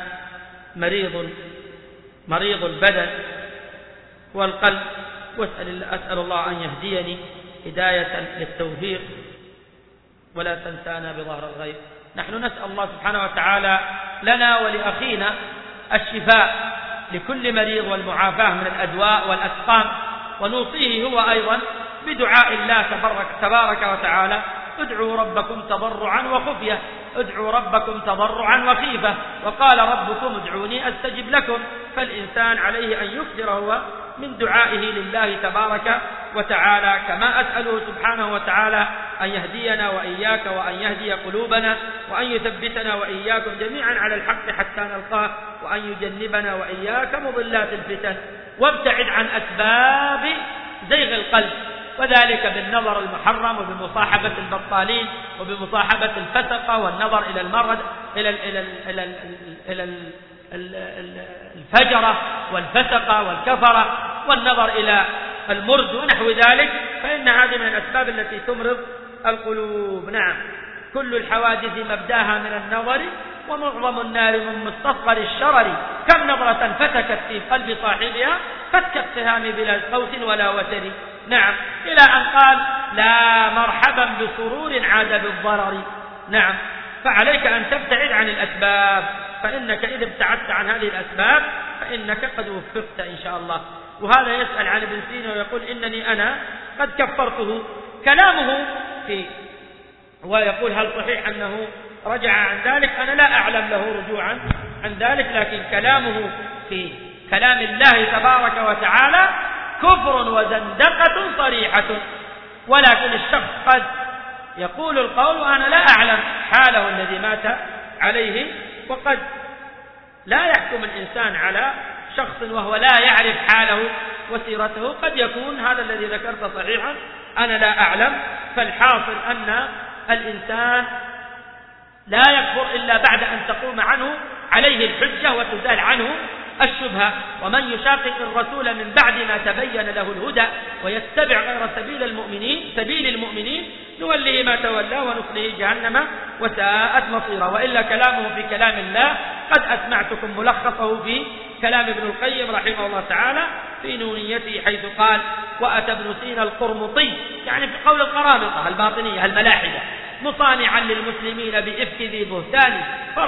مريض البدن والقلب، أسأل الله أن يهديني هداية للتوفيق ولا تنسانا بظهر الغيب. نحن نسأل الله سبحانه وتعالى لنا ولأخينا الشفاء لكل مريض والمعافاة من الأدواء والأسقام، ونوصيه هو أيضا بدعاء الله تبارك وتعالى: ادعوا ربكم تضرعا وخفية، ادعوا ربكم تضرعا وخيفة، وقال ربكم ادعوني أستجب لكم. فالإنسان عليه أن يكثر هو من دعائه لله تبارك وتعالى، كما أسأله سبحانه وتعالى أن يهدينا وإياك، وأن يهدي قلوبنا، وأن يثبتنا وإياكم جميعا على الحق حتى نلقاه، وأن يجنبنا وإياك مضلات الفتن، وابتعد عن أسباب زيغ القلب، وذلك بالنظر المحرم وبمصاحبة البطالين وبمصاحبة الفسقة، والنظر إلى المرض إلى الفجرة والفسقة والكفرة، والنظر إلى المرد ونحو ذلك، فإن هذه من الأسباب التي تمرض القلوب. نعم. كل الحوادث مبداها من النظر، ومعظم النار من مستصغر الشرر، كم نظرة فتكت في قلب صاحبها فتك السهام بلا قوس ولا وتر. نعم. إلى أن قال: لا مرحبا بسرور عاد بالضرر. نعم. فعليك أن تبتعد عن الأسباب، فإنك إذا ابتعدت عن هذه الأسباب فإنك قد وفقت إن شاء الله. وهذا يسأل عن ابن سينا ويقول: إنني أنا قد كفرته. كلامه ويقول: هل صحيح أنه رجع عن ذلك؟ أنا لا أعلم له رجوعا عن ذلك، لكن كلامه في كلام الله تبارك وتعالى كفر وزندقة صريحة، ولكن الشخص قد يقول القول وأنا لا أعلم حاله الذي مات عليه، وقد لا يحكم الإنسان على شخص وهو لا يعرف حاله وسيرته، قد يكون هذا الذي ذكرت صحيحا، أنا لا أعلم. فالحاصل أن الإنسان لا يكفر إلا بعد أن تقوم عنه عليه الحجة وتزال عنه الشبهة. ومن يشاقق الرسول من بعد ما تبين له الهدى ويتبع غير سبيل المؤمنين نوليه ما تولى ونصله جهنم وساءت مصيرا. وإلا كلامه في كلام الله قد أسمعتكم ملخصه في كلام ابن القيم رحمه الله تعالى في نونيته، حيث قال: وأتى ابن سينا القرمطي، يعني في قول القرامطة الباطنية الملاحدة، مصانعا للمسلمين بإفك ذي بهتان،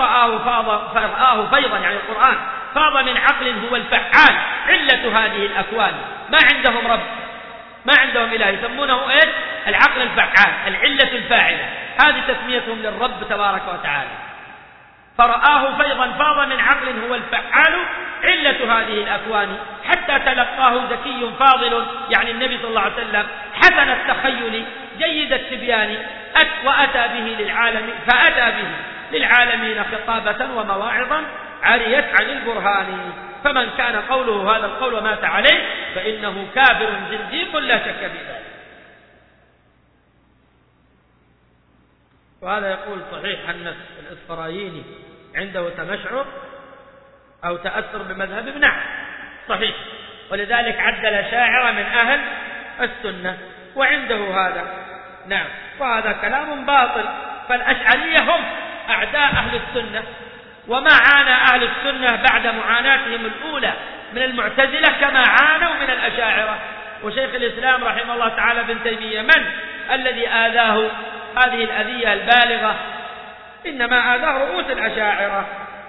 فرآه فيضا، يعني القرآن فاض من عقل هو الفعال، علة هذه الأكوان. ما عندهم رب، ما عندهم إله، يسمونه إيه؟ العقل الفعال، العلة الفاعلة، هذه تسميتهم للرب تبارك وتعالى. فرآه فيضا فاض من عقل هو الفعال علة هذه الأكوان، حتى تلقاه ذكي فاضل، يعني النبي صلى الله عليه وسلم حسن التخيل جيد التبيان، وأتى به للعالم فأتى به للعالمين خطابة ومواعظا عريت عن البرهان. فمن كان قوله هذا القول ومات عليه فإنه كافر زنديق لا شك في ذلك. وهذا يقول صحيح أن الإسفرايني عنده تمشعر أو تأثر بمذهب ابن صحيح، ولذلك عدل شاعر من أهل السنة وعنده هذا. نعم، وهذا كلام باطل. فالأشعرية هم أعداء أهل السنة، وما عانى أهل السنة بعد معاناتهم الأولى من المعتزلة كما عانوا من الأشاعرة. وشيخ الإسلام رحمه الله تعالى ابن تيمية من الذي آذاه هذه الأذية البالغة؟ إنما آذاه رؤوس الأشاعرة.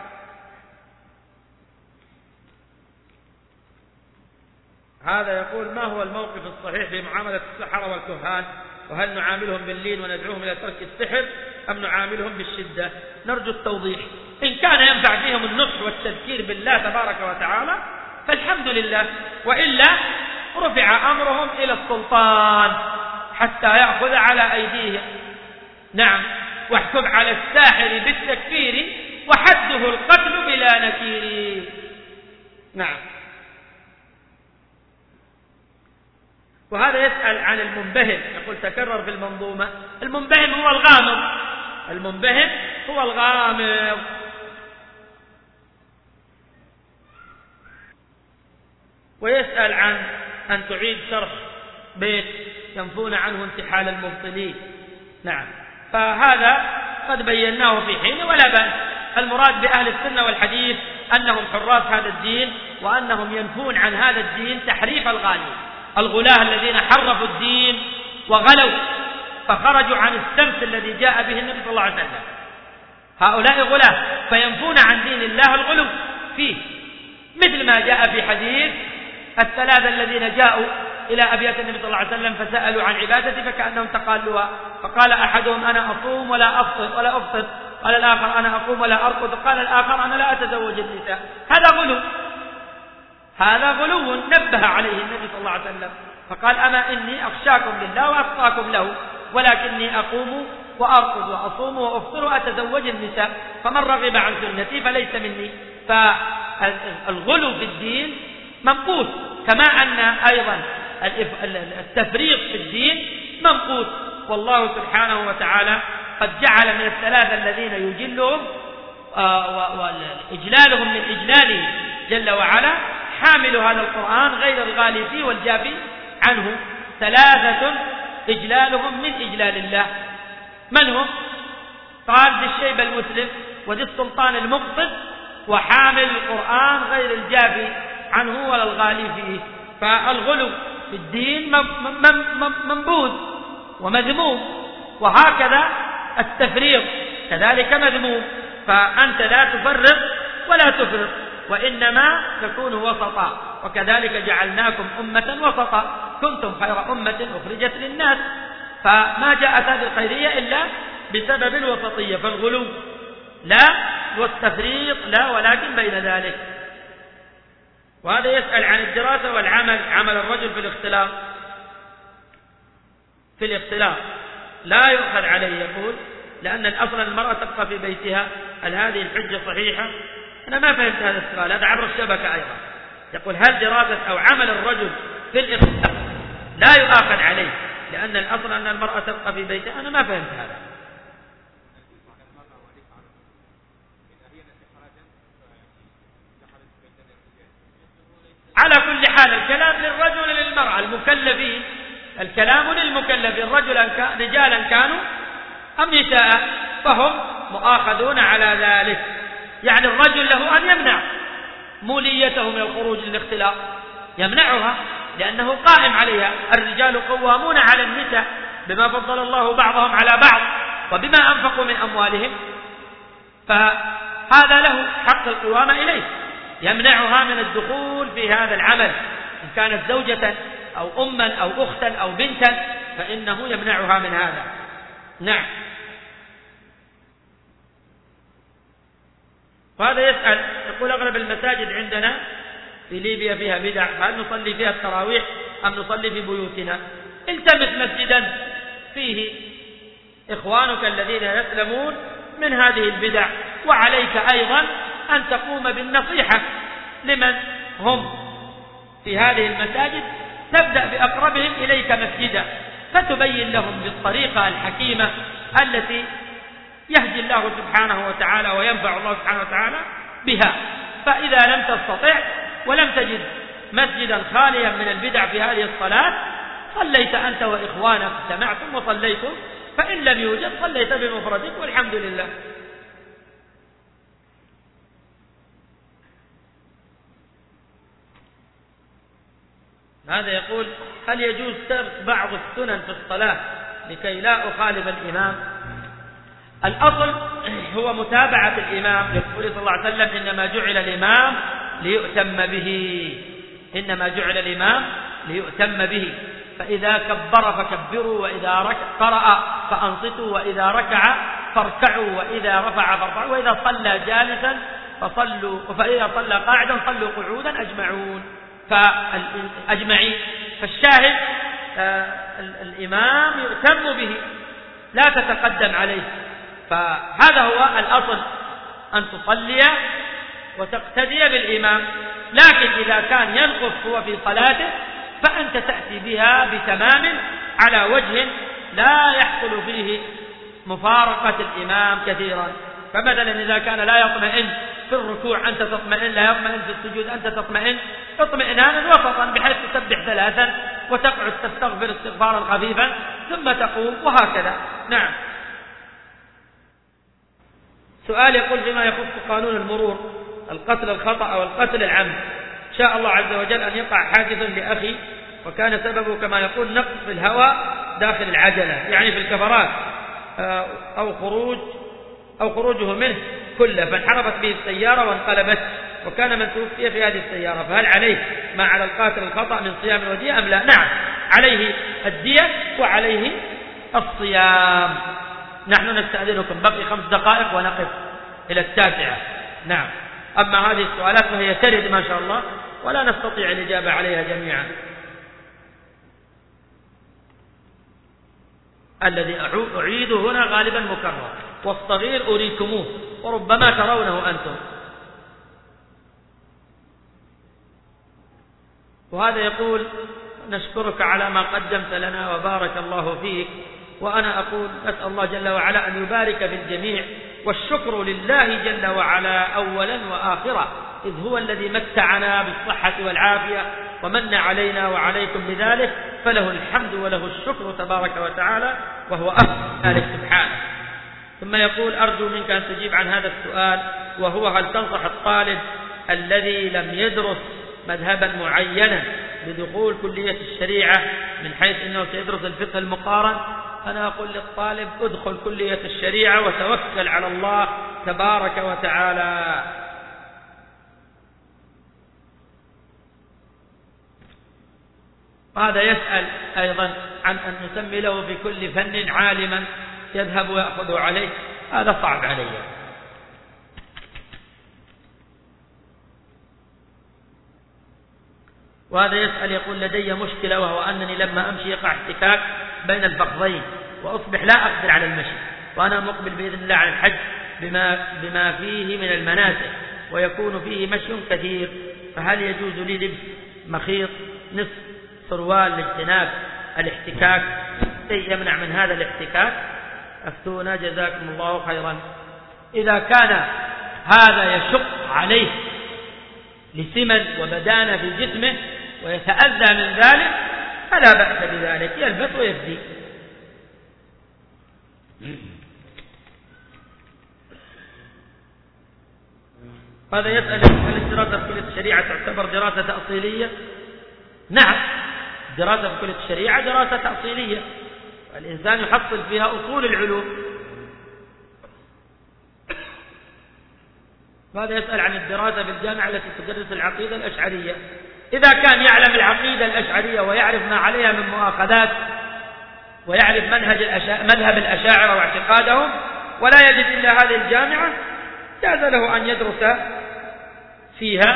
هذا يقول: ما هو الموقف الصحيح في معاملة السحرة والكهان؟ وهل نعاملهم باللين وندعوهم إلى ترك السحر أم نعاملهم بالشدة؟ نرجو التوضيح. إن كان ينفع فيهم النصح والتذكير بالله تبارك وتعالى فالحمد لله، وإلا رفع أمرهم إلى السلطان حتى يأخذ على أيديهم. نعم، واحكم على الساحر بالتكفير وحده القتل بلا نكير. نعم. وهذا يسأل عن المنبهم، يقول تكرر في المنظومة. المنبهم هو الغامض، المنبهم هو الغامض. ويسأل عن أن تعيد شرح بيت ينفون عنه انتحال المبطلين. نعم، فهذا قد بيناه في حين ولا بأس. المراد بأهل السنة والحديث أنهم حراس هذا الدين، وأنهم ينفون عن هذا الدين تحريف الغلاة الذين حرفوا الدين وغلوا فخرجوا عن السمت الذي جاء به النبي صلى الله عليه وسلم. هؤلاء غلاة فينفون عن دين الله الغلو فيه، مثل ما جاء في حديث الثلاثة الذين جاءوا إلى أبيات النبي صلى الله عليه وسلم فسألوا عن عبادتي فكأنهم تقالوها، فقال أحدهم: أنا أصوم ولا أفطر، قال الآخر: أنا أقوم ولا أرقد، قال الآخر: أنا لا أتزوج النساء. هذا غلو نبه عليه النبي صلى الله عليه وسلم، فقال: أما إني أخشاكم لله وأتقاكم له، ولكني أقوم وأرقد وأصوم وأفطر وأتزوج النساء، فمن رغب عن سنتي فليس مني. فالغلو في الدين منقوص، كما أن أيضا التفريط في الدين منقوص. والله سبحانه وتعالى قد جعل من الثلاثة الذين يجلهم وإجلالهم من إجلاله جل وعلا حامل هذا القرآن غير الغالي فيه والجافي عنه. ثلاثة إجلالهم من إجلال الله. من هم؟ قال: ذي الشيب المسلم، وذي السلطان المقصد، وحامل القرآن غير الجافي عنه ولا الغالي فيه. فالغلو في الدين منبوذ ومذموم، وهكذا التفريط كذلك مذموم. فأنت لا تفرط ولا تفرط، وإنما تكون وسطا. وكذلك جعلناكم أمة وسطا، كنتم خير أمة أخرجت للناس. فما جاءت هذه الخيرية إلا بسبب الوسطية. فالغلو لا والتفريط لا، ولكن بين ذلك. وهذا يسأل عن الدراسة والعمل. عمل الرجل في الاختلاط لا يؤخذ عليه، يقول: لأن الأصل المرأة تبقى في بيتها. هل هذه الحجة صحيحة؟ أنا ما فهمت هذا السؤال، هذا عبر الشبكة أيضا. يقول: هل دراسة أو عمل الرجل في الاختلاط لا يؤخذ عليه لأن الأصل أن المرأة تبقى في بيتها؟ أنا ما فهمت هذا. على كل حال الكلام للرجل وللمرأة المكلفين، الكلام للمكلفين رجالا كانوا أم نساء، فهم مؤاخذون على ذلك. يعني الرجل له أن يمنع موليته من الخروج للاختلاط، يمنعها لأنه قائم عليها. الرجال قوامون على النساء بما فضل الله بعضهم على بعض وبما أنفقوا من أموالهم، فهذا له حق القوامة إليه، يمنعها من الدخول في هذا العمل. إن كانت زوجة أو أما أو أختا أو بنتا فإنه يمنعها من هذا. نعم. وهذا يسأل يقول أغلب المساجد عندنا في ليبيا فيها بدع، هل نصلي فيها التراويح أم نصلي في بيوتنا؟ التمس مسجدا فيه إخوانك الذين يسلمون من هذه البدع، وعليك أيضا أن تقوم بالنصيحة لمن هم في هذه المساجد، تبدأ بأقربهم إليك مسجدا فتبين لهم بالطريقة الحكيمة التي يهدي الله سبحانه وتعالى وينفع الله سبحانه وتعالى بها. فإذا لم تستطع ولم تجد مسجدا خاليا من البدع في هذه الصلاة، صليت أنت وإخوانك، جمعتم وصليتم، فإن لم يوجد صليت بمفردك والحمد لله. هذا يقول هل يجوز ترك بعض السنن في الصلاة لكي لا أخالف الإمام؟ الأصل هو متابعة الإمام، يقول صلى الله عليه وسلم إنما جعل الإمام ليؤتم به، إنما جعل الإمام ليؤتم به، فإذا كبر فكبروا، وإذا قرأ فأنصتوا، وإذا ركع فاركعوا، وإذا رفع فارفعوا، وإذا صلى جالسا فصلوا، فإذا صلى قاعدا صلوا قعودا أجمعين. فالشاهد الإمام يؤتم به لا تتقدم عليه، فهذا هو الأصل أن تصلي وتقتدي بالإمام. لكن إذا كان ينقص هو في صلاته فأنت تأتي بها بتمام على وجه لا يحصل فيه مفارقة الإمام كثيرا. فمثلا إذا كان لا يطمئن في الركوع أنت تطمئن، لا يطمئن في السجود أنت تطمئن اطمئنانا وسطا، بحيث تسبح 3 وتقعد تستغفر استغفارا خفيفا ثم تقوم، وهكذا. نعم. سؤال يقول فيما يخص قانون المرور، القتل الخطأ أو القتل العمد، شاء الله عز وجل أن يقع حادث لأخي وكان سببه كما يقول نقص في الهواء داخل العجلة، يعني في الكفرات، أو خروجه منه كله، فانحرفت به السيارة وانقلبت، وكان من توفي في هذه السيارة، فهل عليه ما على القاتل الخطأ من صيام ودية أم لا؟ نعم، عليه الدية وعليه الصيام. نحن نستأذنكم، بقي 5 دقائق ونقف إلى 9. نعم. أما هذه السؤالات فهي ترد ما شاء الله ولا نستطيع الإجابة عليها جميعا. الذي أعيد هنا غالبا مكرر، والصغير أريكموه وربما ترونه أنتم. وهذا يقول نشكرك على ما قدمت لنا وبارك الله فيك، وأنا أقول نسأل الله جل وعلا أن يبارك في الجميع، والشكر لله جل وعلا أولا وآخرا، إذ هو الذي متعنا بالصحة والعافية ومن علينا وعليكم بذلك، فله الحمد وله الشكر تبارك وتعالى، وهو أهل ذلك سبحانه. ثم يقول أرجو منك أن تجيب عن هذا السؤال، وهو هل تنصح الطالب الذي لم يدرس مذهبا معينا بدخول كلية الشريعة من حيث أنه سيدرس الفقه المقارن؟ أنا أقول للطالب ادخل كلية الشريعة وتوكل على الله تبارك وتعالى. وهذا يسأل أيضا عن أن نسمي له في كل فن عالما يذهب ويأخذ عليه، هذا صعب علي. وهذا يسأل يقول لدي مشكلة، وهو أنني لما أمشي يقع احتكاك بين الفخذين وأصبح لا أقدر على المشي، وأنا مقبل بإذن الله على الحج بما فيه من المناسك، ويكون فيه مشي كثير، فهل يجوز لي لبس مخيط نصف سروال لاجتناب الاحتكاك؟ شيء يمنع من هذا الاحتكاك؟ أفتونا جزاكم الله خيرا. إذا كان هذا يشق عليه لسمن وبدانة في جسمه ويتأذى من ذلك فلا بأس بذلك، يلبس ويفدي. هذا يسأل هل الدراسة في كلية الشريعة تعتبر دراسة تأصيلية؟ نعم، دراسة في كلية الشريعة دراسة تأصيلية، الإنسان يحصل فيها أصول العلوم. هذا يسأل عن الدراسة في الجامعة التي تدرس العقيدة الأشعرية. إذا كان يعلم العقيدة الأشعرية ويعرف ما عليها من مؤاخذات ويعرف مذهب الأشاعرة واعتقادهم ولا يجد إلا هذه الجامعة، جاز له أن يدرس فيها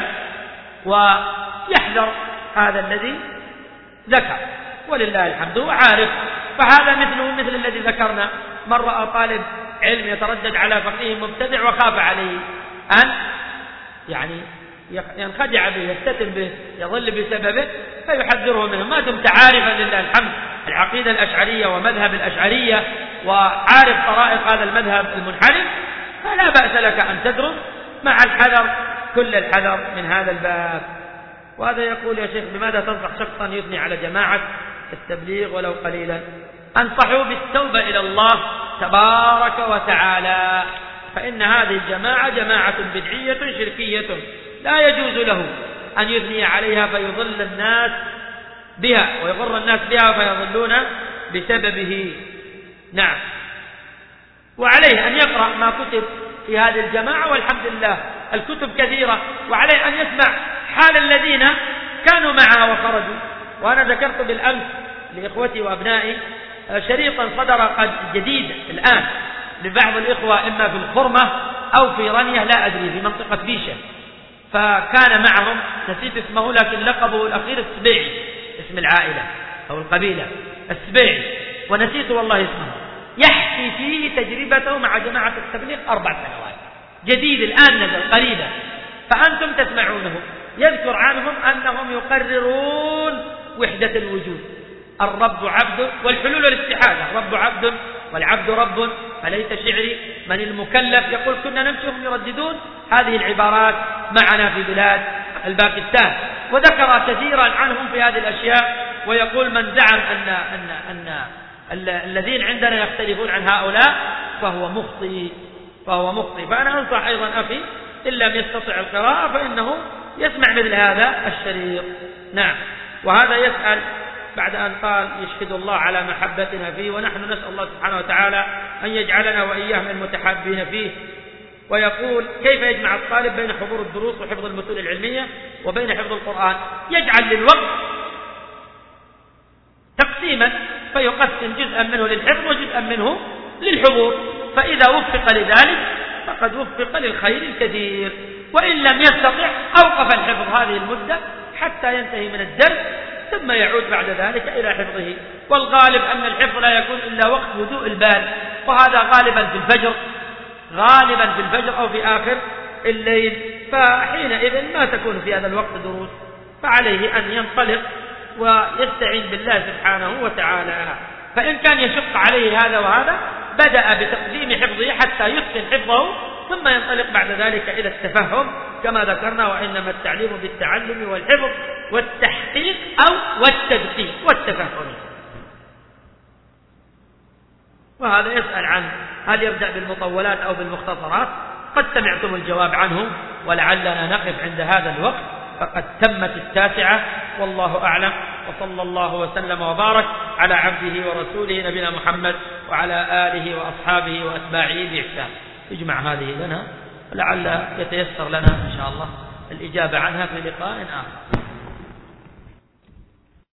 ويحذر هذا الذي ذكر، ولله الحمد وعارف. فهذا مثل الذي ذكرنا، من رأى طالب علم يتردد على فقيه مبتدع وخاف عليه أن يعني ينخدع به، يفتتن به، يضل بسببه، فيحذره منه. ما دمت عارفا لله الحمد العقيدة الأشعرية ومذهب الأشعرية وعارف طرائق هذا المذهب المنحرف، فلا بأس لك أن تدرس مع الحذر، كل الحذر من هذا الباب. وهذا يقول: يا شيخ بماذا تنصح شخصا يثني على جماعة التبليغ ولو قليلا؟ أنصحوا بالتوبة إلى الله تبارك وتعالى، فإن هذه الجماعة جماعة بدعية شركية لا يجوز له أن يثني عليها فيضل الناس بها ويغر الناس بها فيضلون بسببه. نعم. وعليه أن يقرأ ما كتب في هذه الجماعة، والحمد لله الكتب كثيرة، وعليه أن يسمع حال الذين كانوا معها وخرجوا. وأنا ذكرت بالأمس لإخوتي وأبنائي شريطا صدر قد جديد الآن لبعض الإخوة، إما في الخرمة أو في رنية لا أدري، في منطقة بيشة، فكان معهم نسيت اسمه لكن لقبه الأخير السبيعي، اسم العائلة أو القبيلة السبيعي، ونسيت والله اسمه. يحكي فيه تجربته مع جماعة التبليغ 4 سنوات، جديد الآن نزل قريبا، فأنتم تسمعونه. يذكر عنهم أنهم يقررون وحدة الوجود، الرب عبد، والحلول والاستحالة، الرب عبد والعبد رب، فليس شعري من المكلف. يقول: كنا نمشيهم يرددون هذه العبارات معنا في بلاد الباكستان، وذكر كثيرا عنهم في هذه الأشياء. ويقول: من زعم أن الذين عندنا يختلفون عن هؤلاء فهو مخطئ. فأنا أنصح أيضا أخي إن لم يستطع القراءة فإنه يسمع مثل هذا الشريط. نعم. وهذا يسأل بعد أن قال: يشهد الله على محبتنا فيه، ونحن نسأل الله سبحانه وتعالى أن يجعلنا وإياه من المتحابين فيه. ويقول: كيف يجمع الطالب بين حضور الدروس وحفظ المتون العلمية وبين حفظ القرآن؟ يجعل للوقت تقسيما، فيقسم جزءا منه للحفظ وجزءا منه للحضور، فإذا وفق لذلك فقد وفق للخير الكثير. وإن لم يستطع أوقف الحفظ هذه المدة حتى ينتهي من الدرس، ثم يعود بعد ذلك إلى حفظه. والغالب أن الحفظ لا يكون إلا وقت هدوء البال، وهذا غالبا في الفجر أو في آخر الليل، فحينئذ ما تكون في هذا الوقت دروس، فعليه أن ينطلق ويستعين بالله سبحانه وتعالى. فإن كان يشق عليه هذا وهذا بدأ بتقديم حفظه حتى يتقن حفظه، ثم ينطلق بعد ذلك إلى التفهم كما ذكرنا: وإنما التعليم بالتعلم والحفظ والتحقيق أو والتدقيق والتفهم. وهذا يسأل عن هل يبدأ بالمطولات أو بالمختصرات؟ قد سمعتم الجواب عنه، ولعلنا نقف عند هذا الوقت، فقد تمت 9، والله أعلم. وصلى الله وسلم وبارك على عبده ورسوله نبينا محمد وعلى آله وأصحابه وأتباعه بإحسان. اجمع هذه لنا، لعل يتيسر لنا إن شاء الله الإجابة عنها في لقاء آخر.